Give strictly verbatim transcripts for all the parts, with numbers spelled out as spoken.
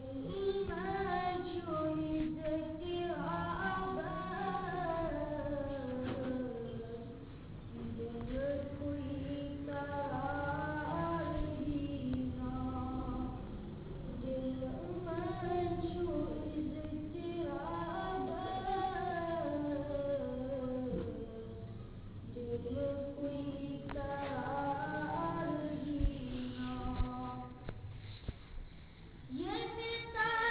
یہ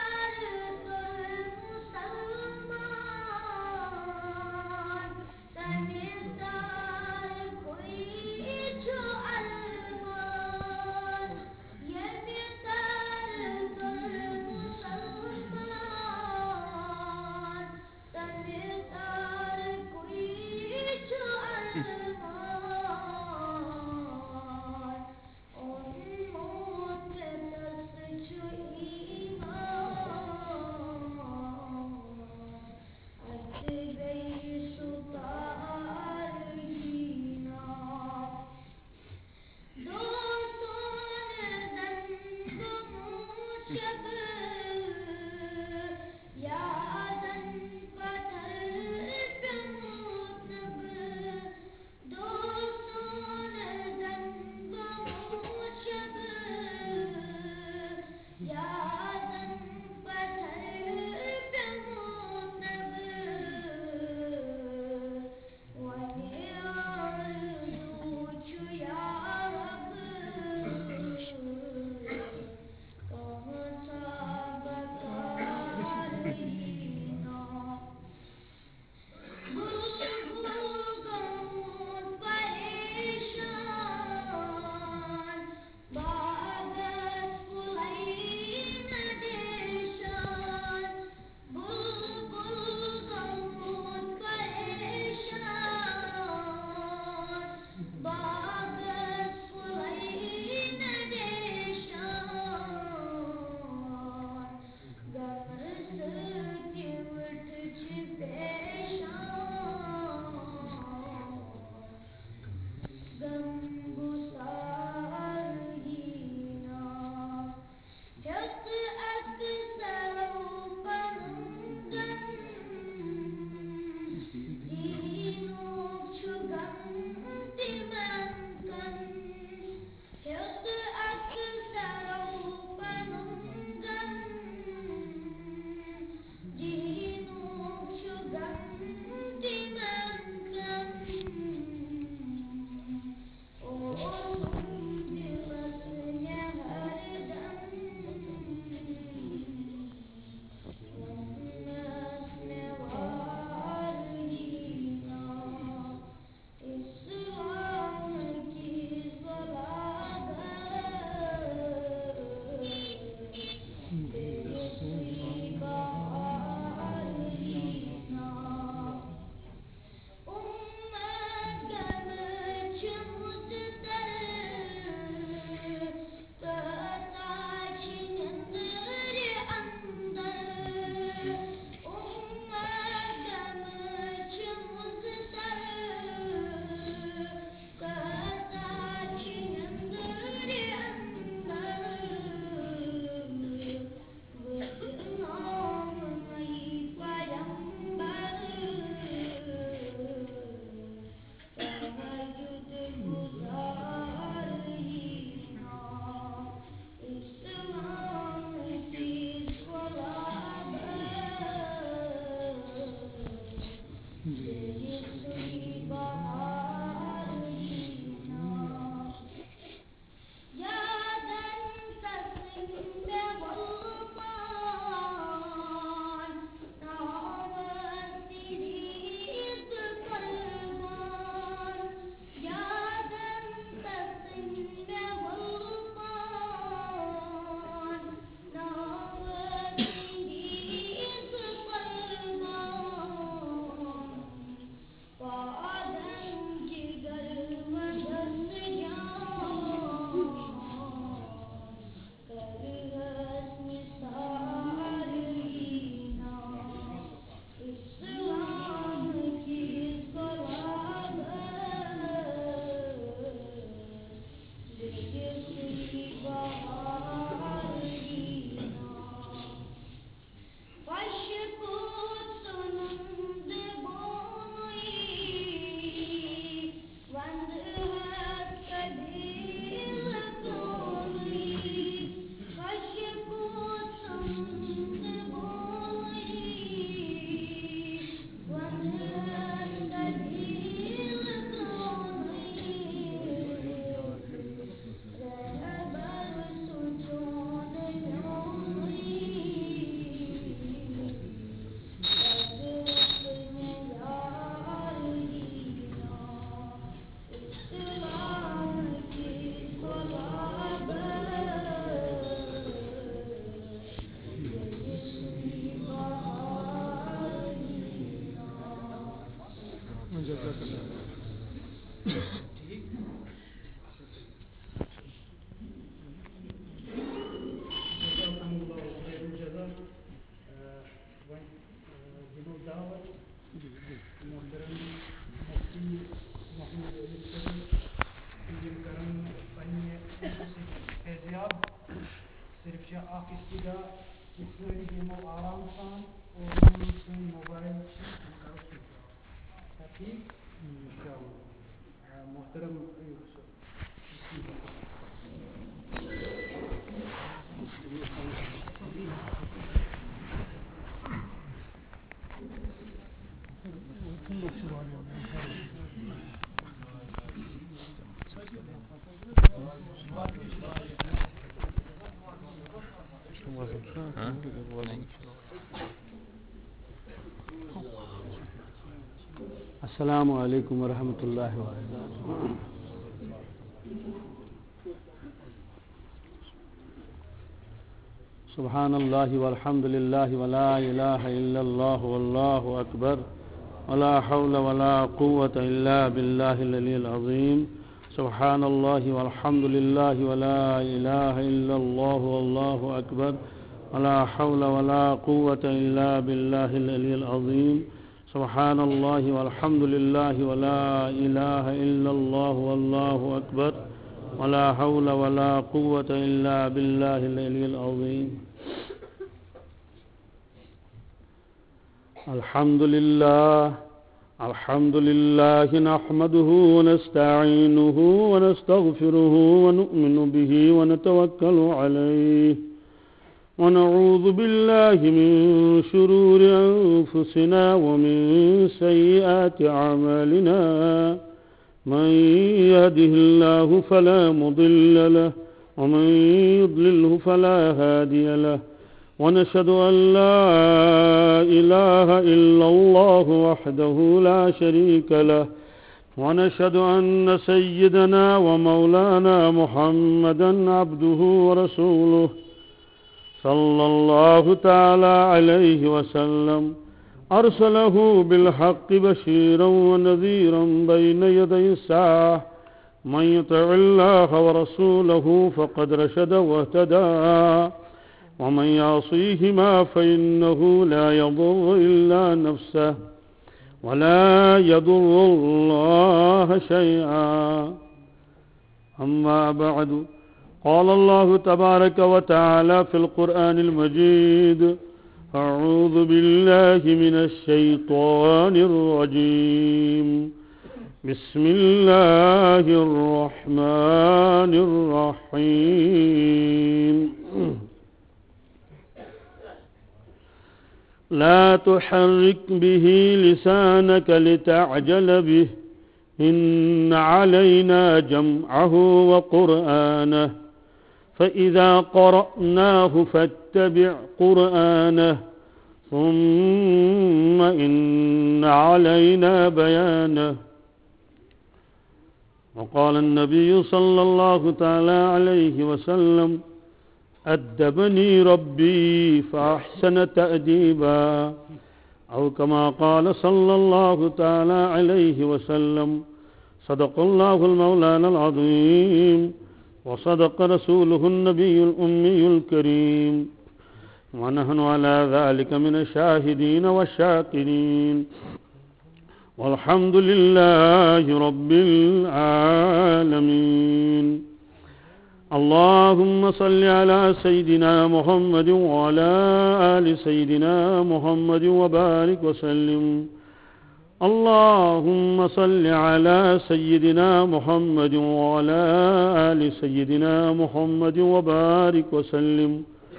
इस वेळी यमो आराम सान और उन मोबाइल ठीक मोहतरम अस्सलामु अलैकुम वरहमतुल्लाहि वबरकातुहू। सुब्हानल्लाहि वल्हम्दुलिल्लाहि वला इलाहा इल्लल्लाहु वल्लाहु अकबर वला हौला वला कुव्वता इल्ला बिल्लाहिल अलिय्यिल अज़ीम। सुब्हानल्लाहि वल्हम्दुलिल्लाहि वला इलाहा इल्लल्लाहु वल्लाहु अकबर वला हौला वला कुव्वता इल्ला बिल्लाहिल अलिय्यिल अज़ीम। सुब्हानल्लाहि वल्हम्दुलिल्लाहि वला इलाहा इल्लल्लाहु वल्लाहु अकबर वला हौला वला कुव्वता इल्ला बिल्लाहिल अलिय्यिल अज़ीम। अल्हम्दुलिल्लाह अल्हम्दुलिल्लाहि नहमदुहु व नस्तईनुहु व नस्तगफिरुहु व नु'मिनु बिही व नतवक्कलु अलैहि व नऊज़ु बिल्लाहि मिन शुरूरि अनफुसिना व मिन सय्यिआति अअमालिना। मन यहदिहिल्लाहु फला मुदिल्ल लहु व मन युद्लिल्हु फला हादिय लहु। ونشهد أن لا إله إلا الله وحده لا شريك له ونشهد أن سيدنا ومولانا محمدا عبده ورسوله صلى الله تعالى عليه وسلم أرسله بالحق بشيرا ونذيرا بين يدي الساعة من يطع الله ورسوله فقد رشد واهتدى ومن يعصيهما فإنه لا يضر إلا نفسه ولا يضر الله شيئا. أما بعد قال الله تبارك وتعالى في القرآن المجيد أعوذ بالله من الشيطان الرجيم بسم الله الرحمن الرحيم. لا تحرك به لسانك لتعجل به إن علينا جمعه وقرآنه فإذا قرأناه فاتبع قرآنه ثم إن علينا بيانه. وقال النبي صلى الله تعالى عليه وسلم أدبني ربي فأحسن تأديبا أو كما قال صلى الله تعالى عليه وسلم صدق الله المولانا العظيم وصدق رسوله النبي الأمي الكريم ونحن على ذلك من الشاهدين والشاكرين والحمد لله رب العالمين. اللهم صل على سيدنا محمد وعلى آل سيدنا محمد وبارك وسلم. اللهم صل على سيدنا محمد وعلى آل سيدنا محمد وبارك وسلم.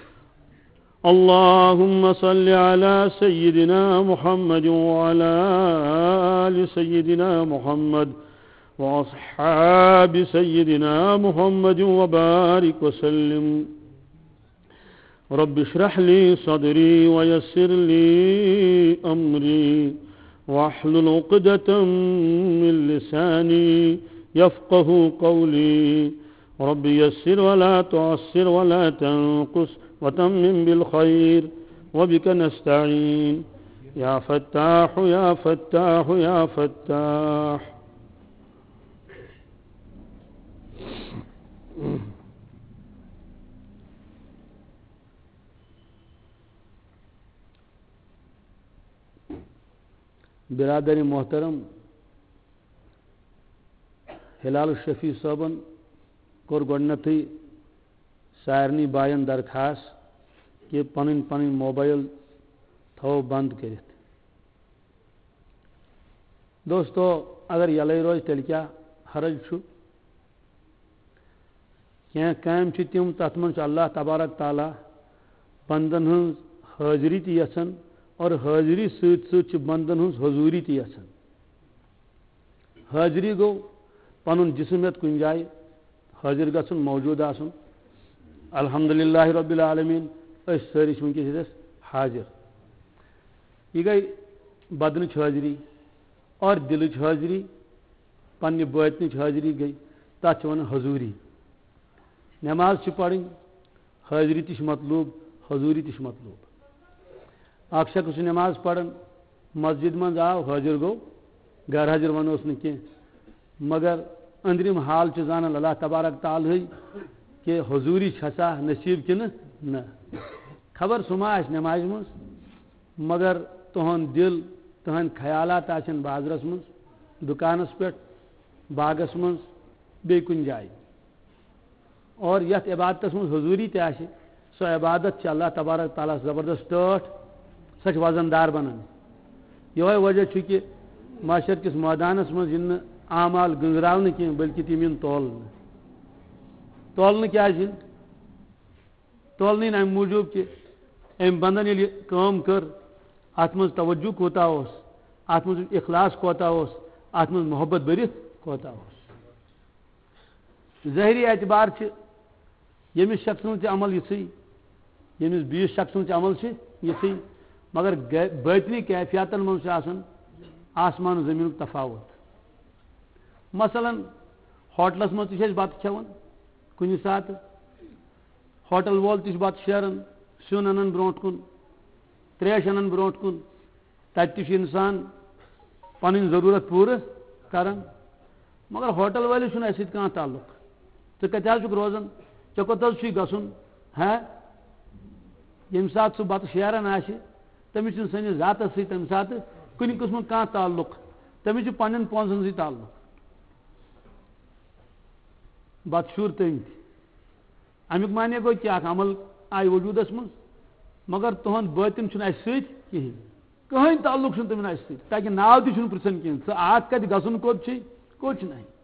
اللهم صل على سيدنا محمد وعلى آل سيدنا محمد وأصحاب سيدنا محمد وبارك وسلم. رب اشرح لي صدري ويسر لي أمري واحلل عقدة من لساني يفقه قولي. رب يسر ولا تعسر ولا تنقص وتمم بالخير وبك نستعين يا فتاح يا فتاح يا فتاح. बिरादर मोहतरम हिलाल शफी साबन कोर गोडनथी सारनी बायन दरखास्त کہ پن پن موبائل تھو بند کرت دوستو اگر یلے روز تیل کیا حرج چھو کیا کام چھ تم تت من اللہ تبارک تعالی بندن ہن حاضری تی یسن اور حاضری سۭتۍ سۭتۍ چھ بندن ہن حضوری تی یسن حاضری گو پنن جسم ہت کن جائے حاضر گژھن موجود آسن الحمدللہ رب العالمین اس سٲری چھِ ونکیس حاضر یہ گئی بدنچ حاضری اور دلچ حاضری پنہ باطنچ حاضری گئی تتھ چھِ ونان حضوری نماز چھ پڑھن حاضری تہ مطلوب حضوری تہ مطلوب اکھ شخص نماز پڑھن مسجد من آو حاضر گو غیر حاضر ونوس نہ کینٛہہ مگر أندرم حال چھ زانان اللہ تبارک تعالی کہ حضوری چھسا نصیب کنہ نہ خبر سما آس نماز مز مگر تہن دل تہن خیالات آسن بازرس مز دکانس پہ باغس مز بی کن جائے اور یت عبادت مز حضوری تہ آسہ سو عبادت چھ اللہ تبارک تعالیٰ زبردست ٹاٹھ سو چھ وزن دار بنان یہ وجہ چھ کہ معاشر کس میدانس مز ین اعمال گنزراؤن کی بلکہ تم ین تولن تولن کیا تولن ام موجوب کہ ام بندن یل کام کر ات مز توجہ کوتا اس ات مز اخلاص کوتا اس ات مز محبت برت کوتا اس ظاہری اعتبار چھ یمس شخص تہ عمل یتھی یمس بیس شخص تہ عمل چھ یتھی مگر باطنی کیفیاتن من چھ آسان آسمان و زمین تفاوت مثلا ہوٹلس مز تہ بتہ کھیوان کُنہِ ساتہٕ ہوٹل وول تہ بتہ شیران سیُن انان برونٛٹھ کُن تریش انان برونٛٹھ کُن تتہِ تہ چھ انسان پنٕنۍ ضروٗرت پوٗرٕ کران مگر ہوٹل وٲلِس چھُنہٕ اَسہِ سۭتۍ کانٛہہ تعلق ژٕ کتہِ حظ چھُکھ روزان ژےٚ کوٚت حظ چھُے گژھُن ہاں ییٚمہِ ساتہٕ سُہ بتہٕ شیران آسہِ تٔمِس چھُنہٕ سٲنِس ذاتس سۭتۍ تمہِ ساتہٕ کُنہِ قٕسمُک کانٛہہ تعلق تٔمِس چھُ پننٮ۪ن پونٛسن سۭتۍ تعلق بتہٕ شُر تٔمۍ تہِ امیُک معنی گوٚو کہِ اکھ عمل آیہِ وجوٗدس منٛز مگر تُہُنٛد بٲطِن چھُنہٕ اَسہِ سۭتۍ کِہیٖنۍ کٕہٕنۍ تعلق چھُنہٕ تِمن اَسہِ سۭتۍ تاکہِ ناو تہِ چھُنہٕ پرژھان کینٛہہ ژٕ آکھ کتہِ گژھُن کوٚت چھُے کوٚت چھُ نہیں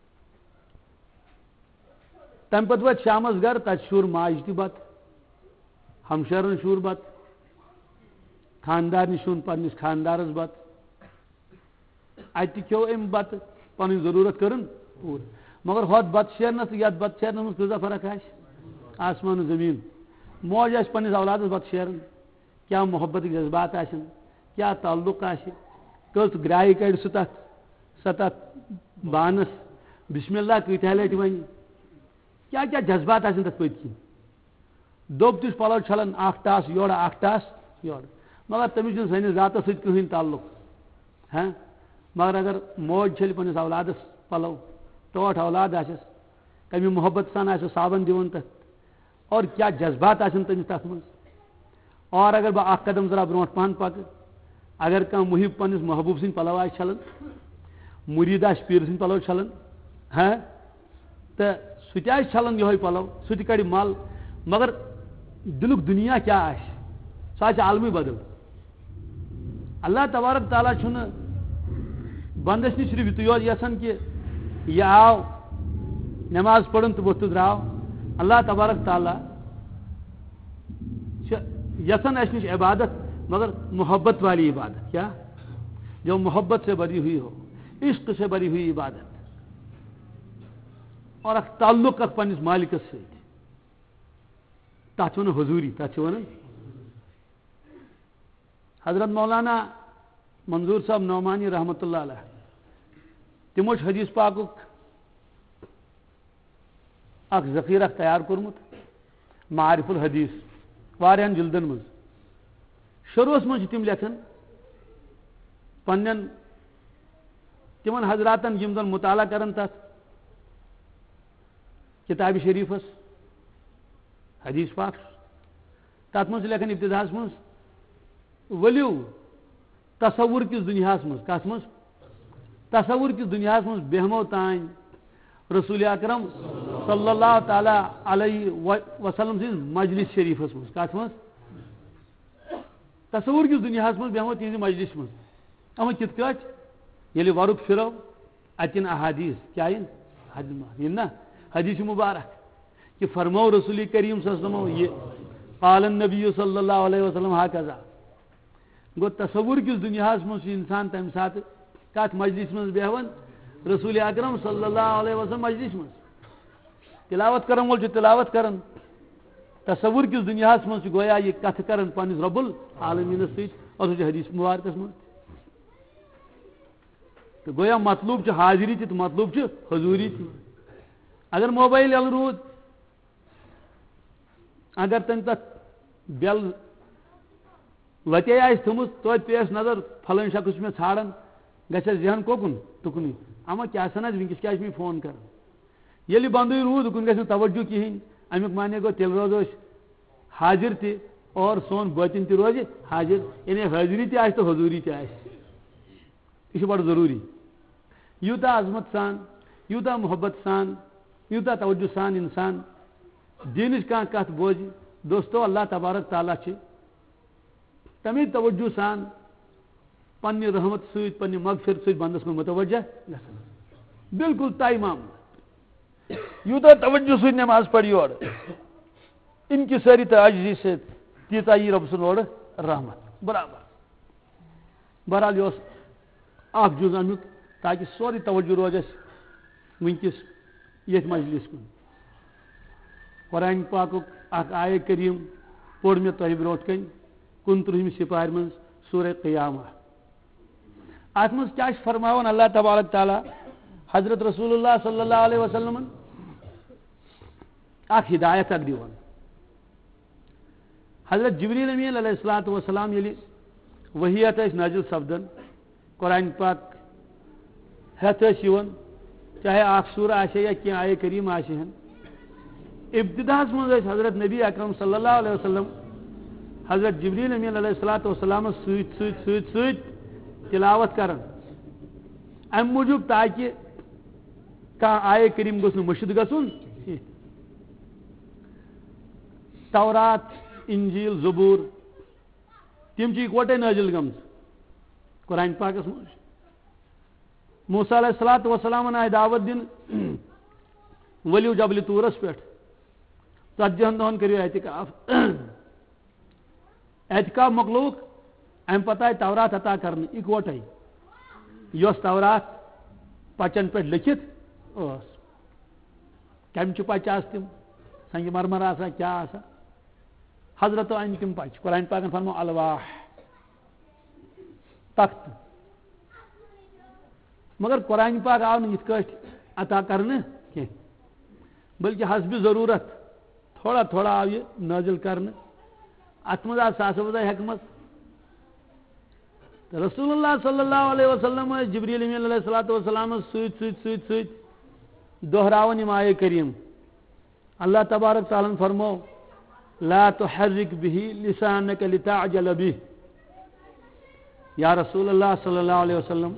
تمہِ پتہٕ واتہِ شامس گرٕ تتہِ شُر ماجہِ تہِ بتہٕ ہمشیرن شُر بتہٕ خاندارنہِ شوٗن پننِس خاندارس بتہٕ اتہِ تہِ کھیوٚو أمۍ بتہٕ پنٕنۍ ضروٗرت کٔرٕن پوٗرٕ مگر ہوت بتہٕ شیرنس تہٕ یتھ بتہٕ شیرنس منٛز کۭژاہ فرق آسہِ آسمان و زمیٖن موج آسہِ پننِس اولادس بتہٕ شیران کیاہ محبتٕکۍ جذبات آسن کیاہ تعلق آسہِ کٔژ گرایہِ کڑِ سُہ تتھ سۄ تتھ بانس بسم اللہ کۭتیاہ لٹہِ ونہِ کیاہ کیاہ جذبات آسن تتھ پٔتۍ کِنۍ دوٚب تہِ چھُ پلو چھلان اکھ ٹاس یورٕ اکھ ٹاس یورٕ مگر تٔمِس چھُنہٕ سٲنِس ذاتس سۭتۍ کٕہٕنۍ تعلق ہاں مگر اگر موج چھلہِ پننِس اولادس پلو ٹوٹھ اولاد آسٮ۪س کمہِ محبت سان آسٮ۪س صابن دِوان تتھ اور کیا جذبات آسن تٔمِس تتھ منٛز اور اگر بہٕ اکھ قدم ذرا برونٛٹھ پہن پکہٕ اگر کانٛہہ محب پننِس محبوب سٕنٛدۍ پلو آسہِ چھلان مُریٖد آسہِ پیٖر سٕنٛدۍ پلو چھلان ہاں تہٕ سُہ تہِ آسہِ چھلان یِہوے پلو سُہ تہِ کڑِ مل مگر دلُک دُنیا کیاہ آسہِ سُہ آسہِ عالمٕے بدل اللہ تبارک تعالیٰ چھُنہٕ بندس نِش صرف یِتُے یوت یژھان کہِ یہِ آو نماز پٔرٕن تہٕ ووٚتھ تہٕ درٛاو اللہ تبارک تعالیٰ چھِ یژھان اَسہِ نِش عبادت مگر محبت والی عبادت کیا جو محبت سے بری ہوئی ہو عشق سے بری ہوئی عبادت اور اکھ تعلق اکھ پننِس مالکس سۭتۍ تتھ چھِ ونان حضوٗری تتھ چھِ ونان حضرت مولانا منظور صاحب نعمانی رحمۃ اللہ علیہ تمو چھُ حدیث پاکُک اکھ ذخیرہ تیار کوٚرمُت معارف الحدیث واریاہن جلدن منٛز شروٗعس منٛز چھِ تِم لیکھان پننٮ۪ن تِمن حضراتن یِم زن مطالعہ کران تتھ کتابِ شریٖفس حدیث پاک تتھ منٛز چھِ لیکھان ابتداہس منٛز ؤلِو تصور کِس دُنیاہس منٛز کتھ منٛز تصور کِس دُنیاہس منٛز بیہمو تانۍ رسول اکرم صلی اللہ تعالیٰ علیہ وسلم سٕنٛدِس مجلس شریٖفس منٛز کتھ منٛز تصور کس دنیا من بیمو تہذ مجلس من اما کت کٹ یل ورک پھرو اتن احادیث کیا ان نا حدیث مبارک کہ فرمو رسول کریم صلی اللہ علیہ وسلم یہ قال النبی صلی اللہ علیہ وسلم ہکذا گو تصور کس دنیا من انسان تمہ سات کت مجلس من بیہوان رسول اکرم صلی اللہ علیہ وسلم مجلس من تلاوت کرن وول تلاوت کرن تصور کس دنیا من گویا یہ کت کرن پنس رب العالمین ست اور حدیث مبارکس من تو گویا مطلوب چھ حاضری تہ مطلوب چھ حضوری تہ اگر موبائل یل رود اگر تم تک بل وتے آس تھمت توت پیس نظر پھلن شخص میں ژھانڈان گھس ذہن کوکن تکنی اما کیا سن ونکس کیا میں فون کر یل بندے رود اکن گھس توجہ کہین امیک مانے گو تیل روز حاضر تہ اور سون باطن تہ روز حاضر یعنی حاضری تہ آس تو حضوری تہ آس یہ بڑا ضروری یوتا عظمت سان یوتا محبت سان یوتا توجہ سان انسان دینچ کان کت بوز دوستو اللہ تبارک تعالیٰ چھ تمی توجہ سان پنہ رحمت ست پنہ مغفرت ست بندس میں متوجہ گژھان بالکل طے معاملہ یوتا توجہ ست نماز پڑھ یور انکساری تہ عاجزی سے تیتا یہ رب سن اور رحمت برابر بہرحال یہ اخ جز امیک تاکہ سوری توجہ روز اس ونکس یہ مجلس کن قرآن پاک اخ آیہ کریم پوڑ میں تہ بروٹ کن کنترہم سپار من سورہ قیامہ ات من کیا فرماون اللہ تبارک تعالی حضرت رسول اللہ صلی اللہ علیہ وسلم اخ ہدایت اک دیوان حضرت جبریل امین علیہ الصلوۃ والسلام یلی وحیت اس نازل سپدن قرآن پاک ہتھ یون چاہے اخ سورہ آسے یا کی آیہ کریم آسے ہن ابتدا من حضرت نبی اکرم صلی اللہ علیہ وسلم حضرت جبریل امین علیہ الصلوۃ والسلام ست ست ست ست تلاوت کرن ام موجود تاکہ کان آیہ کریم گوس مشد گژھن تورات انجیل زبور تم چھ اکوٹے نازل گمز قرآن پاکس من موسیٰ علیہ الصلوۃ والسلام آئی دعوت دن ولیو جبل طورس پہ ژتجہن دہن کریو اعتکاف اعتکاف مکلوک ام پتہ آئی تورات عطا کرنے اکوٹے یس تورات پچن پہ لکھت اس کمچہ پچ آس تم سنگ مرمر آسا کیا آسا حضرت ان تم پچ قرآن پاکن فرمو الواح تخت مگر قرآن پاک آو نت کٹ عطا کرنے کی بلکہ حسب ضرورت تھوڑا تھوڑا آو یہ نازل کرنے ات مز آ ساس وزا حکمت رسول اللہ صلی اللہ علیہ وسلم جبریل امین علیہ الصلوۃ والسلام ست ست ست ست دہراون یم آیہ کریم اللہ تبارک تعالیٰ فرمو لا تحرک به لسانک لتعجل به یا رسول اللہ صلی اللہ علیہ وسلم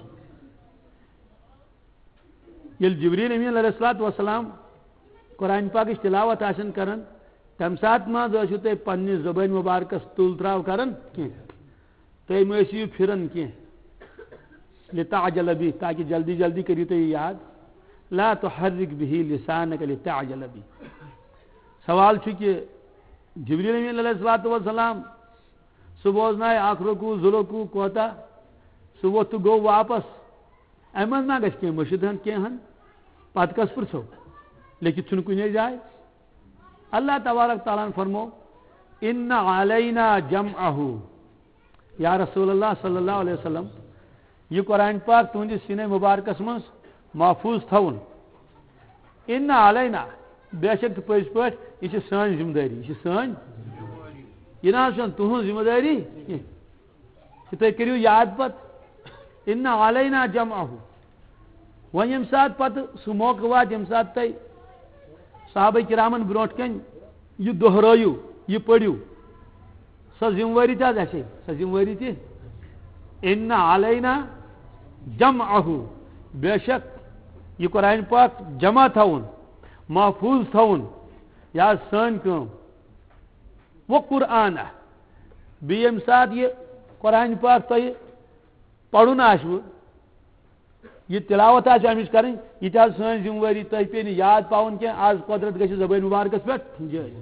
یل جبریل امین علیہ الصلوۃ والسلام قرآن پاک تلاوت آسن کرن تم سات مز ٲسِو تُہۍ پننہِ زبان مبارکس تُل تراو کرن کینٛہہ تُہۍ مہ ٲسِو پھران کینٛہہ لتعجل به تاکہ جلدی جلدی کٔرِو تُہۍ یاد لا تحرک به لسانک لتعجل به سوال چھُ کہ جبریل امین علیہ الصلوۃ والسلام سہ بوزنائے اکھ رکوع زٕ رکوع کوتاہ سہ ووٚتھ تہٕ گوٚو واپس امہ منٛز ما گژھِ کینٛہہ مٔشِد ہن کینٛہہ ہن پتہٕ کس پرژھو لیکن چھُنہٕ کُنے جایہِ اللہ تبارک تعالیٰ فرمو ان علینا جمعہ یا رسول اللہ صلی اللہ علیہ وسلم یہ قرآن پاک تہندس سینہ مبارکس من محفوظ تھون ان علینا بے شک پز پہ یہ سان ذمہ داری یہ سان یہ نا تہذ ذمہ داری یہ تھی کرو یاد پت ان علینا جمعہ ون یم سات پتہ سہ موقع وات یم سات تھی صحابہ کرامن بروٹ کن یہ دہرائیو یہ پڑھو سو ذمہ واری تہ اچھے سو ذمہ واری تہ ان علینا جمعہ بے شک یہ قرآن پاک جمع تھون محفوظ تھون یا سن کم وہ قرآن بیٚیہِ ییٚمہِ ساتہٕ یہِ قرآن پاک تۄہہِ پَرُن آسوٕ یہ تلاوت آسہِ اَمِچ کَرٕنۍ یہِ تہِ حظ سٲنۍ ذمہٕ وٲری تۄہہِ پیٚیہِ نہٕ یاد پاوُن کینٛہہ آز قۄدرت گژھِ زبٲنۍ مُبارکَس پٮ۪ٹھ جٲری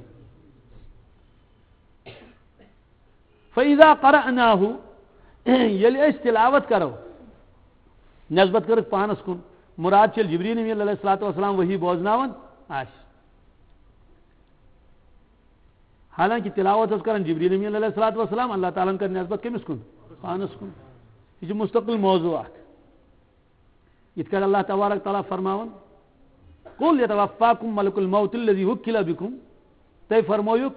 فَإِذَا قَرَأْنَاهُ ییٚلہِ أسۍ تلاوت کرو نسبت کٔرٕکھ پانَس کُن مُراد چھِ جبریٖل امیٖن علیہ الصلوۃ والسلام وحی بوزناوان آسہِ حالانکہ تلاوت اوس کران جبریٖل امیٖن علیہ الصلوۃ والسلام اللہ تعالیٰ ہن کٔر نسبت کٔمِس کُن پانَس کُن یہ چھُ مستقل موضوع اکھ یِتھ کٔنۍ اللہ تبارک تعالیٰ فرماوان قُل یتوفاکُم ملک الموت الذی وُکِّلَ بِکُم تُہۍ فرمٲیُکھ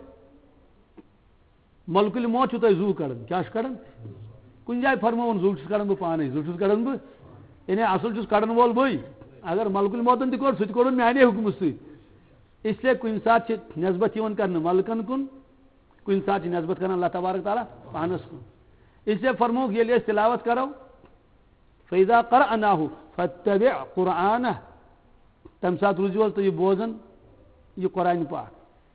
ملک الموت چھُو تۄہہِ زوٗ کڑان کیٛاہ چھُ کڑان کُنہِ جایہِ فرماوُن زوٗ چھُس کڑان بہٕ پانے زوٗ چھُس کڑان بہٕ یعنی اصل چھُس کڑان وول بٕے اگر ملک الموتن تہِ کوٚر سُہ تہِ کوٚرُن میانے حُکمہٕ سۭتۍ اس لیے کُنہِ ساتہٕ چھِ نسبت یِوان کرنہٕ ملکن کُن کُنہِ ساتہٕ چھِ نسبت کران اللہ تبارک تعالیٰ پانس کُن اس لیے فرمووُکھ ییٚلہِ أسۍ تلاوت کرو فَإِذَا قَرَأْنَاهُ فَاتَّبِعْ قُرْآنَهُ تمہِ ساتہٕ روٗزِو حظ تُہۍ یہِ بوزان یہِ قرآن پاک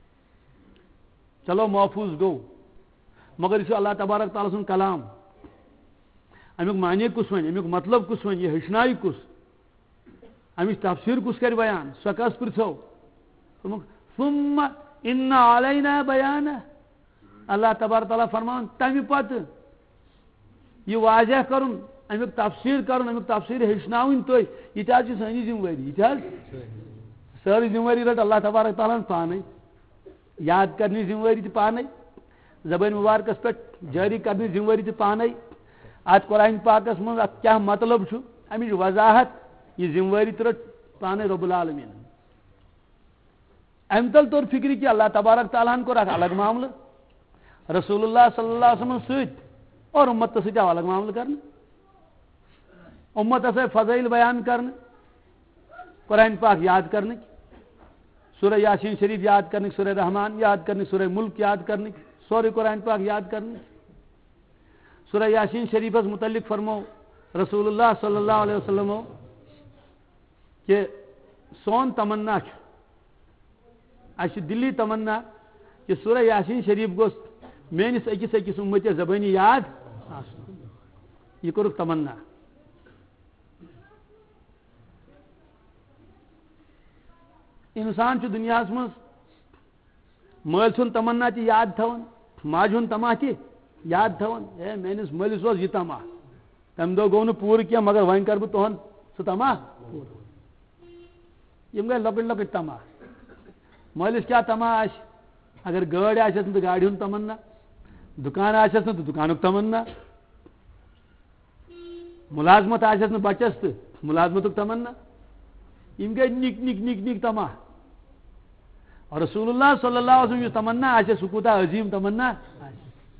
چلو محفوظ گوٚو مگر یہِ چھُ اللہ تبارک تعالیٰ سُنٛد کلام امیُک معنی کُس وَنہِ امیُک مطلب کُس وَنہِ یہِ ہیٚچھنایہِ کُس امِچ تفسیٖر کُس کرِ بیان سۄ کس پرژھو دوٚپُکھ ثُمَّ اِنَّ عَلَيْنَا بَیانَهُ اللہ تبارک تعالیٰ فرماوان تمہِ پتہٕ یہِ واضح کرُن امیُک تفسیٖر کرُن امیُک تفسیٖر ہیٚچھناوٕنۍ تُہۍ یہِ تہِ حظ چھِ سٲنی ذمہٕ وٲری یہِ تہِ حظ سٲرٕے ذمہٕ وٲری رٔٹ اللہ تبارک تعالیٰ ہن پانے یاد کرنٕچ ذمہٕ وٲری تہِ پانے زبٲنۍ مُبارکس پٮ۪ٹھ جٲری کرنٕچ ذمہٕ وٲری تہِ پانے اتھ قرآن پاکس منٛز اتھ کیاہ مطلب چھُ امِچ وضاحت یہِ ذمہٕ وٲری تہِ رٔٹ پانے رۄب العالمیٖن امہِ تل توٚر فِکرِ کہِ اللہ تبارک تعالیٰ ہن کوٚر اکھ الگ معاملہٕ رسول اللہ صلی اللہ علیہ وسلم سۭتۍ اور اُمتس سۭتۍ آو الگ معاملہٕ کرنہٕ اُمتس آیہِ فضٲیل بیان کرنہٕ قرآن پاک یاد کرنٕکۍ سورہ یاسین شریف یاد کرنٕکۍ سورہ رحمان یاد کرنٕکۍ سورہ ملک یاد کرنٕکۍ سورُے قرآن پاک یاد کرنٕکۍ سورہ یاسین شریفس متعلق فرمو رسول اللہ صلی اللہ علیہ وسلمو کہ سون تمنا چھُ اَسہِ چھِ دِلی تمنا کہ سورہ یاسین شریف گوٚژھ میٲنِس أکِس أکِس اُمتِس زبٲنی یاد آسُن یہِ کوٚرُکھ تمنا انسان چھُ دُنیاہس منٛز مٲلۍ سُنٛد تمنا تہِ یاد تھاوان ماجہِ ہُنٛد تما تہِ یاد تھاوان ہے میٲنِس مٲلِس اوس یہِ تما تمہِ دۄہ گوٚو نہٕ پوٗرٕ کینٛہہ مگر وۄنۍ کرٕ بہٕ تُہُنٛد سُہ تما پوٗرٕ یِم گٔے لۄکٕٹۍ لۄکٕٹۍ تما مٲلِس کیٛاہ تما آسہِ اگر گٲڑۍ آسٮ۪س نہٕ تہٕ گاڑِ ہُنٛد تمنا دُکان آسٮ۪س نہٕ تہٕ دُکانُک تمنا مُلازمت آسٮ۪س نہٕ بچس تہٕ مُلازمتُک تمنا یِم گٔے نِکۍ نِکۍ نِکۍ نِکۍ تما اور رسول اللہ صلی اللہ علیہ وسلم یُس تمنا آسہِ سُہ کوٗتاہ عظیٖم تمنا آسہِ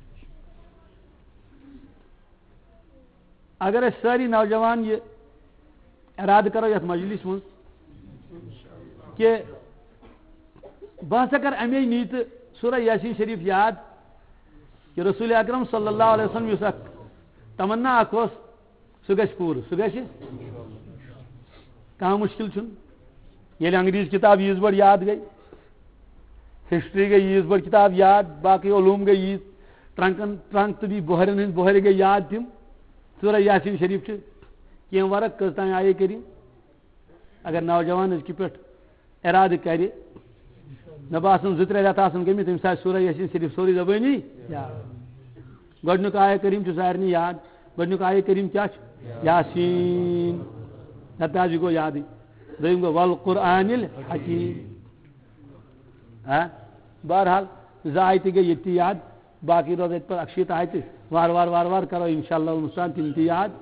اگر أسۍ سٲری نوجوان یہِ ارادٕ کرو یتھ مجلس منٛز کہ بہٕ ہسا کر امے نیٖتہٕ سورہ یاسین شریف یاد کہ رسول اکرم صلی اللہ علیہ وسلم یُس اکھ تمنا اکھ اوس سُہ گژھِ پوٗرٕ سُہ گژھِ کانٛہہ مُشکل چھُنہٕ ییٚلہِ انگریٖز کِتاب ییٖژ بٔڑ یاد گٔے ہسٹری گٔے ییٖژ بٔڑ کِتاب یاد باقٕے علوٗم گٔے ییٖژ ٹرنکن ٹرنک تہٕ بیٚیہِ بۄہرٮ۪ن ہٕنٛدۍ بۄہرِ گٔے یاد تِم سورہ یاسین شریف چھِ کینٛہہ ورق کٔژ تانۍ آیے کٔرِم اگر نوجوان أزکہِ پٮ۪ٹھ ارادٕ کرِ مےٚ باسان زٕ ترٛےٚ رٮ۪تھ آسان گٔمٕتۍ تٔمِس آسہِ سورہ یاسین شریف سورُے زبٲنی یاد گۄڈنیُک آیہِ کٔرِم چھُ سارنٕے یاد گۄڈنیُک آیہِ کٔرِم کیٛاہ چھُ یاسیٖن نتہٕ حظ یہِ گوٚو یادٕے دوٚیِم گوٚو والقرآنِ الحکیٖم ہاں بہرحال زٕ آیہِ تہِ گٔے ییٚتہِ تہِ یاد باقٕے روز اَتہِ پتہٕ اکشیٖت آیہِ تہِ وارٕ وارٕ وارٕ وارٕ کرو انشاء اللہ المستعان تِم تہِ یاد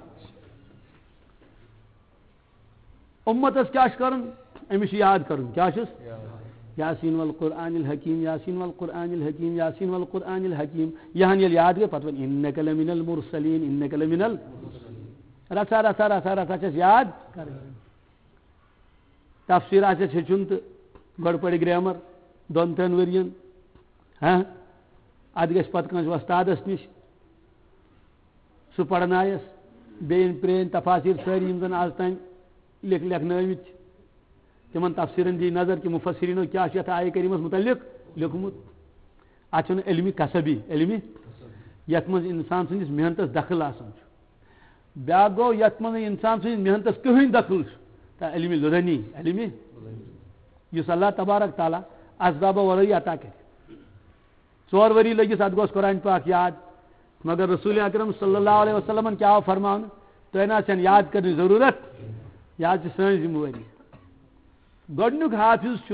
اُمتس کیٛاہ چھُ کرُن أمِس چھُ یاد کرُن کیٛاہ چھُس یاسیٖن والقرآنِ الحکیٖم یاسیٖن والقرآنِ الحکیٖم یاسیٖن والقرآنِ الحکیٖم یہِ ہن ییٚلہِ یاد گٔے پتہٕ وۄنۍ اِنَّکَ لَمِنَ المُرسَلیٖن اِنَّکَ لَمِنَ ال رژھا رژھا رژھا رژھا چھس یاد کرٕنۍ تفسیٖر آسٮ۪س ہیٚچھُن تہٕ گۄڈٕ پٔرِ گریمر دۄن ترٛٮ۪ن ؤرین ہاں اتھ گژھِ پتہٕ کٲنٛسہِ وۄستادس نِش سُہ پرنایس بیٚیہِ پرٛٲنۍ تفاسیٖر سٲری یِم زن آز تام لیکھ لیکھنٲوِتھ چھِ تِمن تفسیٖرن دی نظر کہ مُفسریٖنو کیٛاہ چھُ یتھ آیہِ کریٖمس مُتعلق لیوٚکھمُت اتھ چھُ علمِ کسبی علمِ یت من انسان سندس محنتس دخل آسان بیا گو یت من انسان سندس محنتس کہین دخل تا علم لدنی علم اس اللہ تبارک تعالیٰ اسباب ورٲے عطا کر ژور وری لگس ات گوس قرآن پاک یاد مگر رسول اکرم صلی اللہ علیہ وسلم کیا آو فرمان تہ نا چھن یاد کرنے ضرورت یاد چھ سن ذمہ واری گۄڈنیُک حافظ چھُ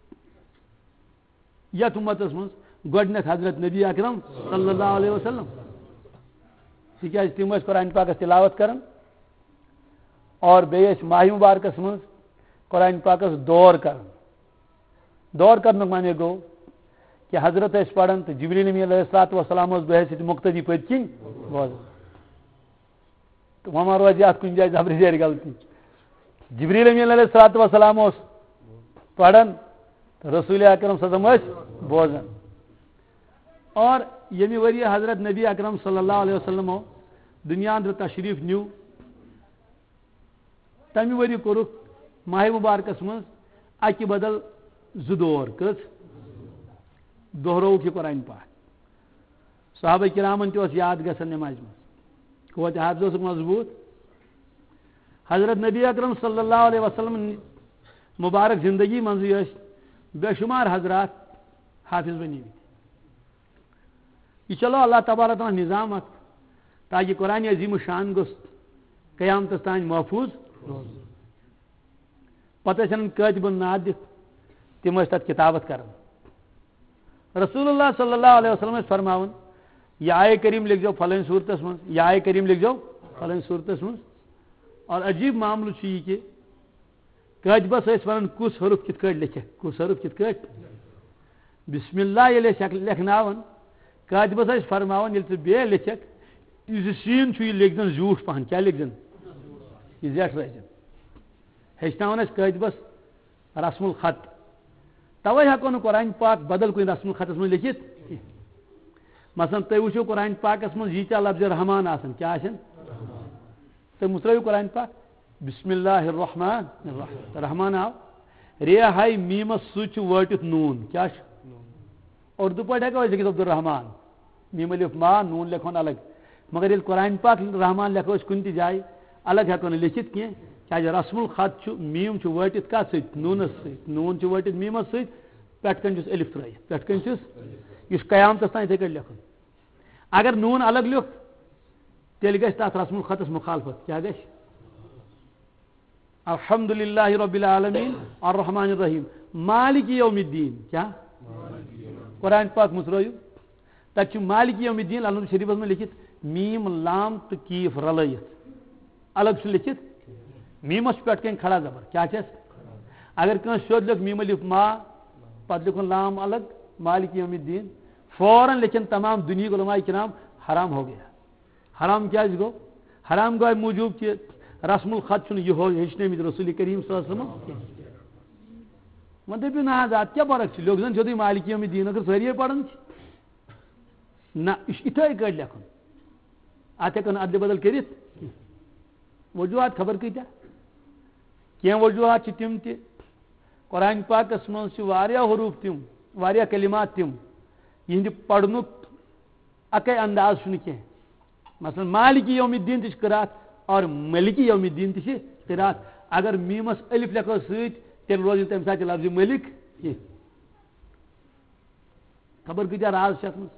یتھ امتس من گۄڈنیتھ حضرت نبی اکرم صلی اللہ علیہ وسلم تکیاز تم ٲسۍ قرآن پاکس تلاوت کران اور بیٚیہِ ٲسۍ ماہ مبارکس من قرآن پاکس دور کران دور کرنُک معنی گوٚو کہ حضرت ٲسۍ پران تو جبریل امین علیہ الصلوۃ والسلام اوس بحیثیت مقتدی پٔتۍ کِنۍ بوزان تو وۄنۍ روزِ اتھ کُنہِ جایہِ زبرِ زیرِ غلطی جبریل امین علیہ الصلوۃ والسلام اوس پران رسول اکرم صلی اللہ علیہ وسلم ٲسۍ بوزان اور ییٚمہِ ؤریہِ حضرت نبی اکرم صلی اللہ علیہ وسلم دنیا اندر تشریف نیو تمہِ ؤریہِ کوٚرُکھ ماہ مبارکس منٛز اکہِ بدل زٕ دور کٔژ دہرووُکھ یہِ قرآن پاک صحابہ کرامن تہِ اوس یاد گژھان نمازِ منٛز کوتہِ حافظ اوسُکھ مضبوٗط حضرت نبی اکرم صلی اللہ علیہ وسلم مبارک زندگی منٛزٕے ٲسۍ بے شمار حضرات حافظ بنیمٕتۍ یہ چلو اللہ تبارک تعالیٰ نظام اکھ تاکہ قرآن عظیم شان گوٚژھ قیامتس تانۍ محفوظ روزُن پتہٕ ٲسۍ انان کٲتبن ناد دِتھ تِم ٲسۍ تتھ کتابت کران رسول اللہ صلی اللہ علیہ وسلم ٲسۍ فرماوان یہ آئے کریم لکھ جاؤ فلٲنۍ صورتس منٛز یہ آئے کریم لکھ جاؤ فلٲنۍ صورتس منٛز اور عجیب معاملہٕ چھُ یہِ کہِ کٲتبس ٲسۍ ونان کُس حرف کِتھ کٲٹھۍ لیکھکھ کُس حرف کِتھ کٲٹھۍ بسم اللہ ییٚلہِ ٲسۍ لیکھناوان کاتبس ٲسۍ فرماوان ییٚلہِ ژٕ بیٚیہِ لیکھکھ یُس یہِ سیٖن چھُ یہِ لیکھزن زیوٗٹھ پہن کیٛاہ لیکھزن یہِ زیٹھ روزن ہیٚچھناوان ٲسۍ کٲتبس رسم الخط توے ہٮ۪کو نہٕ قرآن پاک بدل کُنہِ رسم الخطس منٛز لیکھِتھ کینٛہہ مثلاً تُہۍ وٕچھِو قرآن پاکس منٛز ییٖتیٛاہ لفظِ رحمان آسان کیٛاہ آسن تُہۍ مٔژرٲیِو قرآن پاک بسم اللہ الرحمن الرحیم رحمان آو رے ہاے میٖمس سۭتۍ چھُ وٲٹِتھ نوٗن کیٛاہ چھُ اردو پٲٹھۍ ہٮ۪کو أسۍ لیکھِتھ عبدالرحمان میم الف ما نوٗن لیکھون الگ مگر ییٚلہِ قرآن پاک رحمان لیکھو أسۍ کُنہِ تہِ جایہِ الگ ہٮ۪کو نہٕ لیکھِتھ کینٛہہ کیٛازِ رسم الخط چھُ میٖم چھُ وٲٹِتھ کتھ سۭتۍ نوٗنس سۭتۍ نوٗن چھُ وٲٹِتھ میٖمس سۭتۍ پٮ۪ٹھٕ کَنۍ چھُس الف ترٲیِتھ پٮ۪ٹھٕ کَنۍ چھُس یہِ چھُ قیامتس تانۍ یِتھٕے کٲٹھۍ لیکھُن اگر نوٗن الگ لیوٚکھ تیٚلہِ گژھِ تتھ رسم الخطس مُخالفت کیٛاہ گژھِ الحمدُاللہ رب العالمیٖن الرحمن الرحیم مالک یوم الدیٖن کیٛاہ قرآن پاک مٔژرٲیِو تتہِ چھُ مالک یوم الدیٖن الحمد شریفس منٛز لیکھِتھ میٖم لام تہٕ کیٖف رلٲیِتھ الگ چھُ لیکھِتھ میٖمس چھُ پٮ۪ٹھٕ کَنۍ کھڑا زبر کیٛاہ چھس اگر کٲنٛسہِ سیوٚد لیوٚکھ میٖم الف ما پتہٕ لیکھُن لام الگ مالک یوم الدیٖن فوراً لیکھن تمام دُنہیٖکۍ علماء کرام حرام ہو گیا حرام کیٛازِ گوٚو حرام گوٚو امہِ موٗجوٗب کہِ رسم الخط چھُنہٕ یِہوے ہیٚچھنٲومٕتۍ رسول کریم صلی اللہ علیہ وسلم کینٛہہ وۄنۍ دٔپِو نہ حظ اتھ کیٛاہ فرق چھِ لیوٚکھ زن سیوٚدُے مالک یوم الدیٖن اگر سٲری پران چھِ نہ یہِ چھُ یِتھٕے کٲٹھۍ لیکھُن اتھ ہٮ۪کو نہٕ ادلہِ بدل کٔرِتھ کینٛہہ وجوٗہات خبر کۭتیاہ کینٛہہ وجوٗہات چھِ تِم تہِ قرآن پاکس منٛز چھِ واریاہ حروٗف تِم واریاہ کلمات تِم یِہنٛدِ پرنُک اکے انداز چھُنہٕ کینٛہہ مثلاً مالک یوم الدیٖن تہِ چھِ قرات اور ملک یوم الدیٖن تہِ چھِ قرات اگر میٖمس الف لیکھو سۭتۍ تیٚلہِ روزِ نہٕ تمہِ ساتہٕ لفظِ ملک کینٛہہ خبر کۭتیاہ راز چھِ اتھ منٛز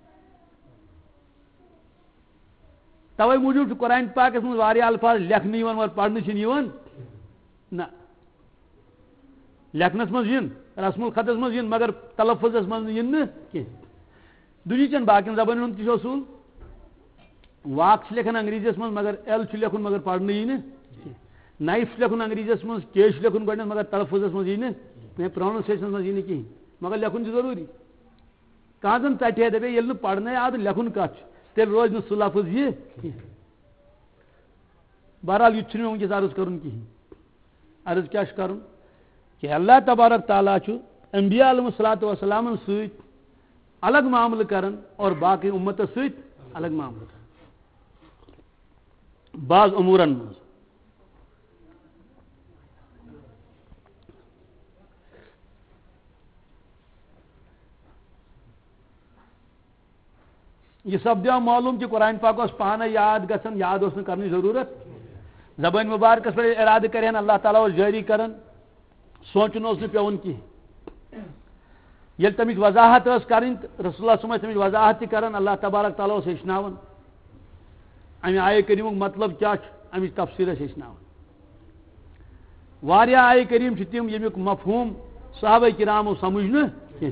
توے موٗجوٗب چھُ قرآن پاکس منٛز واریاہ الفاظ لیکھنہٕ یِوان مگر پرنہٕ چھِنہٕ یِوان نہ لیکھنس منٛز یِن رسم الخطس منٛز یِن مگر تلفظس منٛز نہٕ یِن نہٕ کینٛہہ دُنہِچٮ۪ن باقین زبانن ہُنٛد تہِ چھُ اصوٗل واک چھِ لیکھان انگریٖزیس منٛز مگر ایل چھُ لیکھُن مگر پرنہٕ یی نہٕ کینٛہہ نایف چھُ لیکھُن انگریٖزیس منٛز کے چھُ لیکھُن گۄڈنیتھ مگر تلفظس منٛز یی نہٕ پروننسیشنس منٛز یی نہٕ کِہینۍ مگر لیکھُن چھُ ضروٗری کانٛہہ زن ژٹہِ ہے دپے ییٚلہِ نہٕ پرنے آو تہٕ لیکھُن کتھ چھُ تیٚلہِ روزِ نہٕ سُہ لفظ یہِ کینٛہہ بہرحال یہِ تہِ چھُنہٕ مےٚ وٕنکیٚس عرض کرُن کِہینۍ عرض کیٛاہ چھُ کرُن کہ اللہ تبارک تعالیٰ چھُ انبیاء علیہم الصلوۃ والسلامن سۭتۍ الگ معاملہٕ کران اور باقٕے اُمتس سۭتۍ الگ معاملہٕ کران بعض اموٗرن منٛز یہ سپدیو معلوم کہ قرآن پاک اس پانے یاد گژھن یاد اس کرنے ضرورت زبان مبارکس پہ ارادہ کرن اللہ تعالیٰ اس جاری کرن سوچن اس پیون کی یل تمچ وضاحت اس کرن رسول اللہ صلی اللہ علیہ وسلم تمچ وضاحت تہ کرن اللہ تبارک تعالیٰ اس ہچناون امہ آیہ کریمک مطلب کیا امچ تفسیر اس ہچناون واریاہ آیہ کریم چھ تم یمیک مفہوم صحابہ کرامو سمجھنے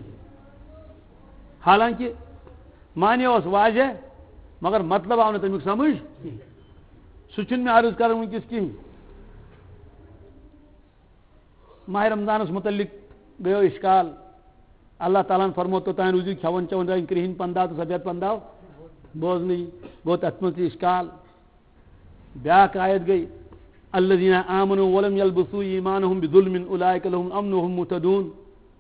حالانکہ معنی اس واضح مگر مطلب آو تمیک سمجھ سہ میں عرض کر ونکس کہین ماہ رمضانس متعلق گیو اشکال اللہ تعالیٰ فرمو توتان روزو کھون چون رنگ کرہن پنداو تو سفید پنداو بوزن گو تت من اشکال بیاکھ آیت گئی الذین آمنوا ولم یلبسوا ایمانہم بظلم اولئک لهم امن وهم مہتدون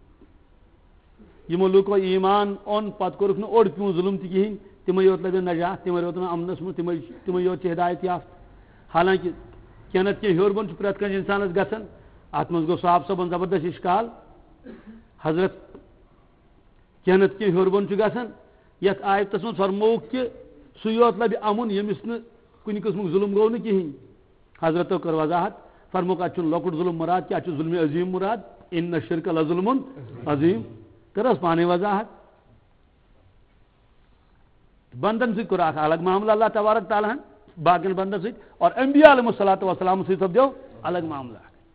یمو لوکو ایمان اون پت کورک اوڑ پیون ظلم تہ کہین تمے یوت لبن نجات تمے روتن امنس من تمے تمے یوت ہدایت یافت حالانکہ کینت کی ہیور بن پرت کن انسانس گژھن ات من گو صاحب صبن زبردست اشکال حضرت کینت کی ہیور بن گژھن یت آیتس من فرموک کہ سہ یوت لبہ امن یمس نہ کن قسم ظلم گو نہ کہین حضرتو کر وضاحت فرموک ات لۄکُٹ ظلم مراد کیا ظلم عظیم مراد ان الشرک لظلم عظیم کرس پانے وضاحت بندن سے کور الگ معاملہ اللہ تبارک تعالیٰ باقین بندن سے اور انبیاء علیہ الصلوۃ والسلام سے سب دیو الگ معاملہ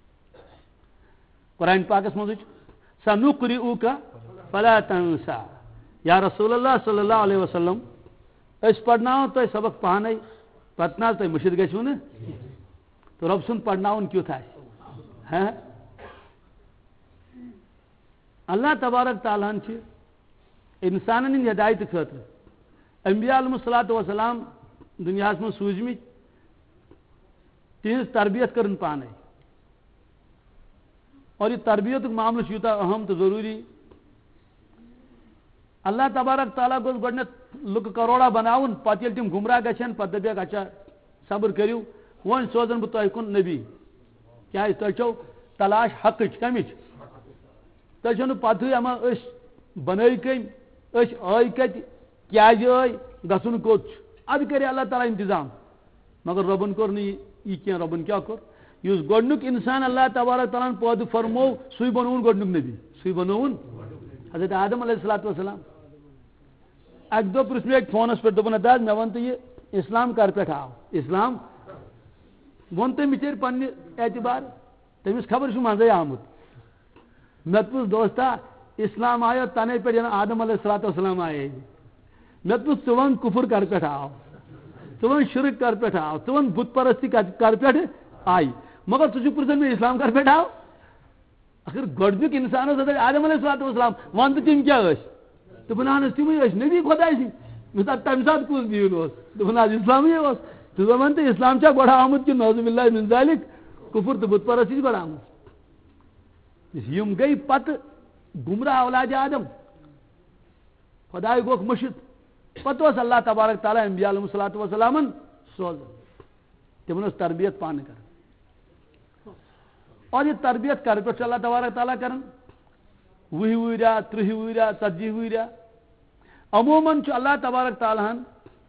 قرآن پاکس مجھ سنقرئک فلا تنسى یا رسول اللہ صلی اللہ علیہ وسلم اس پڑھناو تو سبق پانے پتنا تو مشد گژھو نا تو رب سن پڑھناون کیُتھ آسہِ ہاں اللہ تبارک تعالیٰ انسانن ہند ہدایت خاطر انبیاء علیہ الصلوۃ والسلام دنیا من سوزمت تہذ تربیت کرن پانے اور یہ تربیت معاملہ یوتہ اہم تو ضروری اللہ تبارک تعالیٰ گوس گۄڈنیتھ لُکہٕ کروڑا بناون پتہٕ ییٚلہِ تِم گمراہ گژھن پتہٕ دپیکھ اچھا صبر کٔرِو وۄنۍ سوزن بہٕ تۄہہِ کُن نبی کیازِ تۄہہِ چھو تلاش حقٕچ کمِچ تۄہہِ چھو نہٕ پتہٕے اما أسۍ بنٲے کٔمۍ أسۍ آے کتہِ کیازِ آے گژھُن کوٚت چھُ ادٕ کرے اللہ تعالیٰ انتظام مگر رۄبن کوٚر نہٕ یہِ کینٛہہ رۄبن کیاہ کوٚر یُس گۄڈنیُک انسان اللہ تبارک تعالیٰ ہن پٲدٕ فرموو سُے بنووُن گۄڈنیُک نبی سُے بنووُن حضرت آدم علیہ الصلوۃ والسلام اکہ دۄہ پرٛژھ مےٚ أکۍ فونس پٮ۪ٹھ دوٚپُن ہتا حظ مےٚ وَن تہٕ یہِ اسلام کر پٮ۪ٹھ آو اسلام ووٚن تٔمۍ بِچٲرۍ پننہِ اعتبار تٔمِس خبر چھُ منٛزٕے آمُت مےٚ دوٚپُس دوستا اسلام آیو تنے پٮ۪ٹھ یَنہٕ آدم علیہ الصلوۃ والسلام آیے مےٚ دوٚپُس ژٕ وَن کُفر کر پٮ۪ٹھ آو ژٕ وَن شرک کر پٮ۪ٹھ آو ژٕ وَن بت پرستی کر پٮ۪ٹھ آیہِ مگر ژٕ چھُکھ پرٛژھان مےٚ اسلام کر پٮ۪ٹھ آو اگر گۄڈنیُک انسان اوس حضرت آدم علیہ الصلوۃ والسلام وَن تہٕ تِم کیاہ ٲسۍ دوٚپُن اہن حظ تِمے ٲسۍ نبی خۄداے سٕنٛدۍ مےٚ دوٚپ تَمہِ ساتہٕ کُس دیٖن اوس دوٚپُن حظ اسلامٕے اوس ژٕ وَن تہٕ اسلام چھا گۄڈٕ آمُت کِنہٕ نعوذ باللہ من ذالک کُفر تہٕ بت پرستی چھِ گۄڈٕ آمُت یِم گٔے پتہٕ گمراہ اولادِ آدم خۄداے گوکھ مٔشِد پتہٕ اوس اللہ تبارک تعالیٰ انبیاء علیہ الصلوۃ والسلامن سوزان تمن ٲس تربیت پانہٕ کران اور یہ تربیت کر پٮ۪ٹھ چھُ اللہ تبارک تعالیٰ کران وُہہِ وُہریا ترٕٛہہِ وُہریا ژتجی وُہریا عموماً چھُ اللہ تبارک تعالیٰ ہن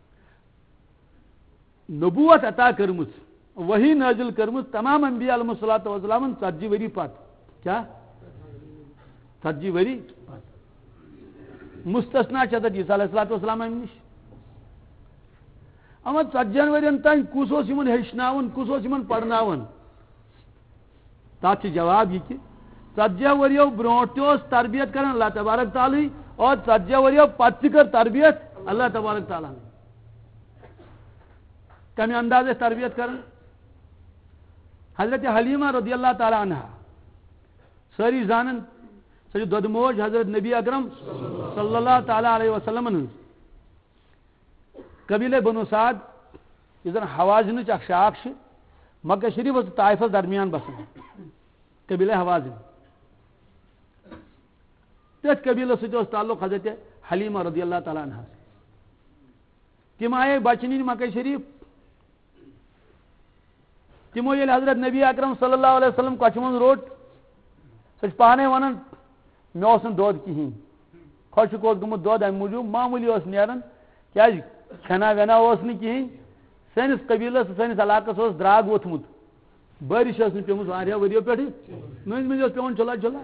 نبوت عطا کٔرمٕژ وحی نٲزِل کٔرمٕژ تمام انبیاء علیہ الصلوۃ والسلامن ژتجی ؤری پتہٕ کیاہ ژتجی ؤری مستثنا چھِ حضرت عیسیٰ علیہ الصلوۃ والسلام امہِ نِش اما ژتجین ؤرین تام کُس اوس یِمن ہیٚچھناوان کُس اوس یِمن پرناوان تتھ چھُ جواب یہِ کہِ ژتجی ؤرۍیو برونٛٹھ تہِ اوس تربیت کران اللہ تبارک تعالیٰ اور ژتجی ؤرۍیو پتہٕ تہِ کٔر تربیت اللہ تبارک تعالیٰ کمہِ انداز ٲسۍ تربیت کران حضرت حلیمہ رضی اللہ تعالیٰ عنہا سٲری زانن سۄ چھِ دۄدٕ موج حضرت نبی اکرم صلی اللہ تعالیٰ علیہ وسلمن ہٕنٛز قبیلے بنو سعد یُس زن حوازنٕچ اکھ شاخ چھِ مکہ شریفس تہٕ طائفس درمیان بسان قبیلے حوازن تٔتھۍ قبیلس سۭتۍ اوس تعلق حضرت حلیمہ رضی اللہ تعالیٰ عنہا تِم آیے بچہٕ نِنہِ مکہ شریف تمو ییٚلہِ حضرت نبی اکرم صلی اللہ علیہ وسلم کۄچھِ منٛز روٚٹ سۄ چھِ پانے ونان مےٚ اوس نہٕ دۄد کِہینۍ خۄشک اوس گوٚمُت دۄد امہِ موٗجوٗب معموٗلی اوس نیران کیا کھینا وینا اوس نہ کہین سٲنِس قبیلس سٲنِس علاقس اوس درٛاگ ووٚتھمُت بٲرِش ٲس نہٕ پیٚمٕژ واریاہ ؤرۍیو پٮ۪ٹھٕے مٔنٛزۍ مٔنٛزۍ اوس پیٚوان چُلا چُلا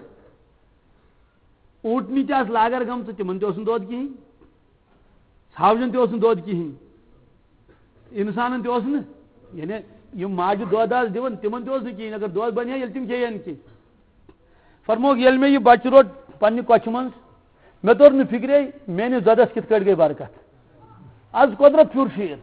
اوٗٹنی تہِ آسہٕ لاگَر گٔمژٕ تِمن تہِ اوس نہٕ دۄد کِہیٖنۍ ژھاوجن تہِ اوس نہٕ دۄد کِہیٖنۍ اِنسانن تہِ اوس نہٕ یعنی یِم ماجہِ دۄد آسہٕ دِوان تِمن تہِ اوس نہٕ کِہیٖنۍ اگر دۄد بنہِ ہا ییٚلہِ تِم کھیٚیَن کینٛہہ فرمووُکھ ییٚلہِ مےٚ یہِ بچہِ روٚٹ پننہِ کۄچھِ منٛز مےٚ توٚر نہٕ فِکرے میٲنِس دۄدس کِتھ کٲٹھۍ گٔے برکت آز قۄدرت پھیوٗر شیٖر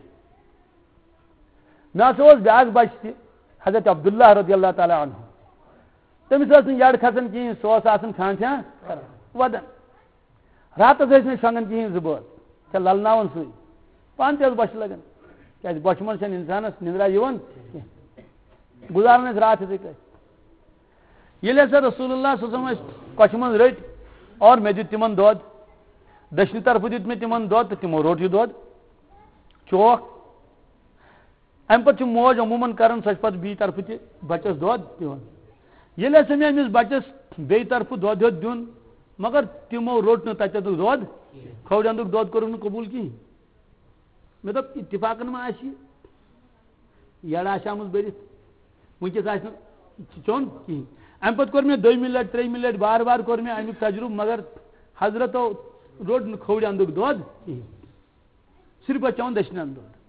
مےٚ ہسا اوس بیٛاکھ بچہِ تہِ حضرت عبداللہ رضی اللہ تعالیٰ عنہ تٔمِس ٲس نہٕ یڈ کھسان کِہیٖنۍ سُہ اوس آسان کھان کھیان ودان راتس ٲسۍ نہٕ شۄنٛگان کِہیٖنۍ زٕ بٲژ ژےٚ للناوان سُے پانہٕ تہِ ٲس بۄچھِ لگان کیٛازِ بۄچھِ منٛز چھنہٕ اِنسانس نِندرا یِوان کینٛہہ گُزاران ٲسۍ راتھ یِتھٕے کٲٹھۍ ییٚلہِ ہسا رسول اللہ صلی اللہ علیہ وسلم ٲسۍ کۄچھِ منٛز رٔٹۍ اور مےٚ دیُت تِمن دۄد دٔچھنہِ طرفہٕ دیُت مےٚ تِمن دۄد تہٕ تِمو روٚٹ یہِ دۄد چوکھ اَمہِ پتہٕ چھِ موج عموٗمن کران سۄ چھِ پتہٕ بیٚیہِ طرفہٕ تہِ بچس دۄد دِوان ییٚلہِ ہسا مےٚ أمِس بچس بیٚیہِ طرفہٕ دۄد ہیوٚت دیُن مگر تِمو روٚٹ نہٕ تتٮ۪تھ دۄد کھوٚورِ انٛدُک دۄد کوٚرُکھ نہٕ قبوٗل کِہینۍ مےٚ دوٚپ اتفاقن ما آسہِ یہِ یڈ آسہِ آمٕژ بٔرِتھ وٕنکیٚس آسہِ نہٕ چیوٚن کِہینۍ اَمہِ پتہٕ کوٚر مےٚ دۄیمہِ لٹہِ ترٛیٚیمہِ لٹہِ بار بار کوٚر مےٚ امیُک تجرُبہٕ مگر حضرتو روٚٹ نہٕ کھوورِ انٛدُک دۄد کِہینۍ صرف ٲسۍ چٮ۪وان دٔچھنہِ انٛدٕ دۄد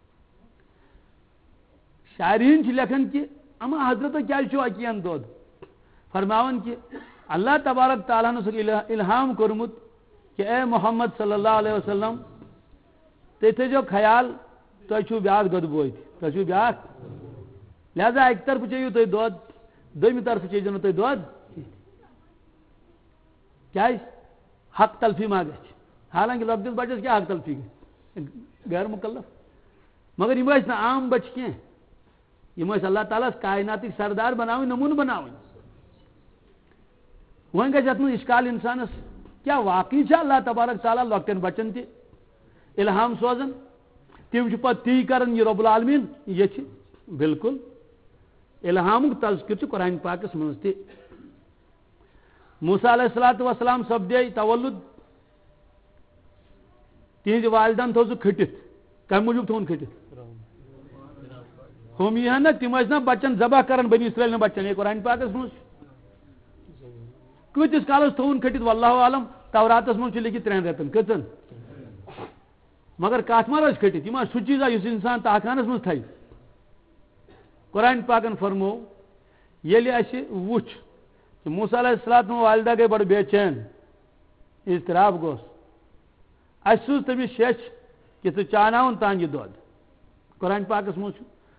شارحیٖن چھِ لیکھان کہِ اما حضرتو کیٛازِ چھُو اکی انٛدٕ دۄد فرماوان کہِ اللہ تبارک تعالیٰ ہن اوسُکھ اِلہام کوٚرمُت کہ اے محمد صلی اللہ علیہ وسلم تُہۍ تھٲیزیو خیال تۄہہِ چھُو بیٛاکھ دۄدٕ بوے تہِ تۄہہِ چھُو بیٛاکھ لہذا اَکہِ طرفہٕ چیٚیِو تُہۍ دۄد دوٚیمہِ طرفہٕ چیٚزیو نہٕ تُہۍ دۄد کیٛازِ حق تلفی ما گژھِ حالانکہِ لۄکٹِس بچس کیٛاہ حق تلفی گژھِ غیر مُکلف مگر یِم ٲسۍ نہٕ عام بچہِ کینٛہہ یِم ٲسۍ اللہ تعالیٰ ہس کائناتٕکۍ سردار بناوٕنۍ نموٗنہٕ بناوٕنۍ وۄنۍ گژھِ اتھ منٛز اِشکال اِنسانس کیٛاہ واقعی چھا اللہ تبارک تعالیٰ لۄکٹٮ۪ن بچن تہِ اِلہام سوزان تِم چھِ پتہٕ تی کران یہِ رۄب العالمیٖن ییٚژھِ بالکل اِلہامُک تذکِر چھُ قرآن پاکس منٛز تہِ موسیٰ علیہ الصلوٰتُ وسلام سپدے تولُد تِہنٛزِ والدن تھوٚو سُہ کھٔٹِتھ کمہِ موٗجوٗب تھوٚوُن کھٔٹِتھ ہُم یی ہن نہ تِم ٲسۍ نہ بچن ذبح کران بنی اسرائیلن بچن یہِ قرآن پاکس منٛز کۭتِس کالس تھوٚوُن کھٔٹِتھ واللہ عالم توراتس منٛز چھُ لیکھِتھ ترٛٮ۪ن رٮ۪تن کٔژن مگر کتھ ما روزِ کھٔٹِتھ یہِ ما سُہ چیٖزا یُس انسان تاخانس منٛز تھاوِ قرآن پاکن فرموو ییٚلہِ اَسہِ وُچھ کہ موسیٰ علیہ السلام والدہ گٔے بڑٕ بے چین اضطراب گوٚس اَسہِ سوٗز تٔمِس شیٚچھ کہ ژٕ چاوناوُن تانۍ یہِ دۄد قرآن پاکس منٛز چھُ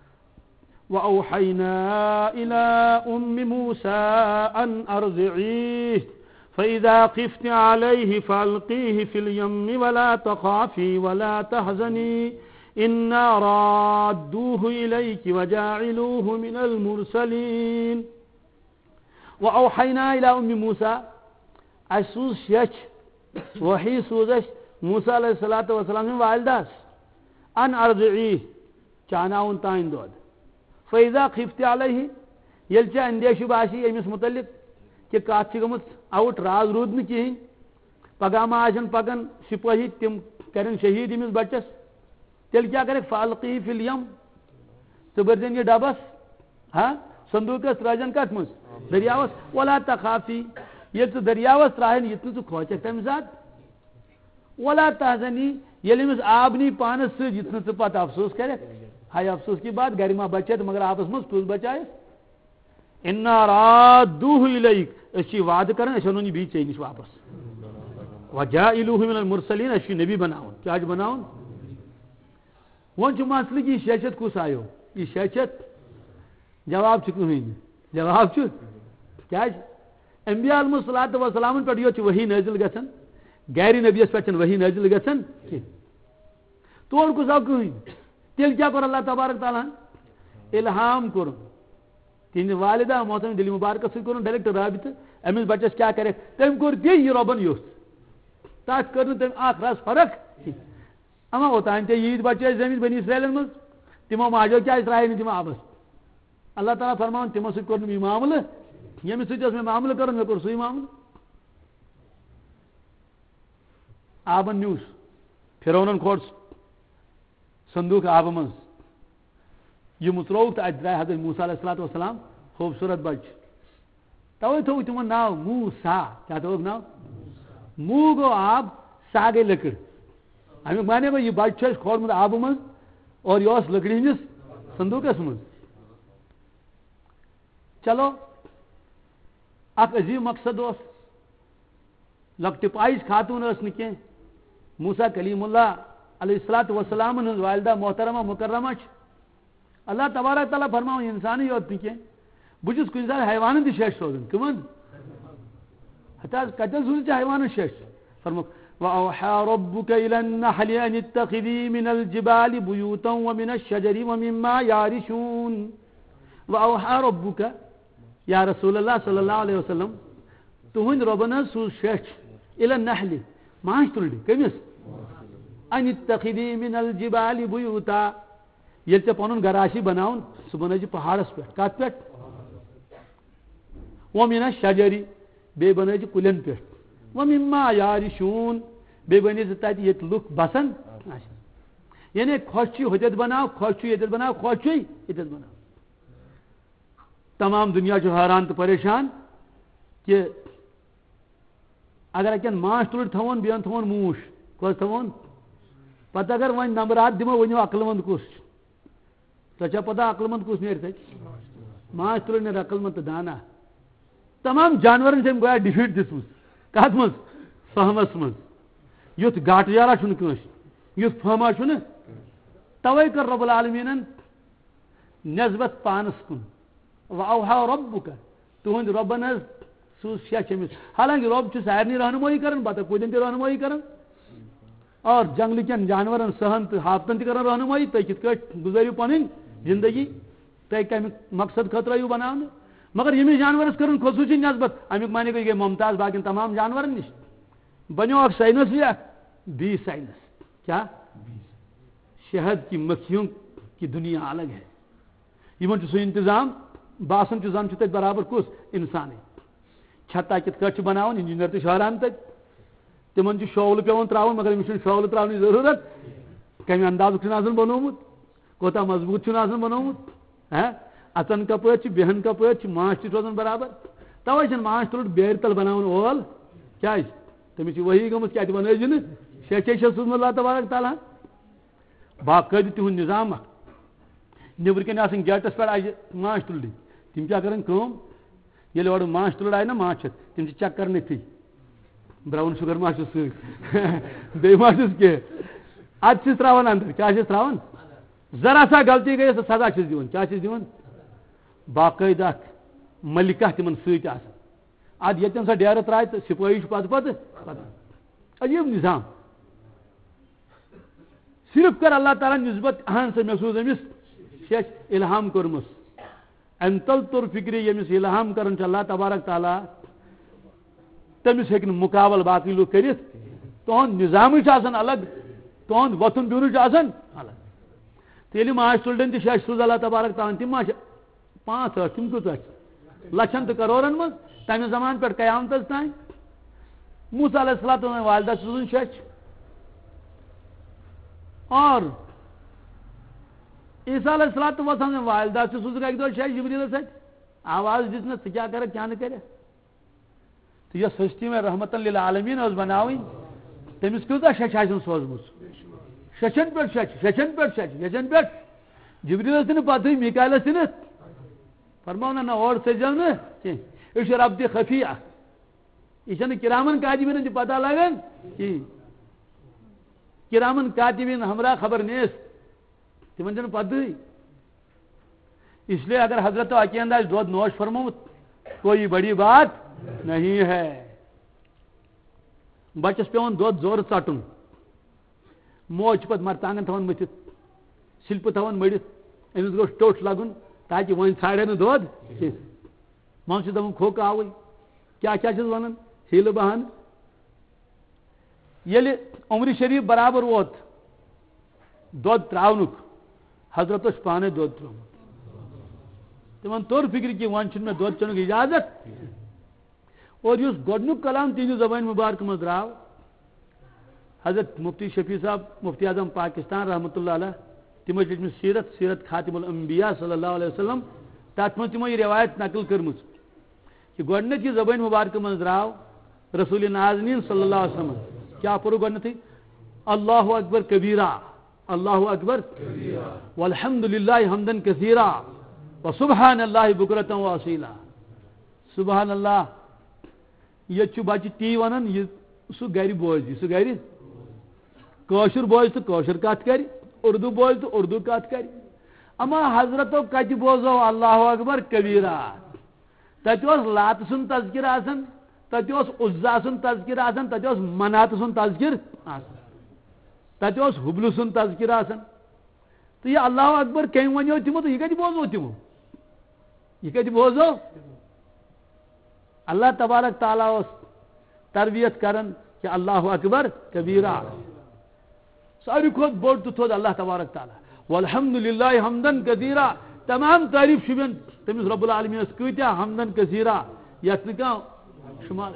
وَأَوْحَيْنَا إِلَىٰ أُمِّ مُوسَىٰ أَنْ أَرْضِعِيهِ فَإِذَا خِفْتِ عَلَيْهِ فَأَلْقِيهِ فِي الْيَمِّ وَلَا تَخَافِي وَلَا تَحْزَنِي إِنَّا رَادُّوهُ إِلَيْكِ وَجَاعِلُوهُ مِنَ الْمُرْسَلِينَ وَأَوْحَيْنَا إِلَىٰ أُمِّ مُوسَىٰ اَسہِ سوٗز شیٚچھ وحی سوٗز اَسہِ موسیٰ علیہ الصلوٰتُ وسلام سٕنٛدِ والدہس ان ارضعیٖہ چاناوُن تانۍ دۄد فیضا خِفْتِ علیہ ییٚلہِ ژےٚ اندیشہِ باسی أمِس مُتعلق کہ کتھ چھِ گٔمٕژ آوُٹ راز روٗد نہٕ کِہینۍ پگہہ ما آسن پکان سِپٲہی تِم کرن شہیٖد أمِس بچس تیٚلہِ کیٛاہ کرکھ فالقیٖہ فِی الیم ژٕ بٔرزٮ۪ن یہِ ڈبس ہاں صندوٗقس ترٲزٮ۪ن کتھ منٛز دٔریاوس ولا تخافی ییٚلہِ ژٕ دٔریاوس ترٛاوَن یہِ تہِ ژٕ کھوژکھ تمہِ ساتہٕ ولا تحزنی ییٚلہِ أمِس آب نی پانس سۭتۍ یہِ نہٕ ژٕ پتہٕ افسوس کرکھ ہاے افسوس کی بات گرِ ما بچے مگر آبس منٛز کُس بچایس اِنا رادوٗہ اِلیک أسۍ چھِ یہِ وعدٕ کران أسۍ اَنون یہِ بیٚیہِ ژےٚ نِش واپس وجاعلوٗہ مِنَ المُرسَلیٖن اَسہِ چھُ یہِ نبی بناوُن کیٛاہ چھُ بناوُن وۄنۍ چھُ مسلہٕ کہِ یہِ شیٚچھتھ کُس آیو یہِ شیٚچھتھ جواب چھُ کٕہٕنۍ جواب چھُ کیٛازِ انبیاء علیہم الصلوٰتُ وسلامن پٮ۪ٹھ یوت چھِ وحی نٲزِل گژھان گرِ نبیَس پٮ۪ٹھ چھنہٕ وحی نٲزِل گژھان کینٛہہ تور کُس آو کٕہٕنۍ تیٚلہِ کیٛاہ کوٚر اللہ تبارک تعالیٰ ہن اِلہام کوٚرُن تِہنٛدِ والدہ محترم دِلہِ مُبارکس سۭتۍ کوٚرُن ڈایریکٹ رٲبطہٕ أمِس بچس کیٛاہ کرکھ تٔمۍ کوٚر تی یہِ رۄبن یوٚژھ تتھ کٔر نہٕ تٔمۍ اکھ رژھ فرق کینٛہہ اما اوٚتانۍ تے ییٖتۍ بچہٕ ٲسۍ زٲمٕتۍ بنی اسرائیلن منٛز تِمو ماجو کیٛازِ ترٛایہِ نہٕ تِم آبس اللہ تعالیٰ فرماوان تِمو سۭتۍ کوٚر نہٕ یہِ معاملہٕ ییٚمِس سۭتۍ اوس مےٚ معاملہٕ کرُن مےٚ کوٚر سُے معاملہٕ آبن نیوٗس فرعونن کھوڑ صندوق آب من یہ متروک تو اتہ درائے حضرت موسیٰ علیہ الصلوۃ والسلام خوبصورت بچہ توے تھو تمن ناو موسیٰ کیا تھوک ناو مو گو آب سا گئی لکڑ امیک مانے گو یہ بچہ کھولمت آب من اور یہ لکڑ ہندس صندوقس من چلو اخ عظیم مقصد اس لکٹ پائش خاتون اس نکیں موسیٰ کلیم اللہ علیہ الصلوۃ والسلام ہن والدہ محترمہ مکرمہ اللہ تبارک تعالیٰ فرماؤ انسانی یوت نکیں بچس کن سات حیوان تہ شیش سوزن کمن حتیٰ کتل سوز حیوان شیش فرمو وَأَوْحَى رَبُّكَ إِلَى النَّحْلِ أَنِ اتَّخِذِي مِنَ الْجِبَالِ بُيُوتًا وَمِنَ الشَّجَرِ وَمِمَّا يَعْرِشُونَ وَأَوْحَى رَبُّكَ یا رسول اللہ صلی اللہ علیہ وسلم تہند ربن سوز شیش إِلَى النَّحْلِ ماش تلڈی کمس أَنِ اتَّخِذِي مِنَ الْجِبَالِ بُيُوتًا یل ژے پنن گراسی بناون سہ بنٲیزِ پہاڑس پہ کت پہ وَمِنَ الشَّجَرِ بے بنٲیزِ کُلٮ۪ن پہ وَمِمَّا يَعْرِشُونَ بے بنٲیزِ تتہِ ییٚتہِ لُکھ بسن یعنی خوش چھُ ہوٚتٮ۪تھ بناو خوش چھُ ییٚتٮ۪تھ بناو خوش چھُے ییٚتٮ۪تھ بناو تمام دنیا چھُ حیران تہٕ پریشان کہ اگر اکین ماچھ تُلٕر تھاوون بیٚیَن تھاوون موٗش کۄس تھاوون پتہٕ اگر وۄنۍ نمبرات دِمو ؤنِو عقل مند کُس چھُ تۄہہِ چھا پتہ عقل مند کُس نیرِ تتہِ ماچھ تُلٕر نیرِ عقل مند تہٕ دانا تمام جانورن چھِ أمۍ گویا ڈِفیٖٹ دِژمٕژ کتھ منٛز فہمس منٛز یُتھ گاٹہٕ جارا چھُنہٕ کٲنٛسہِ یُتھ فہما چھُنہٕ توے کٔر رۄب العالمیٖنن نسبت پانس کُن وَأَوْحَى رَبُّكَ تُہنٛدِ رۄبن حظ سوٗز شیٚچھ أمِس حالانکہِ رۄب چھُ سارنٕے رہنمٲیی کران پتہٕ کُلٮ۪ن تہِ رہنمٲیی کران اور جنگلٕکٮ۪ن جانورن سہن تہٕ ہاپتن تہِ کران رہنمٲیی تُہۍ کِتھ کٲٹھۍ گُزٲرِو پنٕنۍ زندگی تُہۍ کمہِ مقصد خٲطرٕ آیِو بناونہٕ مگر ییٚمِس جانورس کٔرٕن خصوٗصی نسبت امیُک معنی گوٚو یہِ گٔے ممتاز باقین تمام جانورن نِش بنیو اکھ سائنس اکھ بی سائنس کیا شہد کی مکھیوں کی دنیا الگ ہے یمن چھُ سُہ انتظام باسان چھُ زن چھُ تتہِ برابر کُس انسانے چھتا کِتھ کٲٹھۍ چھُ بناوان انجیٖنر تہِ چھُ حٲران تتہِ تمن چھُ شولہٕ پیوان تراوُن مگر أمِس چھُنہٕ شولہٕ تراونٕچ ضروٗرت کمہِ اندازُک چھُنہٕ آسان بنومُت کوتاہ مضبوٗط چھُنہٕ آسان بنومُت ہاں اژن کپٲرۍ چھِ بیہن کپٲرۍ چھِ ماچھ تہِ روزان برابر توے چھِنہٕ ماچھ تُلُر بیرِ تل بناوان اول کیازِ تٔمِس چھِ وحی گٔمٕژ کیٛازِ بنٲیزِ نہٕ شیٚچھے چھِ سوٗزمُت اللہ تبارک تعالیٰ باقٲعدٕ تِہُنٛد نظام اکھ نیبرٕ کَنۍ آسان گیٹس پٮ۪ٹھ اَجہِ ماچھ تُلرِ تِم کیٛاہ کران کٲم ییٚلہِ اورٕ ماچھ تُلر آیہِ نا ماچھ تِم چھِ چیک کران أتھی براؤن شُگر ما چھُس سۭتۍ بیٚیہِ ما چھُس کینٛہہ اَدٕ چھِس تراوان اندر کیٛاہ چھِس تراوان ذرا سا غلطی گٔیَس تہٕ سزا چھِس دِوان کیٛاہ چھِس دِوان باقٲعدٕ اکھ ملکہ تِمن سۭتۍ آسان ادٕ ییٚتٮ۪ن سۄ ڈیرٕ ترٛایہِ تہٕ سِپٲہی چھُ پتہٕ پتہٕ پتہٕ عجیٖب نظام صرف کر اللہ تعالیٰ نسبت اہن سا مےٚ سوٗز أمِس شیٚچھ اِلہام کوٚرمُت امہِ تل توٚر فِکرِ ییٚمِس اِلہام کران چھُ اللہ تبارک تعالیٰ تٔمِس ہیٚکہِ نہٕ مُقابل باقٕے لُکھ کٔرِتھ تُہُنٛد نظامٕے چھُ آسان الگ تُہُنٛد وۄتھُن بِہُن چھُ آسان الگ تہٕ ییٚلہِ ماچھ تُلڈٮ۪ن تہِ شیٚچھ سوٗز اللہ تبارک تعالیٰ تِم ما چھِ پانٛژھ ٲٹھ تِم کۭژاہ چھِ لچھن تہٕ کرورن منٛز تمہِ زمانہٕ پٮ۪ٹھ قیامتس تانۍ موسیٰ علیہ الصلوۃ والدہ سوٗزُن شیٚچھ اور عیسیٰ علیہ الصلوۃ والسلام والدہ تہِ سوٗزُکھ اکہِ دۄہ شیٚچھ جبریٖلس اَتھِ آواز دِژنس ژٕ کیٛاہ کرکھ کیٛاہ نہٕ کرکھ تہٕ یۄس ہستی میں رحمتن للعالمیٖن ٲس بناوٕنۍ تٔمِس کۭژاہ شیٚچھ آسن سوزمٕژ شیٚچھن پٮ۪ٹھ شیٚچھ شیٚچھن پٮ۪ٹھ شیٚچھ شیٚچھن پٮ۪ٹھ جبریٖلس تہِ نہٕ پتہٕے میٖکایلس تہِ نہٕ فرماو نہ نہ اور سٔجزیو نہٕ کینٛہہ یہِ چھُ رب تہِ خفی اکھ یہِ چھنہٕ کِرامن کاتِبیٖنن تہِ پتہ لگان کِہیٖنۍ کِرامن کاتِبیٖن ہمراہ خبر نیس تِمن چھنہٕ پتہٕے اس لیے اگر حضرت عقیند آسہِ دۄد نوش فرمومُت کوئی بڑی بات نہیں ہے بچس پیوان دۄد زورٕ ژٹُن موج چھِ پتہٕ مرژانٛگن تھاوان مٔتھِتھ سِلپہٕ تھاوان مٔڑِتھ أمِس گوٚژھ ٹوٚٹھ لگُن تاکہِ وۄنۍ ژھانڈے نہٕ دۄد کینٛہہ منٛزٕ چھِ دپان کھوٚک آوٕے کیٛاہ کیٛاہ چھِس ونان ہیٖلہٕ بہانہٕ ییٚلہِ عمرِ شریٖف برابر ووت دۄد تراونُک حضرت اوس پانے دۄد تروومُت تِمن توٚر فِکرِ کہِ وۄنۍ چھُنہٕ مےٚ دۄد چٮ۪نُک اِجازت اور یُس گۄڈنیُک کلام تِہنٛدِ زبانہِ مُبارکہٕ منٛز درٛاو حضرت مفتی شفیع صاحب مفتی اعظم پاکستان رحمتہ اللہ علیہ تمو لیچم سیرت سیرت خاتم الانبیاء صلی اللہ علیہ وسلم تات من تمو یہ روایت نقل کرمز کہ گۄڈنیتھ یہ زبان مبارک من درٛاو رسول نازنین صلی اللہ علیہ وسلم کیا پوٚرُکھ گۄڈنیتھٕے اللہ اکبر کبیرہ اللہ اکبر والحمد للہ حمدن کثیرا وسبحان اللہ بکرۃ واصیلا سبحان اللہ یہ بچہ تی ونان یہ سہ گر بوزِ سہ گر کٲشُر بوزِ تو کٲشُر کتھ کر اردو بوزِ تو اردو کتھ کر اما حضرتو کتہِ بوزو اللہ اکبر کبیرہ تتہِ اوس لات سُنٛد تذکر آسان تتہِ اوس عزا سُنٛد تذکر آسان تتہِ اوس منات سُنٛد تذکر آسان تتہِ اوس حبلہ سُنٛد تذکر آسان تو یہ اللہ اکبر کٔمۍ ونیو تمو تو یہ کتہِ بوزو تمو یہ کتہِ بوزو اللہ تبارک تعالیٰ اس تربیت کرن کہ اللہ اکبر کبیرہ ساری کھوت بوڑ تو تھود اللہ تبارک تعالیٰ والحمد للہ حمدن کثیرہ تمام تعریف شبین تمس رب العالمین اس کتیا حمدن کثیرہ یت نہ شمار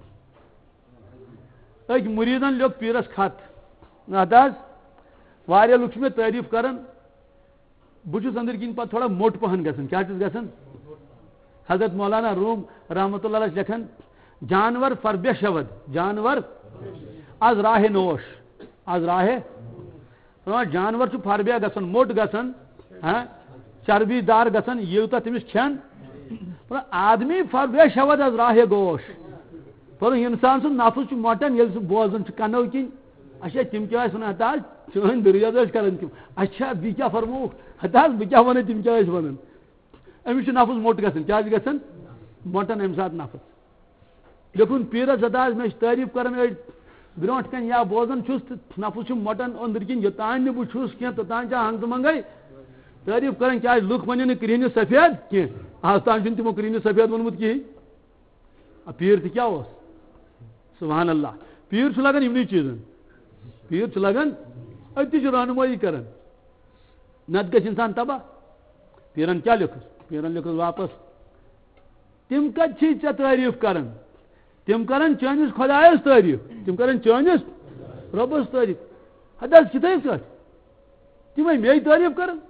اک مریدن لیوک پیرس خط ناداز واریاہ لوگ میں تعریف کرن بچس اندر کن پہ تھوڑا موٹ پہن گھن کیا چیز گھن حضرت مولانا روم رحمۃ اللہ علیہ لکھن جانور فربہ شود جانور از راہ نوش از راہ جانور فربہ گھن موٹ گھن ہاں چربی دار گھن یوتہ تمس کھین آدمی فربہ شود از راہ گوش پر انسان سن نفس موٹان یل سہ بوزن کنو کن اچھا تم کیا ونان حتاز چون دریاد کران تم اچھا بی کیا فرمو حتاز بہ کیا ون تم کیا ونان امس نفس موٹ گھن کیا گھن موٹان ام سات نفس لیکن پیرس حتاز میں تعریف کران اڑ برونٹ کن یا بوزان چھس تو نفس موٹان اندر کن یوتان نہ بہس کی توتان ہنگ منگے تعریف کران کیا لوگ ون کرہن سفید کی آج تان تمو کرہن سفید ونمت کہین پیر تہ کیا سبحان اللہ پیر چھ لگان یمنی چیزن پیر چھ لگان اتی رہنمائی کران نت گژھِ انسان تباہ پیرن کیا لکھس پیرن لکھس واپس تم کت چھی ژے تعریف کران تم کران چٲنِس خۄدایس تعریف تم کران چٲنِس رۄبس تعریف حد حظ کِتھٕے کتھ تمے مے تعریف کران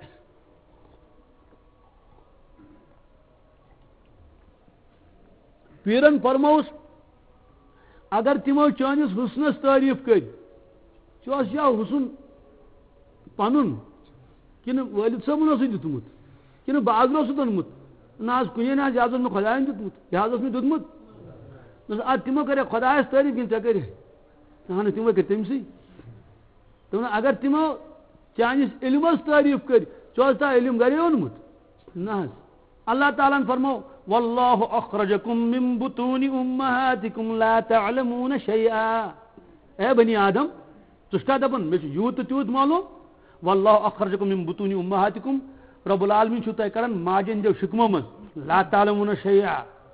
پیرن فرموس اگر تمو چٲنِس حسنس تعریف کر چھ یا حسن پنن کن والد صٲبن اوس دیُتمُت کن بازر اوس اوٚنمُت نہ حظ کُنے نہ حظ یہِ حظ اوس مےٚ خۄدایَن دیُتمُت یہِ حظ اوس مےٚ دیُتمُت ادٕ تِمو کرے خۄدایس تعریف کِنہٕ ژےٚ کرے اہن تِمو کٔر تٔمسٕے دوٚپُن اگر تِمو چٲنِس علمس تعریف کر ژےٚ اوستا علم گرے اوٚنمُت نہ حظ اللہ تعالیٰ فرمو واللہ اخرجکم من بطون امہاتکم لا تعلمون شیئا اے بنی آدم ژٕ چھُکھا دپان مےٚ چھُ یوٗت تہٕ تیوٗت معلوم واللہ اخرجکم من بطون امہاتکم رب العالمین چھُو تۄہہِ کڑان ماجہِ ہٕنٛدیو شکمو منٛز لا تعلمون شیئا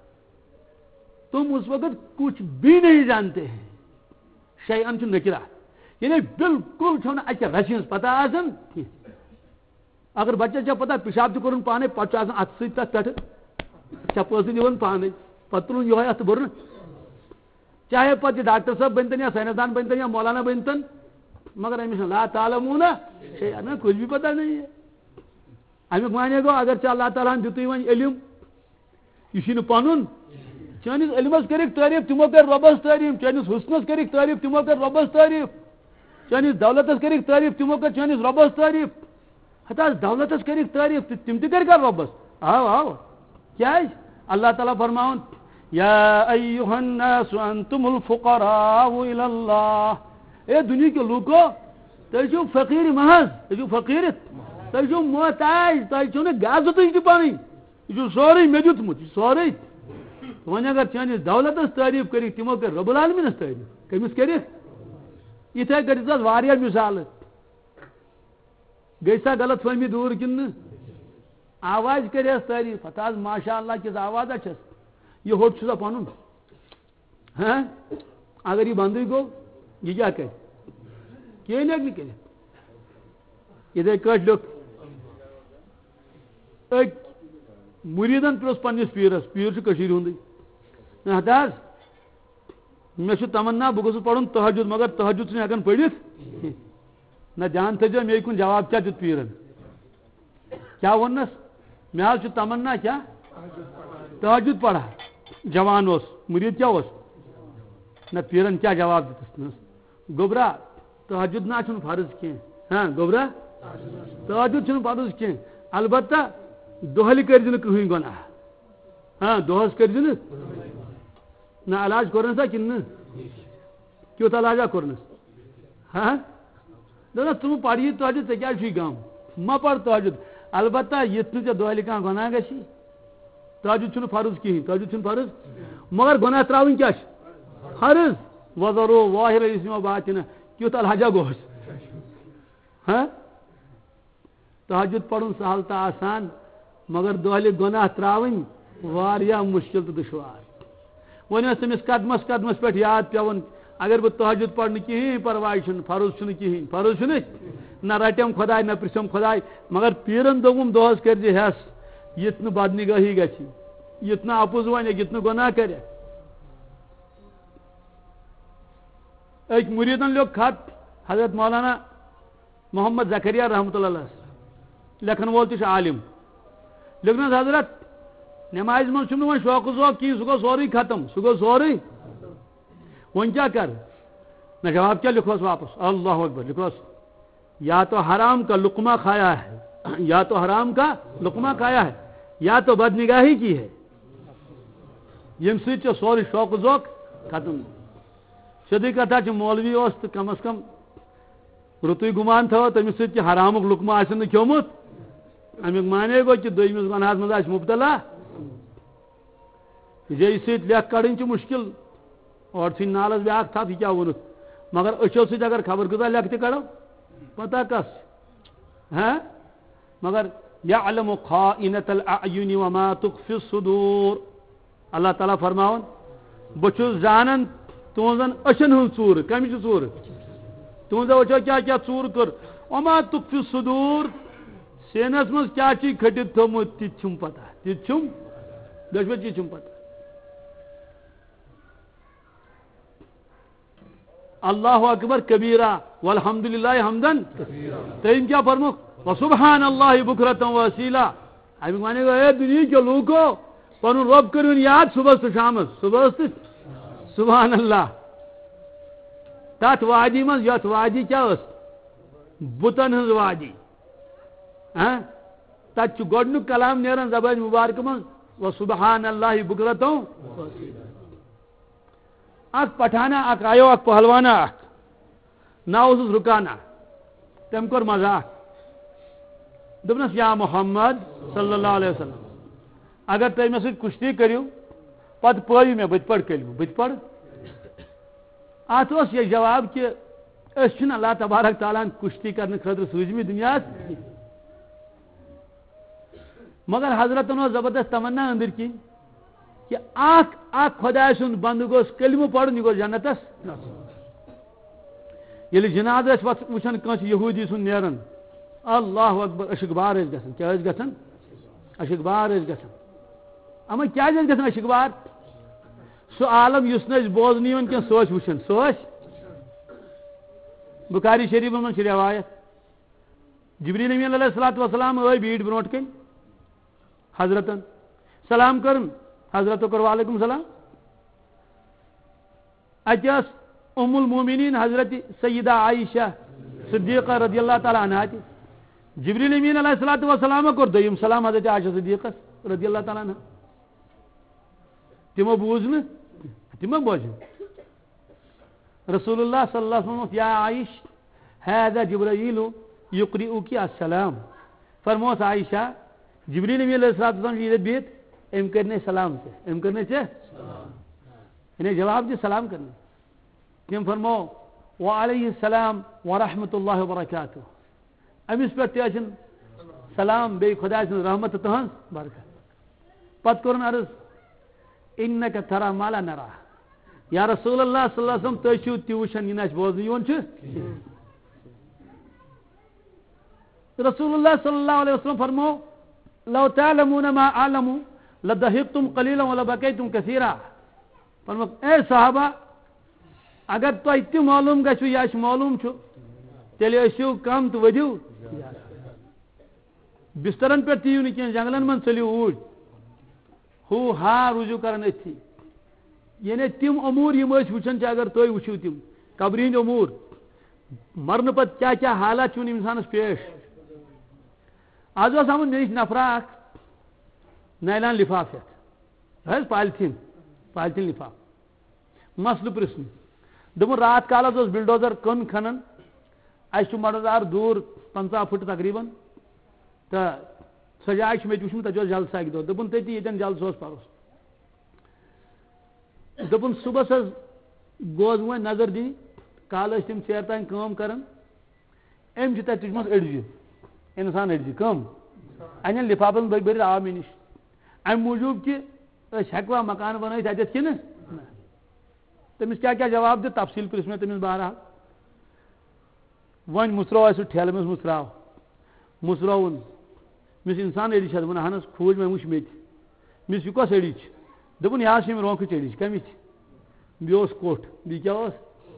تم اس وقت کچھ بھی نہیں جانتے ہیں شیئن چھُ نکرہ یعنی بالکل چھو نہٕ اکہِ رچہِ ہٕنٛز پتہ آسان کینٛہہ اگر بچس چھا پتہ پیشاب تہ کورن پانے پتہ آسان اتھ سۭتۍ تتھ پٮ۪ٹھٕ چپٲسۍ یِوان پانے پتہٕ تُلُن یہوے اتھ برُن چاہے پتہ ڈاکٹر صاحب بنتن یا سائنسدان بنتن یا مولانا بنتن مگر امس لا تعلمون شیئا نہ کچھ بھی پتہ نہیں ہے امیک معنی گو اگر ژےٚ اللہ تعالیٰ ہن دیُتُے وۄنۍ علم یہِ چھُے نہٕ پنُن چٲنِس علمس کٔرِکھ تعریف تِمو کٔر رۄبس تعریف چٲنِس حسنس کٔرِکھ تعریف تِمو کٔر رۄبس تعریف چٲنِس دولتس کٔرِکھ تعریف تِمو کٔر چٲنِس رۄبس تعریف ہتا دولتس کٔرِکھ تعریف تِم تہِ کٔرۍ کر رۄبس آو آو کیازِ اللہ تعالیٰ فرماوُن یا ایُہا الناس انتم الفقراء الی اللہ اے دنیا کے لوکو تُہۍ چھِو فقیٖر محض تُہۍ چھِو فقیٖر تُہۍ چھِو محتاج تۄہہِ چھو نہٕ غازتٕچ تہِ پنٕنۍ یہِ چھُ سورُے مےٚ دیُتمُت یہِ چھُ سورُے وۄنۍ اگر چٲنِس دولتس تعریف کٔرِکھ تِمو کٔر رب العالمیٖنس تعریف کٔمِس کٔرِکھ یِتھے کٔٹھۍ دِژ واریاہ مثالہٕ گٔے سا غلط فہمی دوٗر کِنہٕ نہٕ آواز کریس تعریف پتہ حظ ماشاء اللہ کس آواز چھس یہ ہوٹ چھُسا پنُن ہاں اگر یہ بندٕے گوٚو یہ کیٛاہ کرِ کینٛہہ ہیٚکہِ نہٕ کٔرِتھ یِتھے کٲٹھۍ لیوٚکھ أکۍ مُریٖدن پرٛژھ پننِس پیٖرس پیٖر چھُ کٔشیٖرِ ہُنٛدٕے ہتہٕ حظ مےٚ چھُ تمنا بہٕ گوٚژھُس پرُن تہجُد مگر تہجُد چھُنہٕ ہٮ۪کان پٔرِتھ نہ جان تھو مے کن جواب کیا دیت پیرن کیا ونس مے حظ تمنا کیا تہجد پڑھا جوان اس مرید کیا اس نہ پیرن کیا جواب دیتس گوبرا تہجد نہ چھن فرض کی ہاں گوبرا تہجد چھن فرض کی البتہ دہلی کرزِ نہٕ کٕہٕنۍ گۄناہ ہاں دۄہس کرزِ نہٕ نہ علاج کوٚرنسا کِنہٕ نہٕ کیُتھ علاجا کوٚرنس ہاں دوٚپنس ژٕ مہٕ پَر یہِ تہجد ژےٚ کیٛازِ چھُے غم مہ پَر تہجد البتہ یِتھ نہٕ ژےٚ دۄہلہِ کانٛہہ گۄناہ گژھی تہجد چھُنہٕ فرض کِہیٖنۍ تہجد چھُنہٕ فرض مگر گۄناہ ترٛاوٕنۍ کیٛاہ چھِ فرض وَذَرُوا ظَاهِرَ الْإِثْمِ وَبَاطِنَهُ کیُتھ علاجا گوٚوس ہاں تہجد پَرُن سہل تہٕ آسان مگر دۄہلہِ گۄناہ ترٛاوٕنۍ واریاہ مُشکل تہٕ دُشوار وۄنۍ ٲس تٔمِس قدمس قدمس پٮ۪ٹھ یاد پیٚوان اگر بہٕ تہجد پَرنہٕ کِہیٖنۍ پرواے چھُنہٕ فرض چھُنہٕ کِہیٖنۍ فرض چھُنہٕ نہ رَٹٮ۪م خۄداے نہ پرٛژھٮ۪م خۄداے مگر پیٖرن دوٚپُم دۄہس کٔرزِ ہٮ۪س یِتھ نہٕ بدنِگٲہی گژھی یِتھ نہٕ اَپُز وَنٮ۪کھ یِتھ نہٕ گۄناہ کَرٮ۪کھ أکۍ مُریٖدن لیوٚکھ خط حضرت مولانا محمد زکریہ رحمتہ اللہ لیکھن وول تہِ چھُ عالم لیکھنس حضرت نمازِ منٛز چھُم نہٕ وۄنۍ شوقہٕ ذوق کِہیٖنۍ سُہ گوٚو سورُے ختم سُہ گوٚو سورُے وۄنۍ کیٛاہ کر نہ جواب کیا لکھوس واپس اللہ اکبر لکھوس یا تو حرام کا لقمہ کھایا ہے یا تو حرام کا لقمہ کھایا ہے یا تو بد نگاہی کی ہے یم سۭتۍ ژےٚ سورُے شوق ذوق ختم سیٚدٕے کتھا چھِ مولوی اوس تہٕ کم از کم رُتُے گُمان تھٲو تٔمِس سۭتۍ کہِ حرامُک لُقمہٕ آسن نہٕ کھیوٚمُت امیُک معنے گوٚو کہِ دوٚیمِس گۄناہس منٛز آسہِ مُبتلا جے سۭتۍ لیکھ کڑٕنۍ چھِ مُشکل اور ژھٕنۍ نالس بیاکھ تھپھ یہِ کیٛاہ ووٚنُتھ مگر أچھو سۭتۍ اگر خبر کۭژاہ لیکھ تہِ کڑو پتہ کس ہاں مگر یعلم خائنۃ الاعین وما تخفی الصدور اللہ تعالیٰ فرماوان بہٕ چھُس زانان تُہنزن أچھن ہٕنٛز ژوٗرٕ کمہِ چھِ ژوٗرٕ تُہنزو أچھو کیٛاہ کیٛاہ ژوٗر کٔر وما تخفی الصدور سینس منٛز کیٛاہ چھُے کھٔٹِتھ تھوٚمُت تہِ چھُم پتہ تہِ چھُم دۄشوے چیٖز چھُم پتہ اللہ اکبر کبیرہ والحمد للہ حمدن تریم کیا فرموک وسبحان اللہ بکرۃ واسیلا امیک مانے گا اے دنیا کے لوگو پنن رب کریون یاد صبح تو شامس صبح تو سبحان اللہ تات وادی من یت وادی کیا اس بتن ہز وادی ہاں تات چھ گۄڈنیُک کلام نیران زبان مبارک من وسبحان اللہ بکرۃ واسیلا اک پٹھانا اک آیو اک پہلوانا اک ناو اوسُس رُکانا تٔمۍ کوٚر مزاق دوٚپنس یا محمد صلی اللہ علیہ وسلم اگر تُہۍ مےٚ سۭتۍ کُشتی کٔرِو پتہٕ پٲیِو مےٚ بہٕ تہِ پرٕ کلمہٕ بہٕ تہِ پرٕ اتھ اوس یہِ جواب کہِ أسۍ چھِنہٕ اللہ تبارک تعالیٰ ہن کُشتی کرنہٕ خٲطرٕ سوٗزمٕتۍ دُنیاہس مگر حضرتن اوس زبردست تمنا أنٛدٕرۍ کِنۍ کہ اخ اخ خدا سُنٛد بندٕ گوٚژھ کلمہٕ پرُن یہِ گوٚژھ جنتس ییٚلہِ جناز ٲسۍ وٕچھان کٲنٛسہِ یہوٗدی سُنٛد نیران اللہ اکبر اشک بار ٲسۍ گژھان کیٛاہ ٲسۍ گژھان اشک بار ٲسۍ گژھان اما کیٛازِ ٲسۍ گژھان اشک بار سُہ عالم یُس نہٕ أسۍ بوزنہٕ یِوان کینٛہہ سُہ ٲسۍ وٕچھان سُہ ٲسۍ بُخاری شریٖفس منٛز چھِ رٮ۪وایت جبریٖل امیٖن علیہ الصلوۃ والسلام ٲے بیٖٹھ برونٛٹھ کَنۍ حضرتن سلام کٔرٕن حضرتو کوٚر وعلیکم السلام اتہِ ٲس ام المومنین حضرت سیدہ عائشہ صدیقہ رضی اللہ تعالیٰ عنہا تہِ جبریٖل امیٖن علیہ الصلوۃ والسلام کوٚر دوٚیِم سلام حضرت عائشہ صدیقس رضی اللہ تعالیٰ عنہا تِمو بوٗز نہٕ تِمو بوزِ رسول اللہ صلی اللہ علیہ وسلم یا عائش هذا جبرائیل یقرئکی السلام فرموس عائشہ جبریٖل امیٖن علیہ الصلوۃ والسلام ییٚتہِ بِہِتھ أمۍ کرنے سلام سے أمۍ کرنے سے انہیں جواب دے سلام کرنے تم فرمو وعلیہ السلام ورحمۃ اللہ وبرکاتہ امس پہ تن سلام بی خدا سن رحمت تہن برکت پت کورن عرض انک ترى ما لا نرى یا رسول اللہ صلی اللہ علیہ وسلم تھی چھو تی وچھان یہ بوزن یون رسول اللہ صلی اللہ علیہ وسلم فرمو لو تعلمون ما اعلم لضحكتم قليلا ولبكيتم كثيرا فرمو اے صحابہ اگر تہ تہ معلوم گژھو یا معلوم چھو تیل ٲسِو کم تو ؤدِو بسترن پہ تیو نہ کینٛہہ جنگلن من ژٔلِو اوٗرۍ ہُہ ہا روٗزِو کران أتھی یعنی تِم اموٗر یِم أسۍ وٕچھان چھِ اگر تُہۍ وٕچھِو تِم قبرِ ہٕنٛدۍ اموٗر مرنہٕ پتہٕ کیٛاہ کیٛاہ حالات چھِ وٕنہِ اِنسانس پیش آز اوس آمُت مےٚ نِش نفرا اکھ نایلان لِفاف ہٮ۪تھ حظ پالتھیٖن پالتھیٖن لِفاف مسلہٕ پرٛژھنہِ دوٚپُن راتھ کالس اوس بِلڈوزر کٔن کھنان اَسہِ چھُ مڈردار دوٗر پنژاہ پھٕٹ تقریٖبن تہٕ سۄ جاے چھِ مےٚ تہِ وٕچھمُت تَتہِ اوس جلسہٕ اَکہِ دۄہ دوٚپُن تٔتی ییٚتٮ۪ن جلسہٕ اوس پَرُس دوٚپُن صُبحس حظ گوس بہٕ وۄنۍ نظر دِنہِ کالہٕ ٲسۍ تِم ژیرٕ تانۍ کٲم کران أمۍ چھِ تَتہِ تُجمژ أڑجہِ اِنسان أڑجہِ کٕم اَنٮ۪ن لِفافن بٔرۍ بٔرِتھ آو مےٚ نِش اَمہِ موٗجوٗب کہِ أسۍ ہٮ۪کوا مکان بنٲوِتھ اَتٮ۪تھ کِنہٕ نہ تٔمِس کیٛاہ کیٛاہ جواب دِتھ تفصیٖل پرٛژھ مےٚ تٔمِس بہرحال وۄنۍ مُژروو اَسہِ سُہ ٹھیلہٕ أمِس مُژراو مُژرووُن مےٚ چھِ اِنسان أڑِج چھَس وَنان اہن حظ کھوٗج وۄنۍ وٕچھ مےٚ تہِ مےٚ چھِ یہِ کۄس أڑِج چھِ دوٚپُن یہِ حظ چھِ یِم رونٛقٕچ أڑِج کَمِچ بیٚیہِ اوس کوٚٹھ بیٚیہِ کیٛاہ اوس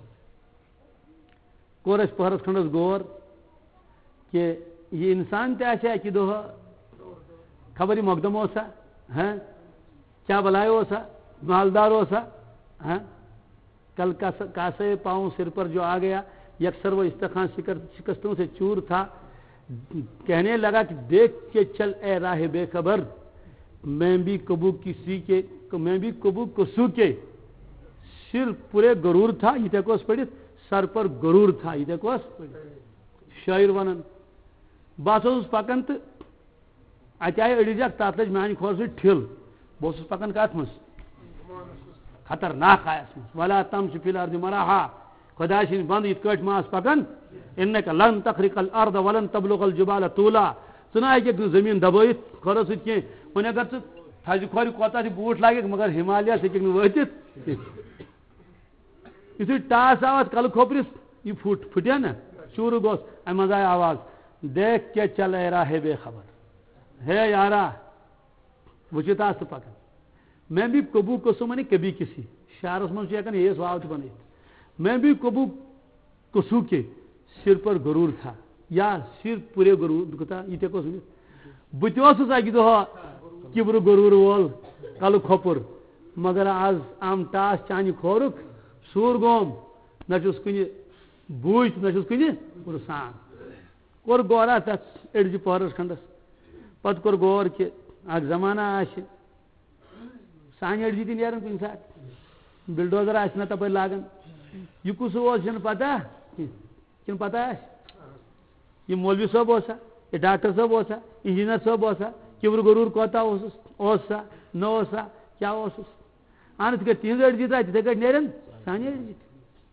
کوٚر اَسہِ پٔہرس کھنٛڈس غور کہِ یہِ اِنسان تہِ آسہِ اَکہِ دۄہ خبر یہِ مۄقدم اوسا ہاں کیٛاہ بلاے اوسا مالدار اوسا ہاں کل کاسے پاؤں سر پر جو آ گیا یکسر وہ استخوان شکستوں سے چور تھا کہنے لگا کہ دیکھ کے چل اے راہ بے خبر میں بھی کبو کسی کے میں بھی کبو کسو کے سر پورے غرور تھا یہ تک اس پڑھت سر پر غرور تھا یہ تک اس شاعر ونان بہت اوسُس پکان تو اتہ آئی أڑِج اکھ تتھ لٔج میانہِ کھۄرٕ سۭتۍ ٹھِل بہٕ اوسُس پکان کتھ منٛز خطرناک آیس منٛز ولا تمشِ فی الارض مراحا خدا سٕنٛدۍ بنٛد یِتھ کٲٹھۍ ما آس پکان انک لن تخرق الارض ولن تبلغ الجبال طولا ژٕ نہ ہیٚککھ نہٕ زٔمیٖن دبٲیِتھ کھۄرو سۭتۍ کینٛہہ وۄنۍ اگر ژٕ تھزِ کھۄرِ کوتاہ تہِ بوٗٹھ لاگکھ مگر ہمالیہس ہیٚککھ نہٕ وٲتِتھ یُتھُے ٹاس آو اتھ کلہٕ کھوپرِس یہِ پھُٹ پھٕٹیا نا چوٗرٕ گوٚس امہِ منٛز آیہِ آواز دیکھ کے چل اے راہ بے خبر ہے یارا وٕچھِتھ آس ژٕ پکان میں بھی کبو کسو مانے کبھی کسی شعرس منٛز چھُ ہٮ۪کان ییٖژ واو تہِ بنٲیِتھ میں بھی کبو کسو کے سر پر غرور تھا یا سر پورے غرور تھا یہ تہِ ہٮ۪کوس ؤنِتھ بہٕ تہِ اوسُس اکہِ دۄہ کِبرٕ غرور وول کلہٕ کھۄپُر مگر آز آم ٹاس چانہِ کھورُک سوٗر گوم نہ چھُس کُنہِ بوٗج نہ چھُس کُنہِ پُرسان کوٚر غورا تتھ أڑجہِ پٔہرس کھنڈس پتہٕ کوٚر غور کہِ اکھ زمانہ آسہِ سانہِ أڑجہِ تہِ نیران کُنہِ ساتہٕ بِلڈوزر آسہِ نہ تپٲرۍ لاگان یہِ کُس اوس چھُنہٕ پتہ کِنہٕ پتہ آسہِ یہِ مولوی صٲب اوسا یہِ ڈاکٹر صٲب اوسا انجیٖنر صٲب اوسا کِبرٕ غرور کوتاہ اوسُس اوسا نہ اوسا کیٛاہ اوسُس اہن یِتھ کٲٹھۍ تِہنٛز أڑجہِ درٛاے تِتھٕے کٲٹھۍ نیرن سانہِ أڑجہِ تہِ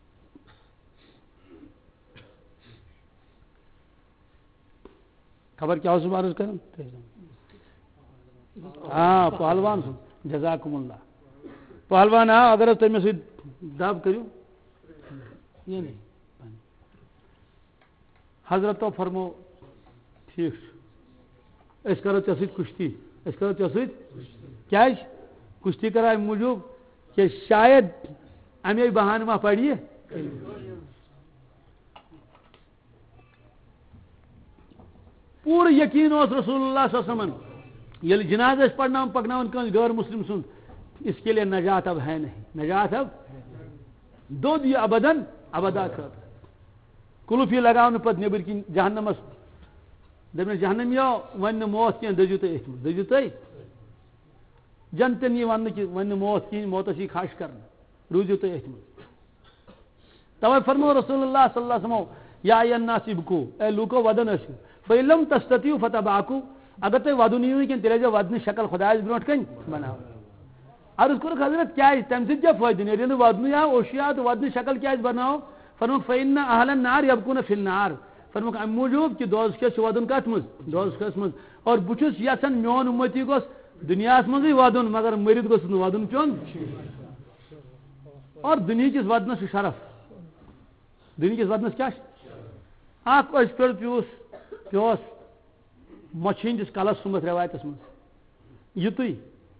خبر کیا اوسُس بہٕ عرض کران ہاں پہلوان سُنٛد جزاکُم اللہ پہلوان آو اگر حظ تُہۍ مےٚ سۭتۍ دب کٔرِو یہ نہیں حضرتو فرمو ٹھیک أسۍ کرو ژےٚ سۭتۍ کُشتی أسۍ کرو ژےٚ سۭتۍ کیٛازِ کُشتی کرو امہِ موٗجوٗب کہ شاید امے بہانہٕ ما پرِ یہِ پوٗرٕ یقیٖن اوس رسول اللہ صلی اللہ علیہ وسلم ییٚلہِ جناز ٲسۍ پرناوان پکناوان کٲنٛسہِ غٲر مسلم سُنٛد اس کے لیے نجات اب ہے نہیں نجات اب دۄد یہِ ابدن ابدا خٲطرٕ کُلُف یہِ لگاونہٕ پتہٕ نیٚبٕرۍ کِنۍ جہنمس دٔپِنس جہنمیو وۄنۍ نہٕ موت کینٛہہ دٔزِو تُہۍ أتھۍ منٛز دٔزِو تُہۍ جنتن یہِ وننہٕ کہِ وۄنۍ نہٕ موت کِہیٖنۍ موتس یی خاش کرنہٕ روٗزِو تُہۍ أتھۍ منٛز توے فرمو رسول اللہ صلی اللہ علیہ وسلم یا اَیُّہَ الناس ابکو اے لوٗکو ودان ٲسِو فَإِن لَمْ تَسْتَطِیعُوا فَتَبَاکُوا اگر تُہۍ ودُن یِیِو نہٕ کینٛہہ تیٚلہِ ٲسۍزیو ودنٕچ شکل خۄدایس برونٛٹھ کَنۍ بناوان عرض کوٚرُکھ حضرت کیٛازِ تَمہِ سۭتۍ کیٛاہ فٲیدٕ نیرِ ییٚلہِ نہٕ ودنٕے آو اوٚش آو تہٕ ودنٕچ شکل کیٛازِ بناوو فرموکھ فَإِنَّ أَہْلَ النَّارِ یَبْکُونَ فِی النَّارِ فرموکھ امہِ موٗجوٗب کہِ دوزخس چھُ ودُن کتھ منٛز دوزخس منٛز اور بہٕ چھُس یژھان میون اُمتی گوٚژھ دُنیاہس منٛزٕے ودُن مگر مٔرِتھ گوٚژھ نہٕ ودُن پیوٚن اور دُنہِکِس ودنس چھُ شرف دُنہِکِس ودنس کیٛاہ چھُ اکھ أسۍ پٮ۪ٹھ پیوٗس پیوس مۄچھِ ہٕنٛدِس کلس سُمتھ رٮ۪وایتس منٛز یِتُے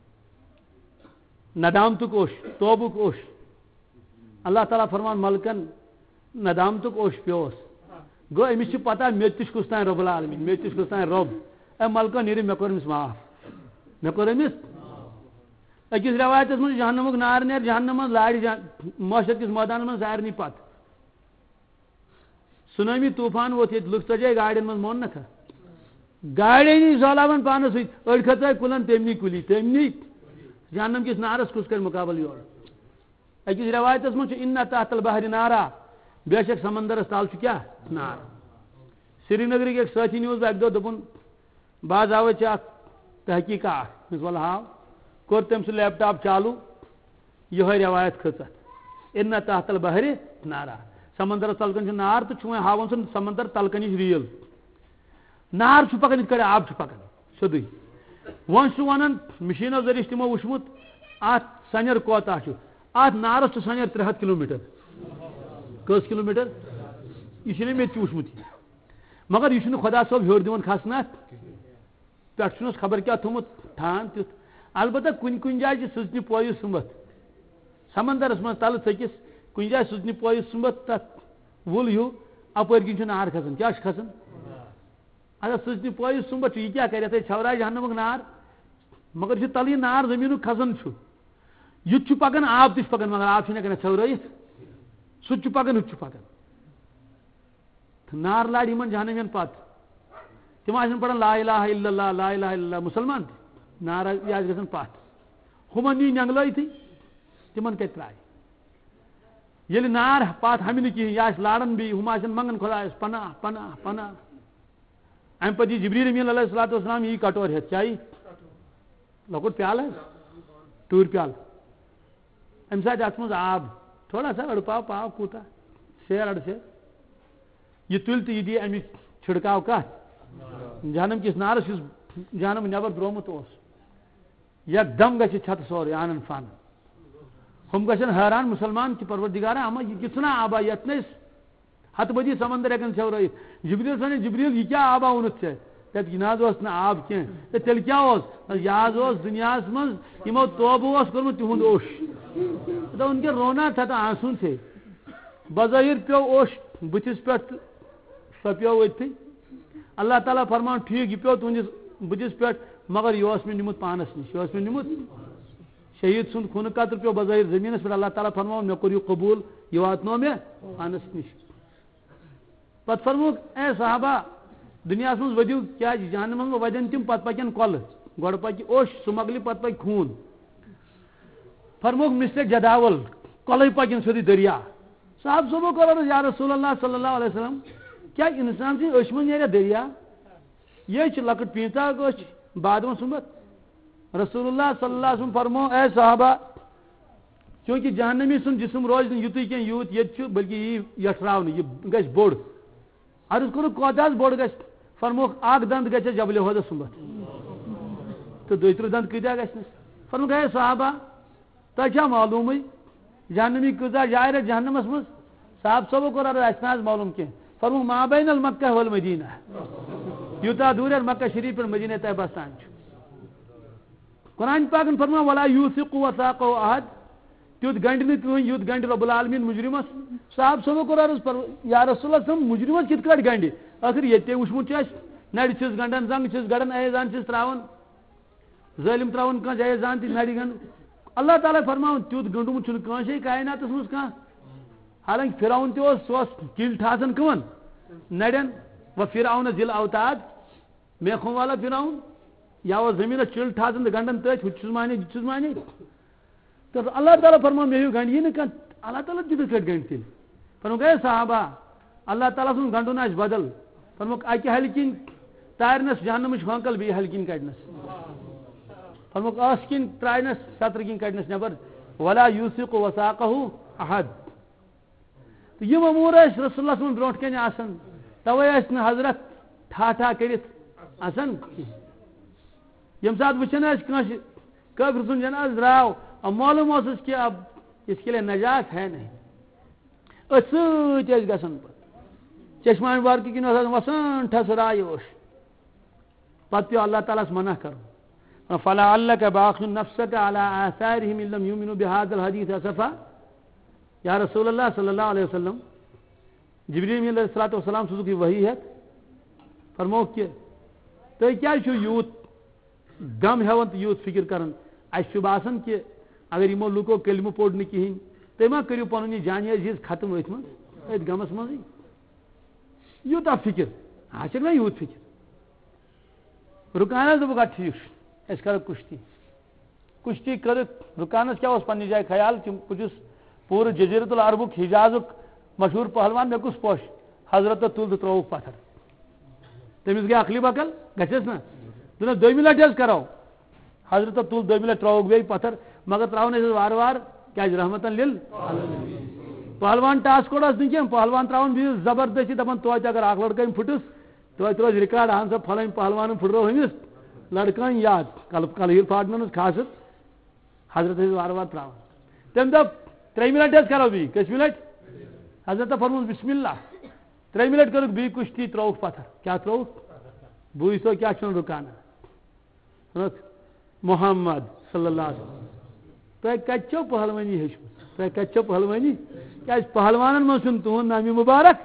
ندامتُک اوٚش توبُک اوٚش اللہ تعالیٰ فرمان ملکن ندامتُک اوٚش پیوس گو امس پتہ مے تہ کس تان رب العالمین مے تہ کس تان رب اے ملکہ نیرِ مے کور امس معاف مے کور امس اکس روایتس من جہنمک نار نیر جہنم من لاڑ معاشر کس میدان من سارنی پتہ سنامی طوفان ووت یہ لُکھ ژجے گاڑین من مون نکھا گاڑی نی زالاون پانس ست اڑ کھژے کُلن تمنی کُلی تمنی جہنم کس نارس کس کر مقابل یور اکس روایتس من ان تحت البحر نارا بے شک سمندرس تال کیا نار سری نگر ایک ساتھی نیوز اک دہ دپن بعض آو اخ تحقیق اخ ول ہاو کور تم سہ لیپ ٹاپ چالو یہ روایت کھژت ان تحت البحر نارا سمندرس تلکن نار تو ہاون سن سمندر تلکن ریل نار پکان ات آب پکان سیودے ون ونان مشینو ذریعہ تمو وچمت ات سنیر کوتا ات نارس سنیر ترے ہتھ کلو میٹر کس کلو میٹر یہ مے تہ وچمت مگر یہ خدا صٲب ہیور دِوان کھسنہ پہ چھُنس خبر کیا تھومت ٹھان تیُتھ البتہ کن کن جائے سٕژنہِ پویہِ سُمبتھ سمندرس من تل ژٔکِس کن جائے سٕژنہِ پویہِ سُمبتھ تتھ وُل ہیوٗ اپٲرۍ کِنۍ چھُ نار کھسان کیٛاہ چھُ کھسان اگر سٕژنہِ پویہِ سُمبتھ چھُ یہِ کیٛاہ کرِ یتھ چھورایہِ جہنمُک نار مگر یہِ تل یہِ نار زٔمیٖنُک کھسان چھُ یہِ تہِ چھُ پکان آب تہِ چھُ پکان مگر آب چھُنہٕ ہٮ۪کان چھورٲیِتھ سُہ تہِ چھُ پکان ہُہ تہِ چھُ پکان نار لاڑِ یِمن جہنمین پتہٕ تم آسن پڑھان لا الہ الا اللہ لا الہ الا اللہ مسلمان تہِ نار یہِ آسہِ گژھان پتھ ہُمن نی نینگلٲیتھٕے تمن کتہِ ترٛایہِ ییٚلہِ نار پتھ ہمہِ نہٕ کِہیٖنۍ یہِ آسہِ لاران بیٚیہِ ہُم آسن منگان خۄدایس پناہ پناہ پناہ امہِ پتہٕ یی جبریٖل امیٖن علیہ الصلوۃ والسلام یی کٹور ہٮ۪تھ کیٛاہ یی لۄکُٹ پیالہٕ حظ ٹوٗرۍ پیالہٕ امہِ ساتہٕ اتھ منٛز آب تھوڑا سا أڑ پاو پاو کوٗتاہ سیر اڑ سیر یہ تُلہِ تہٕ یہِ دِیہِ امیُک چھِڑکاو کتھ جہنم کس نارس یُس جہنم نٮ۪بر درٛومُت اوس یکدم گژھِ چھتہٕ سورُے آنن فن ہُم گژھن حٲران مسلمان کہ پروردگارا اما یہ کتنا آبا یتھ نہ ہتھ بدی سمندر ہٮ۪کان چھورٲیِتھ جبریٖل سن جبریٖل یہ کیٛاہ آبا اوٚنُتھ ژےٚ دپ یہِ نہ حظ اوس نہٕ آب کینٛہہ تہٕ تیٚلہِ کیٛاہ اوس یہِ حظ اوس دُنیاہس منٛز یِمو توبہٕ اوس کوٚرمُت تِہُنٛد اوٚش دپان ان کے رونا تھا تو آنسون تھے بظٲہر پیو اوٚش بٕتھِس پٮ۪ٹھ تہٕ سۄ پیو ؤتھٕے اللہ تعالیٰ فرمان ٹھیٖک یہِ پیو تُہنٛدِس بٕتھِس پٮ۪ٹھ مگر یہِ اوس مےٚ نِمُت پانس نِش یہِ اوس مےٚ نِمُت شہیٖد سُنٛد خوٗنہٕ قطرٕ پیو بظٲہر زٔمیٖنس پٮ۪ٹھ اللہ تعالیٰ فرماوُن مےٚ کوٚر یہِ قبوٗل یہِ واتنو مےٚ پانس نِش پتہٕ فرمووُکھ اے صحابہ دُنیاہس منٛز ؤدِو کیٛازِ جہنمس منٛز ودن تِم پتہٕ پکن کۄلہٕ گۄڈٕ پکہِ اوٚش سُہ مۄکلہِ پتہٕ پکہِ خوٗن فرمووُکھ مِسٹر جداول کۄلٕے پکن سیوٚدُے دریا صاحب صوبو کوٚر عرض یا رسول اللہ صلی اللہ علیہ وسلم کیا انسان سٕنٛدِ أچھ منٛز نیریا دریا یہ چھِ لۄکٕٹ پیٖنژا اکھ أچھ بادمس سُمبتھ رسول اللہ صلی اللہ علیہ وسلم فرمو اے صحابہ چوٗنٛکہِ جہنمی سُنٛد جسم روزِ نہٕ یُتُے کینٛہہ یوٗت ییٚتہِ چھُ بلکہِ یی یٹھراونہٕ یہِ گژھِ بوٚڑ عرض کوٚرُکھ کوتاہ حظ بوٚڑ گژھِ فرموکھ اکھ دنٛد گژھٮ۪س جبلہِ ہودس سُمبتھ تہٕ دۄیہِ تٕرٛہ دنٛد کۭتیاہ گژھنس فرموکھ اے صحابہ تۄہہِ چھا معلوٗمٕے جہنمی کۭژاہ جاے رَٹہِ جہنمس منٛز صاحب صٲبو کوٚر عرض اَسہِ نہ حظ معلوٗم کینٛہہ فرموکھ ما بین المکہ والمدینہ یوٗتاہ دوٗر اَسہِ مکہ شریٖف پٮ۪ٹھ مدیٖنہ طیبس تام چھُ قرآن پاکن فرماو ولا یوٗثِقُ وثاقَہُ احد تیُتھ گنڈِ نہٕ کٕہٕنۍ یُتھ گنڈِ رۄب العالمیٖن مُجرِمس صاحب صٲبو کوٚر عرض یا رسول اللہ صٲب مُجرِمس کِتھ کٲٹھۍ گنڈِ ٲخر ییٚتہِ تے وٕچھمُت چھُ اَسہِ نرِ چھِس گنڈان زنٛگہٕ چھِس گنڈان ایزان چھِس تراوان ظٲلِم تراوان کٲنٛسہِ ایزان تہِ نرِ گنڈ اللہ تعالیٰ فرماوُن تیُتھ گنٛڈمُت چھُنہٕ کٲنٛسے کایناتس منٛز کانٛہہ حالانکہِ فرعون تہِ اوس سُہ اوس کِلۍ ٹھاسان کٕمن نرٮ۪ن و فرعون ذِل اوتاد میخون والا فرعون یا اوس زٔمیٖنس چِل ٹھاسان تہٕ گنڈان تٔتھۍ ہُہ تہِ چھُس مانے یہِ تہِ چھُس مانے تہٕ اللہ تعالیٰ فرماو مےٚ ہیوٗ گنڈِ یی نہٕ کانٛہہ اللہ تعالیٰ تہِ کِتھ کٲٹھۍ گنڈِ تیٚلہِ فرموکھ اے صحابہ اللہ تعالیٰ سُنٛد گنڈُن آسہِ بدل فرموکھ اکہِ ہلہِ کِنۍ تارنس جہنمٕچ ہۄنٛکل بیٚیہِ ہلہِ کِنۍ کڑنس فرموکھ ٲسہٕ کِنۍ ترٛاینس سطرٕ کِنۍ کڑنس نٮ۪بر ولا یوٗثِقُ وثاقَہُ احد تہٕ یِم اموٗر ٲسۍ رسول اللہ صٲبن برونٛٹھ کَنہِ آسان تَوے ٲسۍ نہٕ حضرت ٹھا ٹھا کٔرِتھ آسان ییٚمہِ ساتہٕ وٕچھان ٲسۍ کٲنٛسہِ کٲفر سُنٛد جنازٕ درٛاو معلوٗم اوسُس کہ اب اس کے لیے نجات ہے نہیں أتھۍ سۭتۍ ٲسۍ گژھان پتہٕ چشمان وارکہِ کِنۍ اوس آسان وسان ٹھسرایہِ اوش پتہٕ پیٚو اللہ تعالیٰ ہس منع کرُن فلعلک باخع نفسک علی آثارہم ان لم یؤمنوا بہذا الحدیث اسفا یا رسول اللہ صلی اللہ علیہ وسلم جبریل علیہ الصلوۃ والسلام سوزک یہ وحی ہے فرمو کہ تُہۍ کیٛازِ چھُو یوٗت غم ہیوان تو یوٗت فکر کران اَسہِ چھُ باسان کہ اگر یِمو لُکو کلمہٕ پوٚر نہٕ کِہیٖنۍ تُہۍ ما کٔرِو پنُن یہِ جانی عزیٖز ختم أتھۍ منٛز أتھۍ غمس منٛزٕے یوٗتاہ فکر آز چھکھ نا یوٗت فکر رُکانس دوٚپُکھ اَدٕ ٹھیٖک چھُ أسۍ کرو کُشتی کُشتی کٔرٕکھ رُکانس کیٛاہ اوس پننہِ جایہِ خیال کہ بہٕ چھُس پوٗرٕ جزیٖرت العربُک حجازُک مشہوٗر پہلوان مےٚ کُس پوش حضرتو تُل تہٕ ترٛووُکھ پتھر تٔمِس گٔے عقلہِ بکل گژھٮ۪س نا دوٚپنس دوٚیمہِ لٹہِ حظ کرو حضرتو تُل دوٚیمہِ لٹہِ ترٛووُکھ بیٚیہِ پتھر مگر تراوان ٲسۍ وارٕ وارٕ کیٛازِ رحمتن لِل پہلوان ٹاس کوڑ ٲس نہٕ کینٛہہ پہلوان تراوان بیٚیِس زبردستی دپان توتہِ اگر اکھ لڑکہٕ أمۍ پھٕٹٕس توتہِ روزِ رِکاڈ اہن سا پھلٲنۍ پہلوانن پھٕٹرو أمِس لڑکہٕ یاد کل کلہیٖر پھاٹنس خاصت حضرت ٲسۍ وارٕ وارٕ تراوان تٔمۍ دوٚپ ترٛیٚیمہِ لٹہِ حظ کرو بیٚیہِ کٔژمہِ لٹہِ حضرتن فرمووُس بسم اللہ ترٛیٚیمہِ لٹہِ کٔرٕکھ بیٚیہِ کُشتی ترٛووُکھ پتھر کیٛاہ ترٛووُکھ بوٗزۍ تو کیٛاہ چھُ رُکانہ محمد صلی اللہ علیہ وسلم تۄہہِ کتہِ چھو پہلوٲنی ہیٚچھمٕژ تۄہہِ کتہِ چھو پہلوٲنی کیٛازِ پہلوانن منٛز چھُنہٕ تُہُنٛد نامہِ مُبارک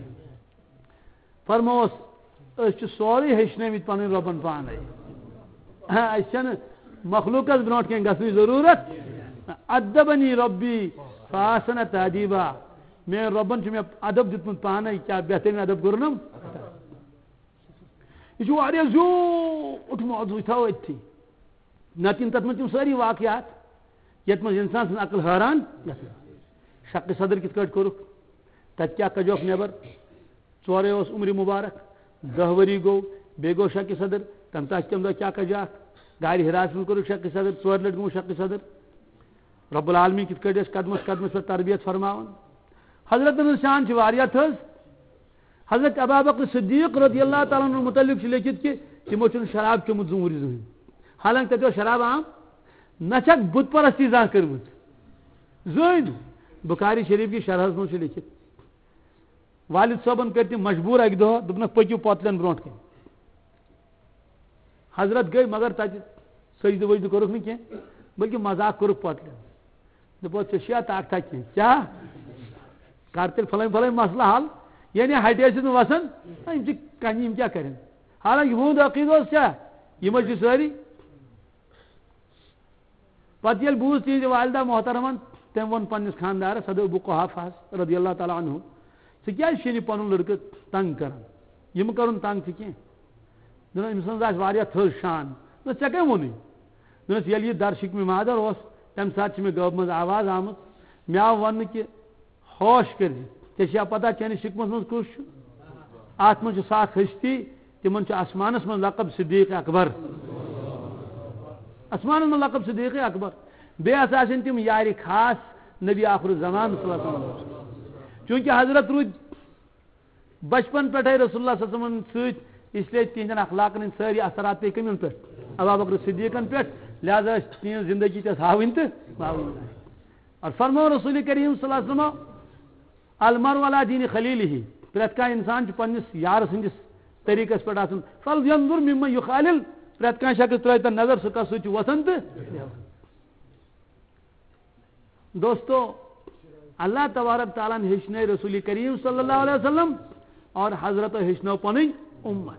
فرمووس أسۍ چھِ سورُے ہیٚچھنٲومٕتۍ پنٕنۍ رۄبن پانے اَسہِ چھنہٕ مخلوٗقس برونٛٹھ کینٛہہ گژھنٕچ ضروٗرت ادبنی رۄبی فاحسن تادیبا میٲنۍ رۄبن چھُ مےٚ ادب دیُتمُت پانے کیٛاہ بہتریٖن ادب کوٚرنم یہ چھُ واریاہ زیوٗٹھ موضوٗع یہِ تھاوو أتھی نتہٕ یِن تتھ منٛز تِم سٲری واقعات یتھ منٛز انسان سٕنٛز عقل حٲران گژھان شقہِ صدر کِتھ کٲٹھۍ کوٚرُکھ تتہِ کیٛاہ کجوکھ نٮ۪بر ژورے اوس عمرِ مُبارک دہ ؤری گوٚو بیٚیہِ گوٚو شقہِ صدر تمہِ تحت تمہِ دۄہ کیٛاہ کجاکھ گاڑِ ہِراس منٛز کوٚرُکھ شقہِ صدر ژورِ لٹہِ گوٚو شقہِ صدر رۄب العالمیٖن کِتھ کٲٹھۍ ٲسۍ قدمس قدمس پٮ۪ٹھ تربیت فرماوان حضرتن ہٕنٛز شان چھِ واریاہ تھٔز حضرت ابوبکر صدیق رضی اللہ تعالیٰ عنہ متعلق چھُ لیکھِتھ کہ تِمو چھُنہٕ شراب چوٚمُت زوٗرۍ زٕہٕنۍ حالانکہِ تتہِ اوس شراب عام نہ چھکھ بُت پرستی زانٛہہ کٔرمٕژ زٕہٕنۍ بُخاری شریف کی شرحس منٛز چھُ لیکھِتھ والد صٲبن کٔرۍ تِم مجبوٗر اکہِ دۄہ دوٚپنکھ پٔکِو پۄتلٮ۪ن برونٛٹھ کَنہِ حضرت گٔے مگر تتہِ سجدٕ وجدٕ کوٚرُکھ نہٕ کینٛہہ بلکہِ مذاق کوٚرُکھ پۄتلٮ۪ن دوٚپُکھ ژےٚ چھُیا طاقتہ کینٛہہ کیٛاہ کر تیٚلہِ فلٲنۍ فلٲنۍ مسلہٕ حل یعنی ہٹہِ ٲسِتھ نہٕ وسان یِم چھِ کنہِ یِم کیٛاہ کرن حالانکہِ ہُہُنٛد عقیٖدٕ اوس کیٛاہ یِم ٲسۍ سٲری پتہٕ ییٚلہِ بوٗز تِہنٛزِ والدہ محترمن تٔمۍ ووٚن پننِس خاندارس سۄ ابو قحافہس رضی اللہ تعالیٰ عنہ ژٕ کیٛازِ چھُنہٕ یہِ پنُن لڑکہٕ تنگ کران یِم کرُن تنگ تہِ کینٛہہ دوٚپُن أمۍ سٕنٛز آسہِ واریاہ تھٔز شان دوٚپُس ژےٚ کٔمۍ ووٚنُے دوٚپُس ییٚلہِ یہِ درشِک مےٚ مادر اوس تمہِ ساتہٕ چھِ مےٚ گٲبہِ منٛز آواز آمٕژ مےٚ آو وننہٕ کہِ ہوش کٔرزِ ژےٚ چھیا پتہ چٲنِس شِکمس منٛز کُس چھُ اتھ منٛز چھِ سُہ اکھ ہستی تِمن چھُ آسمانس منٛز لقب صدیق اکبر آسمانس منٛز لقب صدیق اکبر بیٚیہِ ہسا آسن تِم یارِ خاص نبی آخر الزمان صلی اللہ علیہ وسلم چوٗنٛکہِ حضرت روٗدۍ بچپن پٮ۪ٹھے رسول اللہ صلی اللہ علیہ وسلم سۭتۍ اس لیے تِہنٛدٮ۪ن اخلاقن ہٕنٛدۍ سٲری اثرات پیٚیہِ کٔمن پٮ۪ٹھ ابوبکر صدیقن پٮ۪ٹھ لہذا ٲسۍ تِہنٛز زندگی تہِ ٲس ہاوٕنۍ تہٕ ہاوٕنۍ اور فرمو رسول کریم صلی اللہ علیہ وسلم المرء علی دین خلیلہ پرٛٮ۪تھ کانٛہہ انسان چھُ پننِس یارٕ سٕنٛدِس طریٖقس پٮ۪ٹھ آسان فلینظر ممن یخالل پرٛٮ۪تھ کانٛہہ شخص ترٛٲے تن نظر سُہ کس سۭتۍ چھُ وۄتھان تہٕ دوستو اللہ تبارک تعالیٰ ہن ہیٚچھنٲے رسول کریم صلی اللہ علیہ وسلم اور حضرتو ہیٚچھنٲو پنٕنۍ اُمت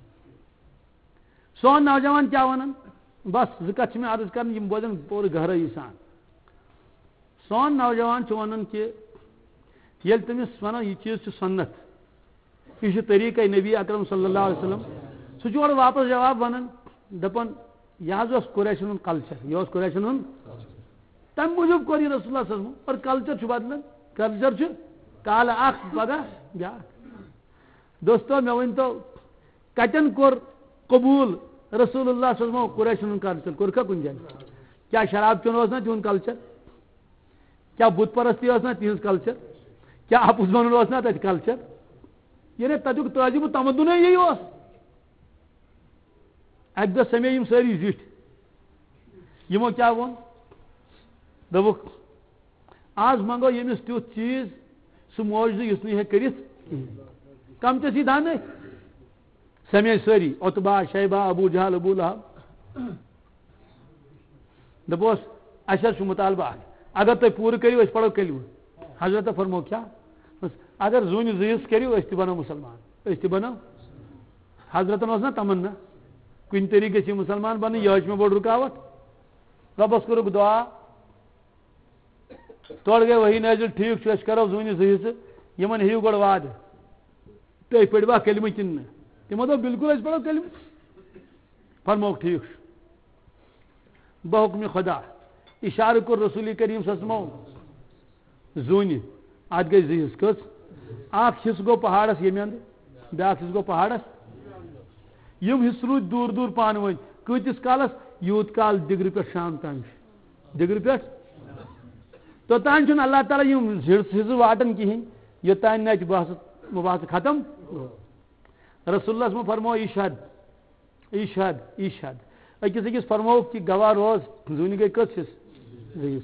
سون نوجوان کیٛاہ ونان بس زٕ کتھ چھِ مےٚ عرض کران یِم بوزن پوٗرٕ گہرٲیی سان سون نوجوان چھُ ونان کہ ییٚلہِ تٔمِس ونو یہِ چیٖز چھُ سنت یہِ چھُ طریٖقے نبی اکرم صلی اللہ علیہ وسلم سُہ چھُ اورٕ واپس جواب ونان دپان یہِ حظ اوس قریشن ہُنٛد کلچر یہِ اوس قریشن ہُنٛد تمہِ موٗجوٗب کوٚر یہِ رسول اللہ صلی اللہ علیہ وسلم اور کلچر چھُ بدلان کلچر چھُ کالہٕ اکھ پگہہ بیاکھ دوستو مےٚ ؤنۍتو کتٮ۪ن کوٚر قبوٗل رسول اللہ صلی اللہ علیہ وسلم قریشن ہُنٛد کلچر کوٚرکھا کُنہِ جایہِ کیٛاہ شراب چیوٚن اوس نا تِہُنٛد کلچر کیٛاہ بُت پرستی ٲس نا تِہنٛز کلچر کیٛاہ اپُز ونُن اوس نا تتہِ کلچر یعنی تتیُک تٲزیب تمدُنے یی اوس اکہِ دۄہ سمے یِم سٲری زِٹھۍ یِمو کیٛاہ ووٚن دوٚپُکھ آز منگو ییٚمِس تیُتھ چیٖز سُہ معجزٕ یُس نہٕ یہِ ہیٚکہِ کٔرِتھ کِہیٖنۍ کم ژےٚ سۭتۍ دانے سمے سٲری عتبہ شیبہ ابوٗ جہل ابوٗ لہب دوٚپُس اَسہِ حظ چھُ مُطالبہٕ اکھ اگر تُہۍ پوٗرٕ کٔرِو أسۍ پرو کلمہٕ حضرتو فرمو کیٛاہ اگر زون زیس کریو اس تہ بنو مسلمان اس تہ بنو حضرتن اوس نا تمنا کن طریقے سے مسلمان بن یہ میں بوڑ رکاوٹ ربس کورک دعا توڑ گئے وہی نازل ٹھیک اس کرو زون زیس یمن ہیو گڑ واد تھی پڑوا کلمہ کن تمو دو بالکل اس پڑھو کلمہ فرموک ٹھیک بحکم خدا اشارہ کور رسول کریم صلی اللہ علیہ وسلم زون ات گئی زیس کس اخ حصہ گو پہاڑس یم اند بیاکھ حصہ گو پہاڑس یم حصہ رود دور دور پان ون کتس کالس یوت کال دگری پہ شام تان دگری پہ توتان چھ اللہ تعالی یم حصہ واٹن کہین یوتان نچ بحث مباحث ختم رسول اللہ صلی فرمو اشہد اشہد اشہد اکس اکس فرمو کہ گواہ روز زون گئی کس حصہ زیس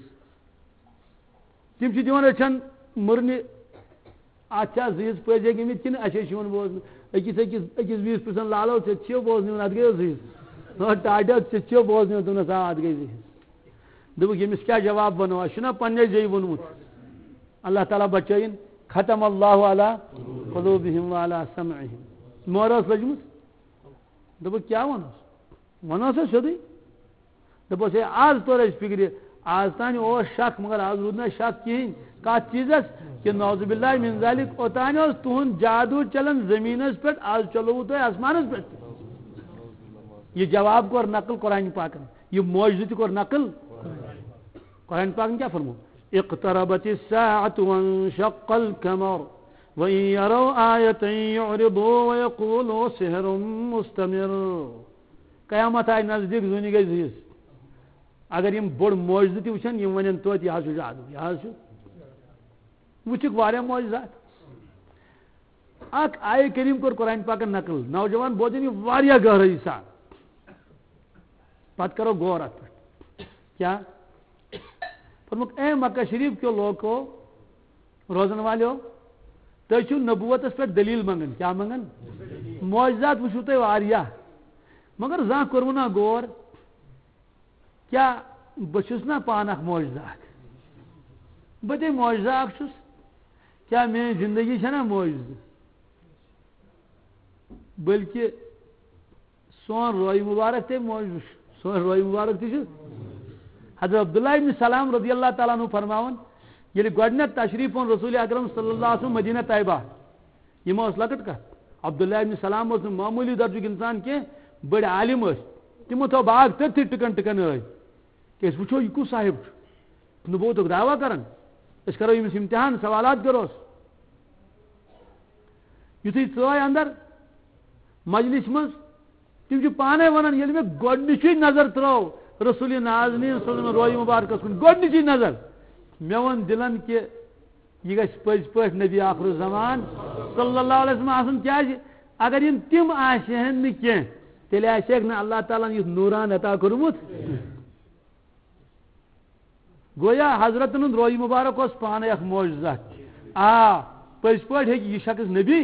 تم چھ دیوان اچھن مرنی اچھا زیز پزے گمت کن اچھے شون بوزن اکس اکس اکس بیس پرسن لالو سے چھو بوزن ات گئی زیز ٹاڈو سے چھو بوزن تم نہ ات گئی زیز دب یمس کیا جواب بنو اشنا پننے جے ونمت اللہ تعالی بچائن ختم اللہ علی قلوبہم وعلی سمعہم مورس لجمت دب کیا ونس ونس سیدی دب سے آز تور اس فکر آز تان او شک مگر آز رود نہ شک کہین کات چیزس کہ نعوذ باللہ من ذالک اوتان اس تہن جادو چلن زمینس پہ آز چلو تو آسمانس پہ یہ جواب کو نقل قرآن پاک یہ معجزہ کو نقل قرآن پاک کیا فرمو اقتربت الساعة وانشق القمر وإن يروا آية يعرضوا ويقولوا سحر مستمر قیامت آئی نزدیک زونی گئی زیس اگر یم بڑ معجزہ تہ وچھن یم ونن توت یہ حظ جادو یہ حظ وچھک واریاہ معجزات اک آئے کریم کور قرآن پاک نقل نوجوان بوزن یہ واریاہ گہرائی سان پت کرو غور ات پہ کیا فرمک اے مکہ شریف کے لوگو روزن والو تھی چھو نبوتس پہ دلیل منگن کیا منگن معجزات وچھو تھی واریاہ مگر زاں کرو نا غور کیا بچس نا پان اخ معجزہ بتے معجزہ اخ چھس کیا میری زندگی چھنا معجزہ بلکہ سون روی مبارک تے معجزہ سون روی مبارک تے حضرت عبداللہ ابن سلام رضی اللہ تعالیٰ عنہ فرماون یل گڈنیت تشریف اون رسول اکرم صلی اللہ علیہ وسلم مدینہ طیبہ یہ اس لکٹ کت عبداللہ ابن سلام اس معمولی درجک انسان کے بڑے عالم اس تمو تو باغ ترتی ٹکن ٹکن آئی کہ اس وچھو یہ کو صاحب نبوتک دعویٰ کرن اس کرو یمس امتحان سوالات کروس یتھی ژاے اندر مجلس مز تم پانے ونان یل میں گڈنچی نظر ترو رسول نازنین صلی اللہ علیہ وسلم روی مبارکس کن گڈنچی نظر مے ون دلن کہ یہ گژھِ پز پٲٹھۍ نبی آخر الزمان صلی اللہ علیہ وسلم آسن کیازِ اگر یم تم آسہن نہٕ کینٛہہ تیٚلہِ آسیکھ نہٕ اللہ تعالیٰ ہن یُتھ نوٗران عطا کوٚرمُت گویا حضرتن ہُنٛد روی مبارک اوس پانے اکھ معجزہ آ پٔزۍ پٲٹھۍ ہیٚکہِ یہِ شخص نبی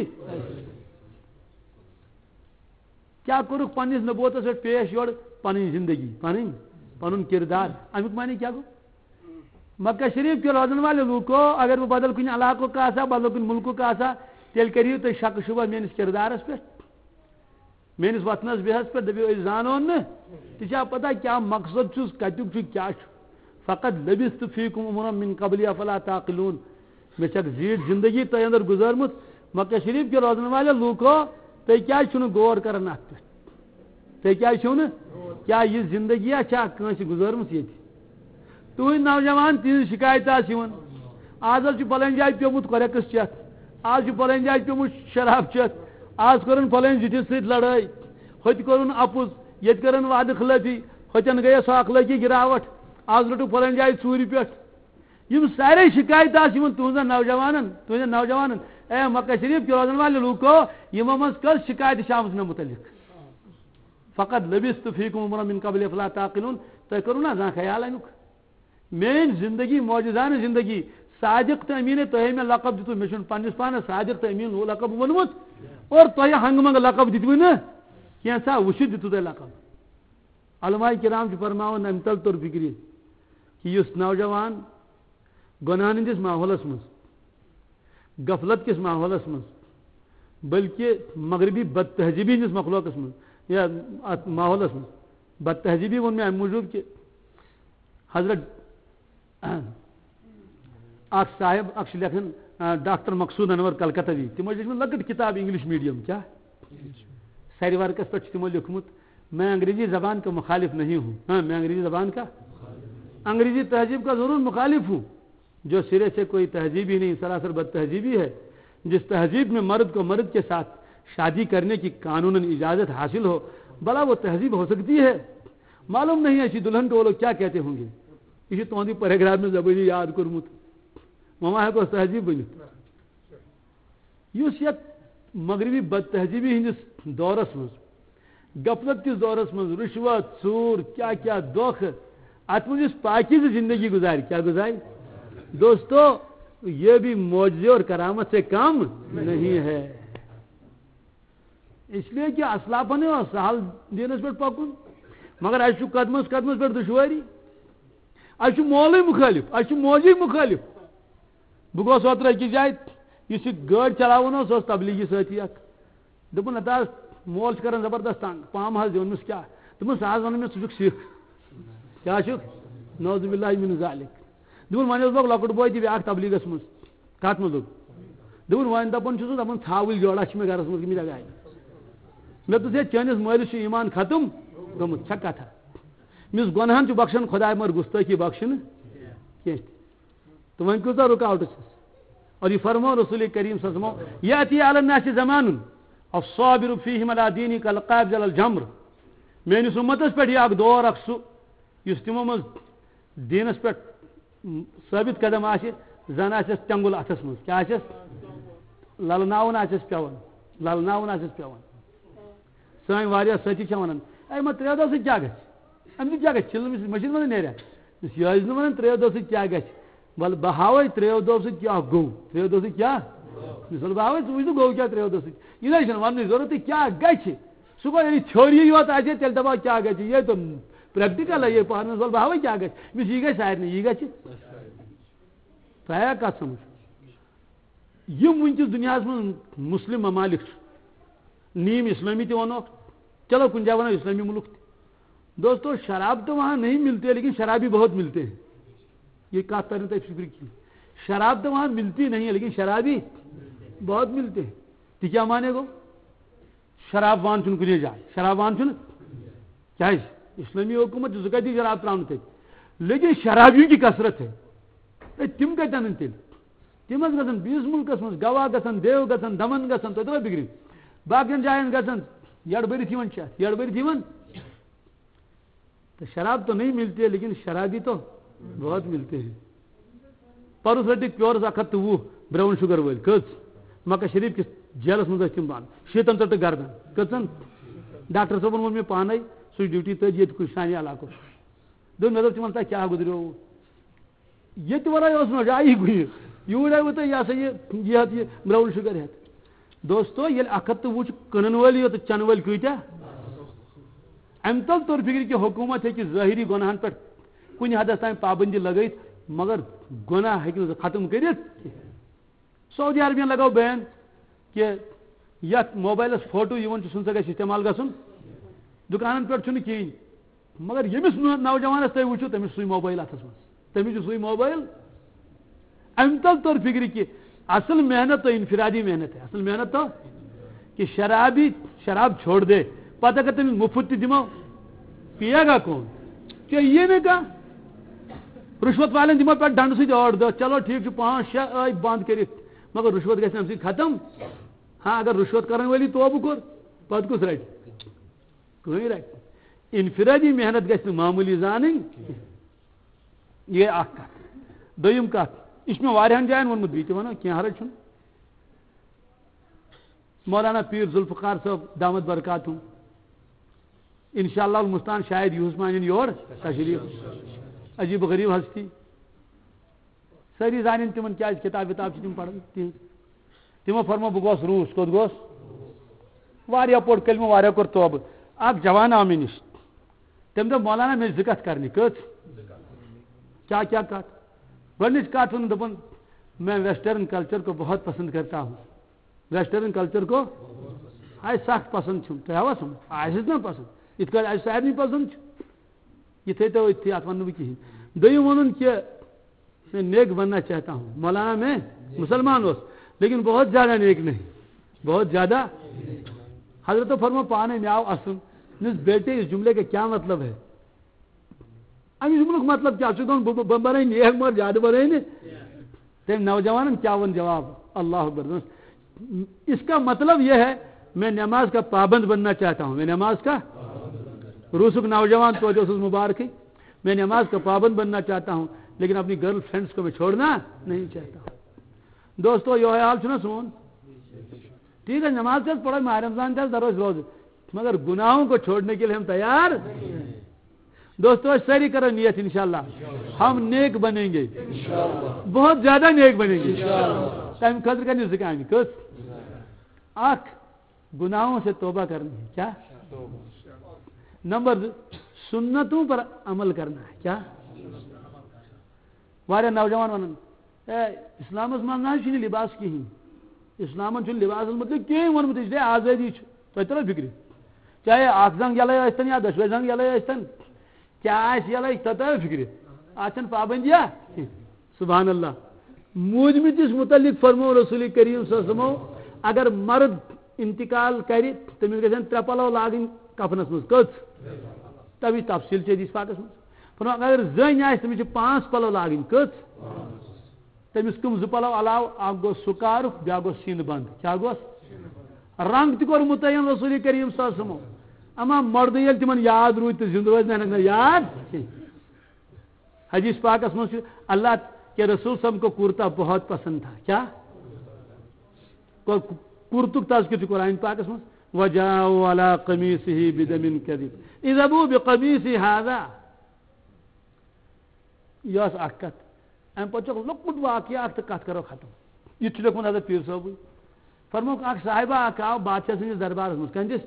کیا کوٚرُکھ پننِس نبوتس پٮ۪ٹھ پیش یورٕ پنٕنۍ زندگی پنٕنۍ پنُن کردار امیُک معنی کیا گوٚو مکہ شریف کے روزن والے لوکو اگر وہ بدل کن علاقوں کا آسا بدل کن ملکوں کا آسا تیل کریو تو شک شبہ میانس کردارس پہ میانس وتنس بہس پہ دبیو ای زانون نا تیچا پتہ کیا مقصد چھس کتیک چھ کیا چھ فقط لبست فیکم عمرا من قبل افلا تعقلون میں چک زیٹ زندگی تو اندر گزرمت مکہ شریف کے روزن والے لوکو تو کیا چھن غور کرنا تو کیا چھن کیا یہ زندگی اچھا کنس گزرمت یہ تہند نوجوان تہذ شکایت آز پلن جائے پیومت کریکس چت آج پلن جائے پیومت شراب چت آج کرن پلن زٹس ست لڑائی ہوت کرن اپز یت کرن وعدہ خلافی ہوتن گئی سو اخلاقی گراوٹ آج رٹو پلن جائے ژوٗرِ پٮ۪ٹھ یم سارے شکایت تہذن نوجوانن تہذن نوجوانن اے مکہ شریف کے روزن والے لوکو یمو مز کس شکایت شامس مے متعلق فقط لبست فیکم عمرا من قبل افلا تعقلون تہ کرو نا زان خیال امیک مین زندگی معجزانہ زندگی صادق تو امین تہ میں لقب دتو مے پنس پانس صادق تو امین وہ لقب ونمت اور تہ ہنگ منگ لقب دتو نا کینسا وشد دتو تہ لقب علماء کرام فرماون ام تل طور فکری کہ اس نوجوان گناہ ہندس ماحولس مز غفلت کس ماحولس من بلکہ مغربی بد تہذیبی ہندس مخلوقس من یا ماحولس من بد تہذیبی وون میں امہ موجود کہ حضرت اخ صاحب اخ لکھن ڈاکٹر مقصود انور کلکتوی تمو لیچمت لکٹ کتاب انگلش میڈیم کیا ساری ورکس پہ تمو لکھمت میں انگریزی زبان کا مخالف نہیں ہوں ہاں میں انگریزی زبان کا انگریزی تہذیب کا ضرور مخالف ہوں جو سرے سے کوئی تہذیب ہی نہیں سراسر بد تہذیبی ہے جس تہذیب میں مرد کو مرد کے ساتھ شادی کرنے کی قانوناً اجازت حاصل ہو بلا وہ تہذیب ہو سکتی ہے معلوم نہیں ایسی دلہن کو وہ لوگ کیا کہتے ہوں گے اسی تہندی پیراگراف میں زبردی یاد کورمت وما ہے تہذیب بنت اس مغربی بد تہذیبی ہندس دورس مز غفلت کس دورس مز رشوت ژور کیا کیا دھوکھ ات مز پاکیزہ زندگی گزار کیا گزار دوستو یہ بھی معجزے اور کرامت سے کم نہیں ہے اس لیے کہ اسلافن ہے سہل دینس پہ پکن مگر اس قدمس قدمس پہ دشواری اس مولے مخالف اس موجی مخالف بہ گوس اوتر اکس جائے اس گاڑی چلاون اس تبلیغی ساتھی اخ دپن اتا مول کران زبردست تنگ پام حظ دونس کیا دپن سہ حظ ون مے ژٕ چھُکھ سکھ کیا چھُکھ نعوذ باللہ من ذالک دپن وۄنۍ اوس لوگ لۄکُٹ بوے تہِ بیاکھ تبلیغس منٛز کتھ منٛز دپن وۄنۍ دپان چھُس دپان ژھاوٕلۍ جوڑا چھِ مےٚ گرس منٛز گٔمٕتۍ اگاے مےٚ دوٚپُس ہے چٲنِس مٲلِس چھُ ایمان ختم گوٚمُت چھا کتھا أمِس گۄنہن چھُ بخشن خۄداے مگر گُستٲخی بخشہِ نہٕ کینٛہہ تو وۄنۍ کۭژاہ رُکاوٹہٕ چھس اور یہ فرمو رسول کریم صلی اللہ علیہ وسلم یاتی علی الناس زمان الصابر فیہم علی دینک القابض علی الجمر میٲنِس اُمتس پٮ۪ٹھ یہِ اکھ دور اکھ سُہ یُس تِمو منٛز دیٖنس پٮ۪ٹھ ثٲبت قدم آسہِ زن آسٮ۪س تٮ۪نٛگُل اتھس منٛز کیٛاہ آسٮ۪س للناوُن آسٮ۪س پٮ۪وان للناوُن آسٮ۪س پٮ۪وان سٲنۍ واریاہ سٲتھی چھِ ونان اے ما ترٛےٚ دۄہ سۭتۍ کیٛاہ گژھِ امہِ سۭتۍ کیٛاہ گژھِ چھِلنہٕ مٔشیٖد منٛز نیریا یہِ ٲسۍ نہٕ ونان ترٛیٚیو دۄہ سۭتۍ کیٛاہ گژھِ بل بہ ہاوے ترٛیٚیو دۄہ سۭتۍ کیٛاہ گوٚو ترٛیٚیو دۄہ سۭتۍ کیٛاہ مثال بہ ہاوے ژٕ وٕچھ گوٚو کیٛاہ ترٛیٚیو دۄہ سۭتۍ یہِ نہ چھُنہٕ وننٕچ ضروٗرتٕے کیٛاہ گژھِ سُہ گوٚو ییٚلہِ تھیوری یوت آسہِ تیٚلہِ دپو کیٛاہ گژھِ یے تو پریکٹِکل ہے یہ پانس بل بہ ہاوے کیٛاہ گژھِ أمِس یہِ گژھِ سارنٕے یہِ گژھِ تۄہہِ کتھ سمجھ یِم وٕنکیٚس دُنیاہس منٛز مُسلم ممالک چھِ نیم اسلامی تہِ ونوکھ چلو کُنہِ جایہِ ونو اسلامی ملک تہِ دوستو شراب تو وہاں نہیں ملتے لیکن شرابی بہت ملتے ہیں یہ کہا تر فکر کی شراب تو وہاں ملتی نہیں ہے لیکن شرابی بہت ملتے ہیں تو کیا مانے گو شراب وان چن کنے جائے شراب وان چن کیا اسلامی حکومت زکاتی شراب تراؤن تھے لیکن شرابیوں کی کثرت ہے تم کتن تیل تم گھن بیس ملکس من گوا گھن دیو گھن دمن گھن تو بگڑ باقین جائن گھن یڑ برت یڑ برت تو شراب تو نہیں ملتی ہے لیکن شرابی تو بہت ملتے ہیں پرس رٹک پیورس اکھ ہتھ تو وہ براؤن شوگر ول کچ مکہ شریف کس جیلس مز تم بند شیتن ٹٹ گردن کچن ڈاکٹر صاحب وون مے پانے سو ڈیوٹی تج یہ کچھ سانی علاقہ دو مے دم تا کیا گزریو یہ ورائے اس میں جائی گئی یور آئی تو یہ سا یہ یہ براؤن شوگر ہے دوستو یہ اکھ ہتھ تو وہ کنن والی تو چن ول کیتا ام تل طور فکر کہ حکومت ہے کہ ظاہری گناہن پہ کن حدس تام پابندی لگت مگر گناہ ہیکہ ختم کرت سعودی عربین لگاو بین کہ یت موبائلس فوٹو یون سن سا گھس استعمال گھن دکانن پہ چھ کہین مگر یمس نوجوانس تھی وچو تمس سوئی موبائل اتھس من تمس سوئی موبائل ام تل طور فکر کہ اصل محنت تو انفرادی محنت ہے اصل محنت تو کہ شرابی شراب چھوڑ دے پتہ اگر تم مفت دمو پیے گا کون چاہیے میں کہا رشوت والن دمو پہ ڈنڈ سی اور دہ چلو ٹھیک پانچ شہ آئی بند کرت مگر رشوت گھس ام ختم ہاں اگر رشوت کرنے والی توبہ کور پتہ کس رٹ کہیں رٹ انفرادی محنت گھس معمولی زان یہ اخ کت دویم کت یہ میں واریاہن جائن وونمت بیٚیہِ تہِ ونو کینٛہہ حرج چھُنہٕ مولانا پیر ذوالفقار صاحب دامت برکاتہم انشاءاللہ المستعان شاید یہس مانن یور تشریف عجیب غریب ہستی ساری زانن تمن کیا کتاب وتاب تم پڑھن تہذ تمو فرمو بہ گوس روس کوت گوس واریاہ پوٚر کلمہ واریاہ کوٚر توبہ اکھ جوان آو مےٚ نِش تمہِ دوٚپ مولانا مےٚ چھِ زٕ کتھ کرنہِ کٔژ کیا کیا کتھ گۄڈنِچ کتھ ووٚن دوٚپُن میں ویسٹرن کلچر کو بہت پسند کرتا ہوں ویسٹرن کلچر کو آج سخت پسند چھم تو ہوا سم آج نا پسند ات آج سارے پسند یہ تھے تو اتھی ات ون کہین دم ون کہ میں نیک بننا چاہتا ہوں مولانا میں مسلمان اس لیکن بہت زیادہ نیک نہیں بہت زیادہ حضرت فرمو پانے میں آؤ اسن نس بیٹے اس جملے کا کیا مطلب ہے ام جملک مطلب کیا بنے نیک مگر زیادہ بنے نا تم نوجوان کیا ون جواب اللہ اکبر اس کا مطلب یہ ہے میں نماز کا پابند بننا چاہتا ہوں میں نماز کا روسک نوجوان تو جو مبارک میں نماز کا پابند بننا چاہتا ہوں لیکن اپنی گرل فرینڈس کو میں چھوڑنا نہیں چاہتا ہوں دوستو یہ حال چھنا سون ٹھیک ہے نماز سے پڑھو ماہ رمضان سے دروز روز مگر گناہوں کو چھوڑنے کے لیے ہم تیار دوستو ساری کرو نیت انشاءاللہ ہم نیک بنیں گے بہت زیادہ نیک بنیں گے تم خطر کرنے سکھائیں گے کس آخ گناہوں سے توبہ کرنی ہے کیا نمبر دو سنتوں پر عمل کرنا ہے کیا وارے نوجوان ونن اے اسلام من نہ لباس کہین اسلام لباس مطلب کہیں ونمت یہ آزادی تھی تر فکر چاہے اخ زنگ یلے ٲسۍتن یا دشوے زنگ یلے ٲسۍتن کیا آس یلے تر فکر آج پابندیاں سبحان اللہ موجمتس متعلق فرمو رسول کریم صلی اللہ علیہ وسلم اگر مرد انتقال کر تمس گھن ترے پلو لاگن کفنس مز کچ تبھی تفصیل حدیث پاکس مز فرمو اگر زن آس تمس پانچ پلو لاگن کچ تمس کم ز پلو علاو اخ گو سکارف بیا گو سین بند کیا گوس رنگ تہ کور متعین رسول کریم صلی اللہ علیہ وسلم اما مرد یل تمن یاد روز تو زند روز نہ یاد حدیث پاکس مز اللہ کہ رسول صاحب کو کرتا بہت پسند تھا کیا کرتک تذکر قرآن پاکس مز وجاءوا على قميصه بدم كذب اذهبوا بقميصي هذا یس اکت ام پتہ لکٹ واقعہ اکت کت کرو ختم یہ لکھن حضرت پیر صاحب فرمو اک صاحبہ اک آو بادشاہ سندس دربارس مز کنجس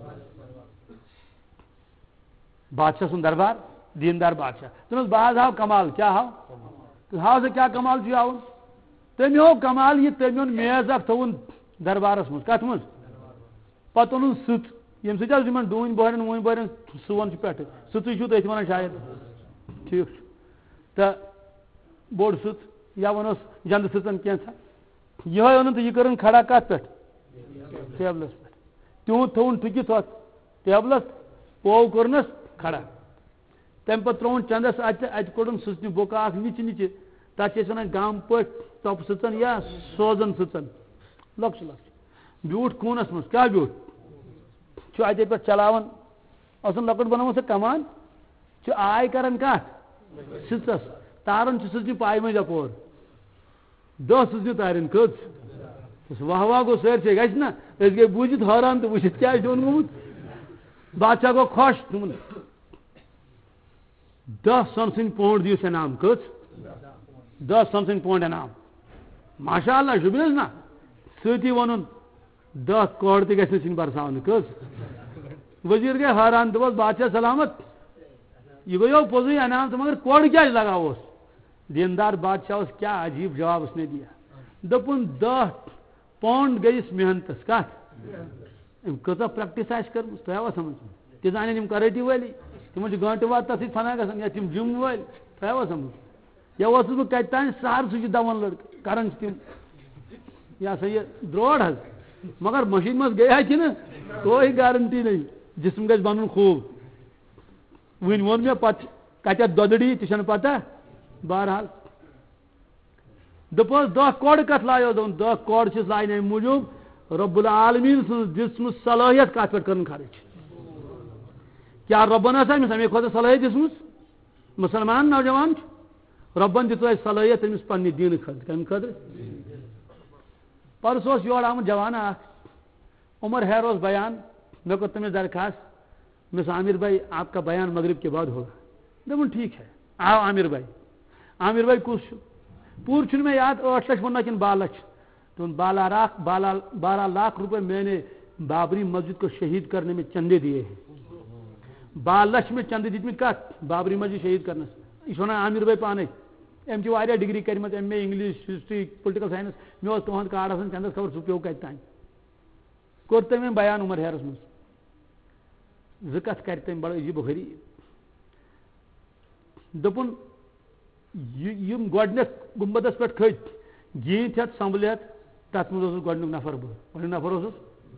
بادشاہ سن دربار دیندار بادشاہ تمس باز ہاو کمال کیا ہاو ہاو سے کیا کمال چھ آون تم ہو کمال یہ تم اون میز اک تھون دربارس مز کت مز پتہ اون ست یم سۭتۍ حظ یمن ڈوٗنۍ بہرن ووٗنۍ بہرن سون چھُ پٮ۪ٹھٕ سٕژٕے چھُو تٔتھۍ وَنان شاید ٹھیٖک چھُ تہٕ بوٚڑ سٕژ یا وَنوس جنٛدٕ سٕژن کینٛژھا یِہوے اوٚنُن تہٕ یہِ کٔرٕن کھڑا کتھ پٮ۪ٹھ ٹیبلس پٮ۪ٹھ تیوٗت تھوٚوُن ٹھُکِتھ اَتھ ٹیبلس پوو کوٚرنس کھڑا تمہِ پتہٕ ترٛووُن چندس اتہِ اتہِ کوٚڑُن سٕژنہِ بُکہٕ اکھ نِچہِ نِچہِ تتھ چھِ أسۍ وَنان گام پٲٹھۍ ٹۄپہٕ سٕژن یا سوزن سٕژن لۄکچہِ لۄکچہِ بیوٗٹھ خوٗنس منٛز کیٛاہ بیوٗٹھ چھُ اتے پٮ۪ٹھ چلاوان ٲسن لۄکٕٹ بنٲومٕژ سۄ کمان چھُ آے کران کتھ سٕژس تاران چھُ سٕژنہِ پایہِ مٔنٛزۍ اپور دہ سٕژنہِ تارٮ۪ن کٔژ واہ واہ گوٚو سٲرسٕے گژھِ نا أسۍ گٔے بوٗزِتھ حٲران تہٕ وٕچھِتھ کیٛاہ چھُ اوٚن گوٚمُت بادشاہ گوٚو خۄش دوٚپُن دہ سۄنہٕ سٕنٛدۍ پونٛڈ دِیوٗس انعام کٔژ دہ سۄنہٕ سٕنٛدۍ پونٛڈ انعام ماشاء اللہ شُبہِ حظ نا سۭتی ووٚنُن دہ کوڑ تہِ گژھِ نہٕ ژھٕنۍ برساونہٕ کٔژ ؤزیٖر گٔے حٲران دوٚپُس بادشاہ سلامت یہ گوٚو پوٚزُے انعام تہٕ مگر کوڑ کیٛازِ لگاووس دیندار بادشاہس کیا عجیب جواب اس نے دیا دوٚپُن دہ پونٛڈ گٔیِس محنتس کتھ أمۍ کۭژاہ پریکٹس آسہِ کٔرمٕژ تۄہہِ آوا سمجھ تہِ زانن یِم کریٹی وٲلی تِمن چھِ گٲنٹہٕ واد تتھ سۭتۍ فنا گژھان یا تِم جِم وٲلۍ تۄہہِ آوا سمجھ یا اوسُس بہٕ کتہِ تانۍ سہر سُہ چھِ دون لڑکہٕ کران چھِ تِم یہ سا یہ درٛوڑ حظ مگر مشین مز گیا کنہ کوئی گارنٹی نہیں جسم گژھِ بنُن خوب ون وون مےٚ پتہٕ کتٮ۪تھ دۄدٕڑی تہِ چھنہٕ پتہ بہرحال دوٚپُس دہ کوڑ کتھ لایو دوٚپُن دہ کوڑ چھِس لاینہٕ امہِ موٗجوٗب رب العالمیٖن سٕنٛز دِژمٕژ صلٲحیت کتھ پٮ۪ٹھ کٔرٕن خرٕچ کیا رۄبن ٲس أمِس امے کھۄتہٕ صلٲحیت دِژمٕژ مسلمان نوجوان چھُ رۄبن دِژ اَسہِ صلٲحیت أمِس پننہِ دیٖنہٕ خٲطرٕ کمہِ خٲطرٕ پرسو اوس یور آمُت جوان اکھ عمر ہیر اوس بیان مےٚ کوٚر تٔمِس درخاست مس عامر بھائی آپ کا بیان مغرب کے بعد ہوگا دوٚپُن ٹھیک ہے آو عامر بھائی عامر بھائی کُس چھُ پوٗرٕ چھُنہٕ مےٚ یاد ٲٹھ لچھ ووٚننا کِنہٕ باہ لچھ دوٚپُن بارہ لاکھ بارہ بارہ لاکھ روپے میں نے بابری مسجد کو شہید کرنے میں چندے دیے ہیں بارہ لچھ میں چندے دِتمٕتۍ کتھ بابری مسجد شہید کرنس یہ چھُ ونان عامر بھائی پانے ام چھ واریاہ ڈگری کرمت M A English history political science مے تہد کارڈ آسان چندس خبر سہ پیو کت تام کور تم بیان عمر ہیرس مز ز کت کر تم بڑا عجیب و غریب دپن یم گۄڈنیتھ گنبدس پہ کھت گیت ہتھ سنبھل ہتھ تر مز گۄڈنیُک نفر بہ گۄڈنیُک نفر اوسُس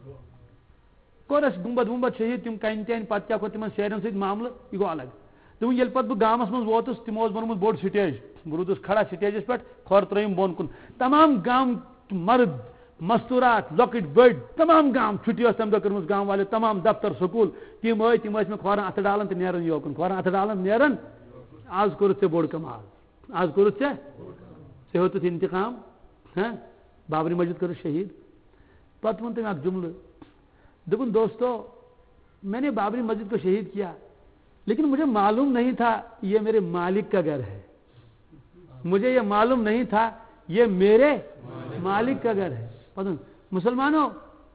کور اس گنبد ومبد شہید تم کن تین پتہ کیا کور تمن شہرن ست معاملہ یہ گو الگ دون یل پتہ بہ گامس مز ووتس تمو بنومت بوڑ سٹیج بہ روٗدُس کھڑا سٹیجس پہ کھور ترٲیِم بۄن کُن تمام گام مرد مستورات لۄکٕٹۍ بٔڑۍ تمام گام چھُٹی ٲس تمہِ دۄہ کٔرمٕژ گام والٮ۪و تمام دفتر سکوٗل تِم ٲسۍ تِم ٲسۍ مےٚ کھورن اَتھٕ ڈالان تہٕ نیران یوکُن کھورن اَتھٕ ڈالان نیران آز کوٚرُتھ ژےٚ بوٚڑ کمال آز کوٚرُتھ ژےٚ ژےٚ ہیوٚتُتھ انتقام ہاں بابری مسجد کٔرٕکھ شہید پتہٕ ووٚن تٔمۍ اکھ جملہٕ دوٚپُن دوستو میں نے بابری مسجد کو شہید کیا لیکن مجھے معلوم نہیں تھا یہ میرے مالک کا گھر ہے مجھے یہ معلوم نہیں تھا یہ میرے مالک کا گھر ہے مسلمانوں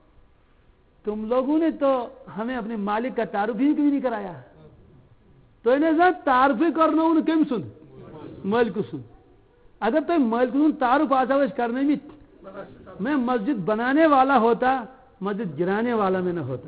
تم لوگوں نے تو ہمیں اپنے مالک کا تعارف ہی کیوں نہیں کرایا تو انہیں سب تعارف کرنا کم سن مالک سن اگر تو مالک سن تعارف آتا کرنے میں میں مسجد بنانے والا ہوتا مسجد گرانے والا میں نہ ہوتا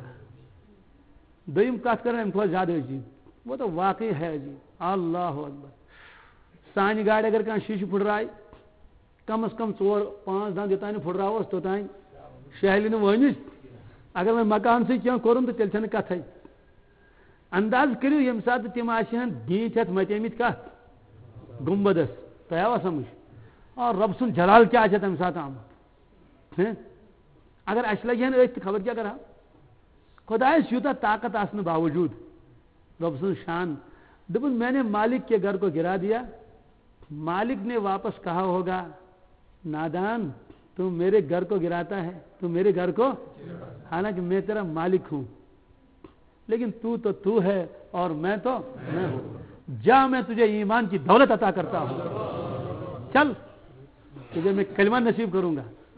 دویم کت کرنا امتحان زیادہ عجیب وہ تو واقعی ہے عجیب اللہ اکبر سانہ گاڑی اگر کھانا شیشہ پھٹرائے کم از کم ژور پانچ دن یوتان پھٹراوس توتان شہلہ نہ ونس اگر میں مکان سی کھانا کورن تو تیل چھنہ کتھے انداز کرو یم سات تم آن گیت ہتھ متیمت کت گنبدس تہ آوا سمجھ اور رب سن جلال کیا تمہ سات آمت اگر اس لگی ہن تو خبر کیا کرا خدایس یوتہ طاقت آسن باوجود رب سن شان دپن میں نے مالک کے گھر کو گرا دیا مالک نے واپس کہا ہوگا نادان تو میرے گھر کو گراتا ہے تو میرے گھر کو حالانکہ میں تیرا مالک ہوں لیکن تو تو تو ہے اور میں تو میں ہوں جا میں تجھے ایمان کی دولت عطا کرتا ہوں چل تجھے میں کلمہ نصیب کروں گا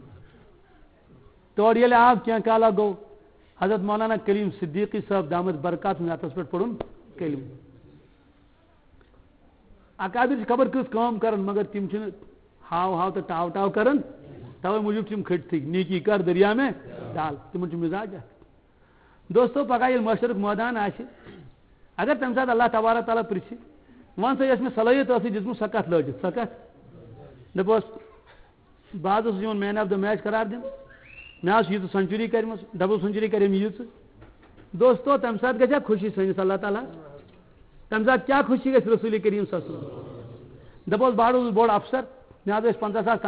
توڑ یہ آپ کیا کالا گو حضرت مولانا کلیم صدیقی صاحب دامت برکات ناتس پہ پڑھن کلم اکابر خبر کس کام کرن مگر تم چھ ہاو ہاو تو ٹاو ٹاو کرن توے موجود تم کھٹتھی نیکی کر دریا میں ڈال تم چھ مزاج ہے دوستو پگہ یل معاشرک میدان آسہ اگر تمہ سات اللہ تبارک تعالیٰ پرچھ ون سا یس میں صلاحیت ٲسٕے دِژمٕژ سۄ کتھ لٲجِتھ سۄ کتھ دپوس بہٕ حظ اوسُس یِوان مین آف دا میچ قرار دِنہٕ مےٚ حظ چھِ ییٖژٕ سنچری کٔرمٕژ ڈبل سنچری کٔرم ییٖژٕ دوستو تمہ سات گژھِ خوشی سٲنِس اللہ تعالیٰ تمہ سات کیا خوشی گژھِ رسول کریم صلی اللہ علیہ وسلم دپوس بہٕ اوسُس بوٚڑ افسر مےٚ حظ ٲسۍ پنژاہ ساس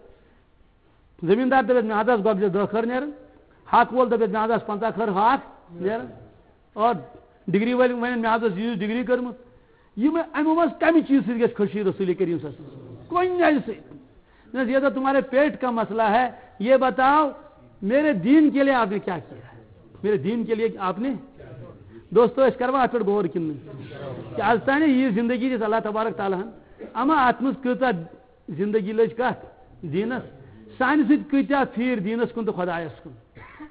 تنخواہ زمیٖندار دپیس مےٚ حظ آسہٕ گۄگجس دہ خٲر نیران ہاکہٕ وول دپیس مےٚ حظ آسہٕ پنژاہ خٲر ہاکھ نیران اور ڈگری وٲلۍ ونن مےٚ حظ ٲس ییٖژ ڈگری کٔرمٕژ یِم اَمہِ منٛز کمہِ چیٖز سۭتۍ گژھِ خوشی رسول کریم صلی اللہ علیہ وسلم کُنہِ سۭتۍ یہ تو تمہارے پیٹ کا مسئلہ ہے یہ بتاؤ میرے دین کے لیے آپ نے کیا کیا ہے میرے دین کے لیے آپ نے دوستو اس کروا ات پہ غور کن کہ آج تانہ یہ زندگی دس اللہ تبارک تعالیٰ اما ات مز کۭژاہ زندگی لج کت دینس سانہ سۭتۍ کۭتیاہ پھیٖر دینس کن تو خدایس کن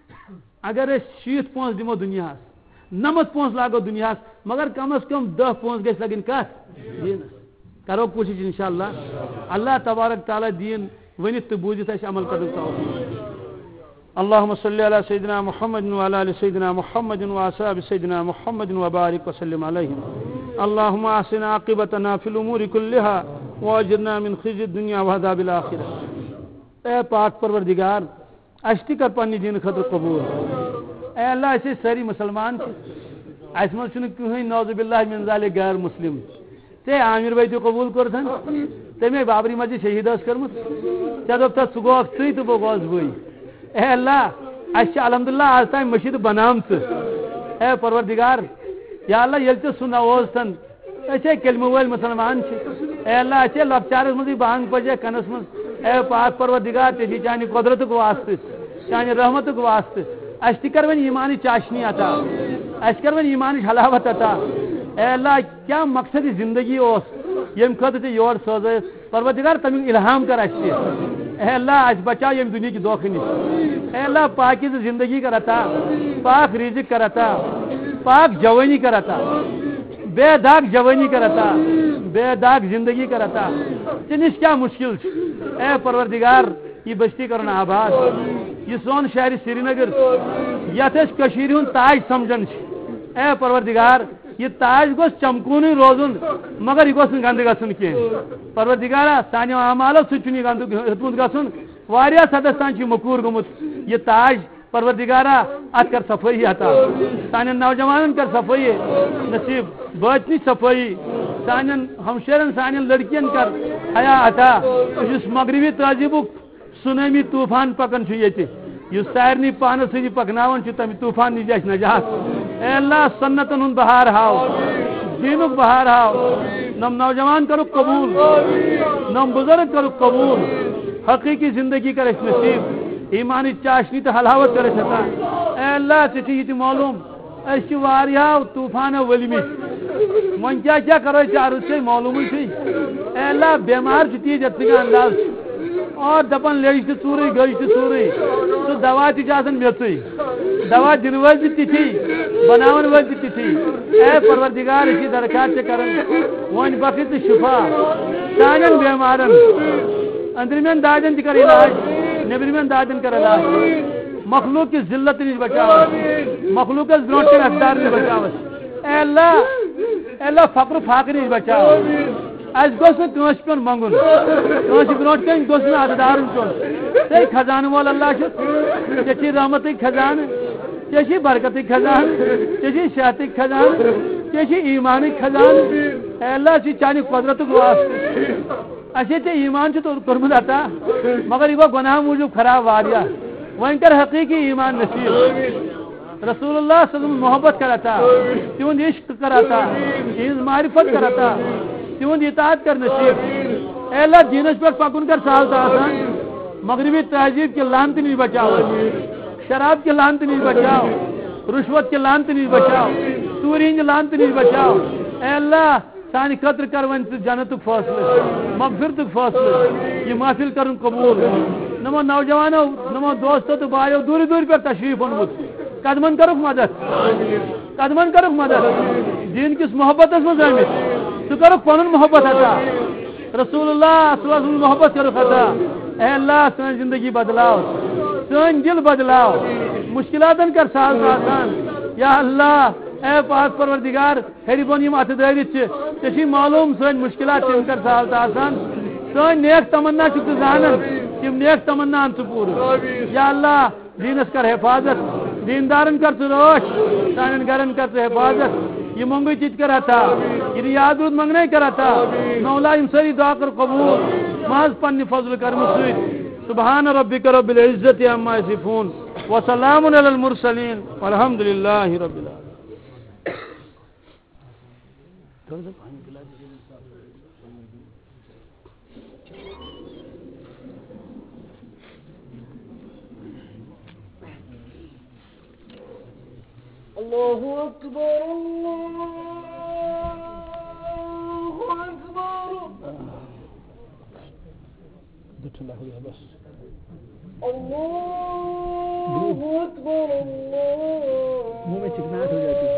اگر أسۍ شیٖتھ پونٛسہٕ دِمو دُنیاہس نمتھ پونٛسہٕ لاگو دُنیاہس مگر کم از کم دہ پونٛسہٕ گژھِ لگٕنۍ کتھ دینس کرو کوشش انشاءاللہ اللہ تبارک تعالیٰ دین ونت تو بوزت اس عمل کرنے توفیق اللهم صل على سيدنا محمد وعلى ال سيدنا محمد واصحاب سيدنا محمد وبارك وسلم عليهم اللهم احسن عاقبتنا في الامور كلها واجرنا من خزي الدنيا وعذاب الاخره اے پاک پروردگار اشتی کر پنی دین خاطر قبول اے اللہ اسے ساری مسلمان اس من چھن کہیں نعوذ باللہ من ذلک غیر مسلم تے عامر بھائی تو قبول کرتن تمے بابری مسجد شہید اس کرمت تے دپتا سگو تی تو بوز بھئی اے اللہ اس الحمدللہ آج تام مسجد بنامت اے پروردگار یا اللہ یل تو سنا اوستن اچھے کلمہ ول مسلمان چھ اے اللہ اچھے لبچارس مزی بانگ پجے کنس مز اے پاک پروردگار تے چانی قدرت کو واسطے چانی رحمت کو واسطے اس کر ون ایمانی چاشنی عطا اس کر ون ایمانی حلاوت عطا اے اللہ کیا مقصد زندگی اس یم خاطر تے یور سوزے پروردگار تم الہام کر اس اے اللہ اس بچا یم دنیا کی دوکھ نش اے اللہ پاکیز زندگی کر عطا پاک رزق کر عطا پاک جوانی کر عطا بے داغ جوانی کا عطا بے داغ زندگی کا عطا تنش کیا مشکل اے پروردگار یہ بستی کرنا آباد یہ سون شہر سری نگر یت کشیر ہند تاج سمجھن اے پروردگار یہ تاج گوس چمکون روزن مگر یہ گوس گند گھن کی پروردگارا سانو اعمالو سہ گند ہتمت گھن واریاہ حدس تان مکور گومت یہ تاج پروردگارا ات کر صفائی عطا سان نوجوان کر صفائی نصیب باطنی صفائی سان ہمشیرن سان لڑکین کر حیا عطا اس مغربی تہذیب سنامی طوفان پکان یہ سارنی پانس سی پکنان تمہ طوفان نش اس نجات اے اللہ سنتن ہند بہار ہاو دینک بہار ہاو نم نوجوان کرو قبول نم بزرگ کرو قبول حقیقی زندگی کر اس نصیب ایمانی چاشنی تو حلاوت کر سکتا اے اللہ ٹھیک یہ معلوم اس واریاہ طوفان ولمت ون کیا کیا کرو چارج سے معلوم اے اللہ بیمار تیز اتنی انداز اور دپان لیج تو ژوٗرٕے گٔے تہِ ژوٗرٕے سُہ دوا تہِ چھُ آسان میٚژٕے دوا دِنہٕ وٲلۍ تہِ تِتھی بناون وٲلۍ تہِ تِتھی اے پروردگار أسۍ چھِ درخواست ژےٚ کران وۄنۍ بخش تہٕ شفا سانٮ۪ن بیمارن أنٛدرِمٮ۪ن دادٮ۪ن تہِ کر علاج نیٚبرِمٮ۪ن دادٮ۪ن کر علاج مخلوق کی ذلت نش بچاوس مخلوقس برونٛٹھ کن اقدار نش بچاوس اے اللہ اے اللہ فقر فاقر نش بچاو اس گوس نس پن منگن کنس برونٹ کن گوس اددار چون سی خزانہ وول اللہ ٹھیک رحمت خزانہ ٹھیک برکت خزانہ ٹھیک صحت خزانہ ٹھیک ایمان خزانہ اے اللہ چھ چانہ قدرت واسطہ اچھے ٹھیک ایمان کورمت عطا مگر یہ گو گناہ موجود خراب واریاہ ون کر حقیقی ایمان نصیب رسول اللہ صلی اللہ علیہ وسلم محبت کر عطا تہد عشق کر عطا تہذ معرفت کر عطا تہد اطاعت کر نصیب اے اللہ دینس پہ پکن کر سہل تو آسان مغربی تہذیب کے لانت نش بچاؤ شراب کے لانت نش بچاؤ رشوت کے لانت نش بچاؤ ژوٗرِ ہٕنٛدِ لانت نش بچاؤ اے اللہ سانہ خطر کر ون جنت فاصلہ مغفرت فاصلہ یہ محفل کرن قبول نمو نوجوانوں نمو دوستوں تو بھائیوں دور دور پر تشریف اونمت قدمن کرک مدد قدمن کرک مدد دین کس محبت مز آمت ثہ کرک پن محبت عطا رسول اللہ صلی اللہ علیہ وسلم محبت کرک عطا اے اللہ سن زندگی بدلاو سن دل بدلاو مشکلاتن کر سہل آسان یا اللہ اے پاک پروردگار ہیری بون یم اتھ دٲرِتھ چھِ ژےٚ چھی معلوم سٲنۍ مشکلات تِم کر سہل تہٕ آسان سٲنۍ نیک تمنا چھُکھ ژٕ زانان تِم نیک تمنا ژٕ پوٗرٕ یا اللہ دیٖنس کر حفاظت دیندارن کر ژٕ رٲچھ سانٮ۪ن گرن کر ژٕ حفاظت یہ منگوی تہِ کر عطا یہ یاد روٗد منگنے کر عطا مولا یم سٲری دعا کر قبول محض پننہِ فضلہٕ کرمہٕ سۭتۍ سبحان ربک رب العزت عما یصفون وسلام علی المرسلین والحمد للہ رب العالمین. اللہ اکبر اللہ اکبر اللہ اکبر اللہ منہ میں چکناہٹ ہو جاتی ہے.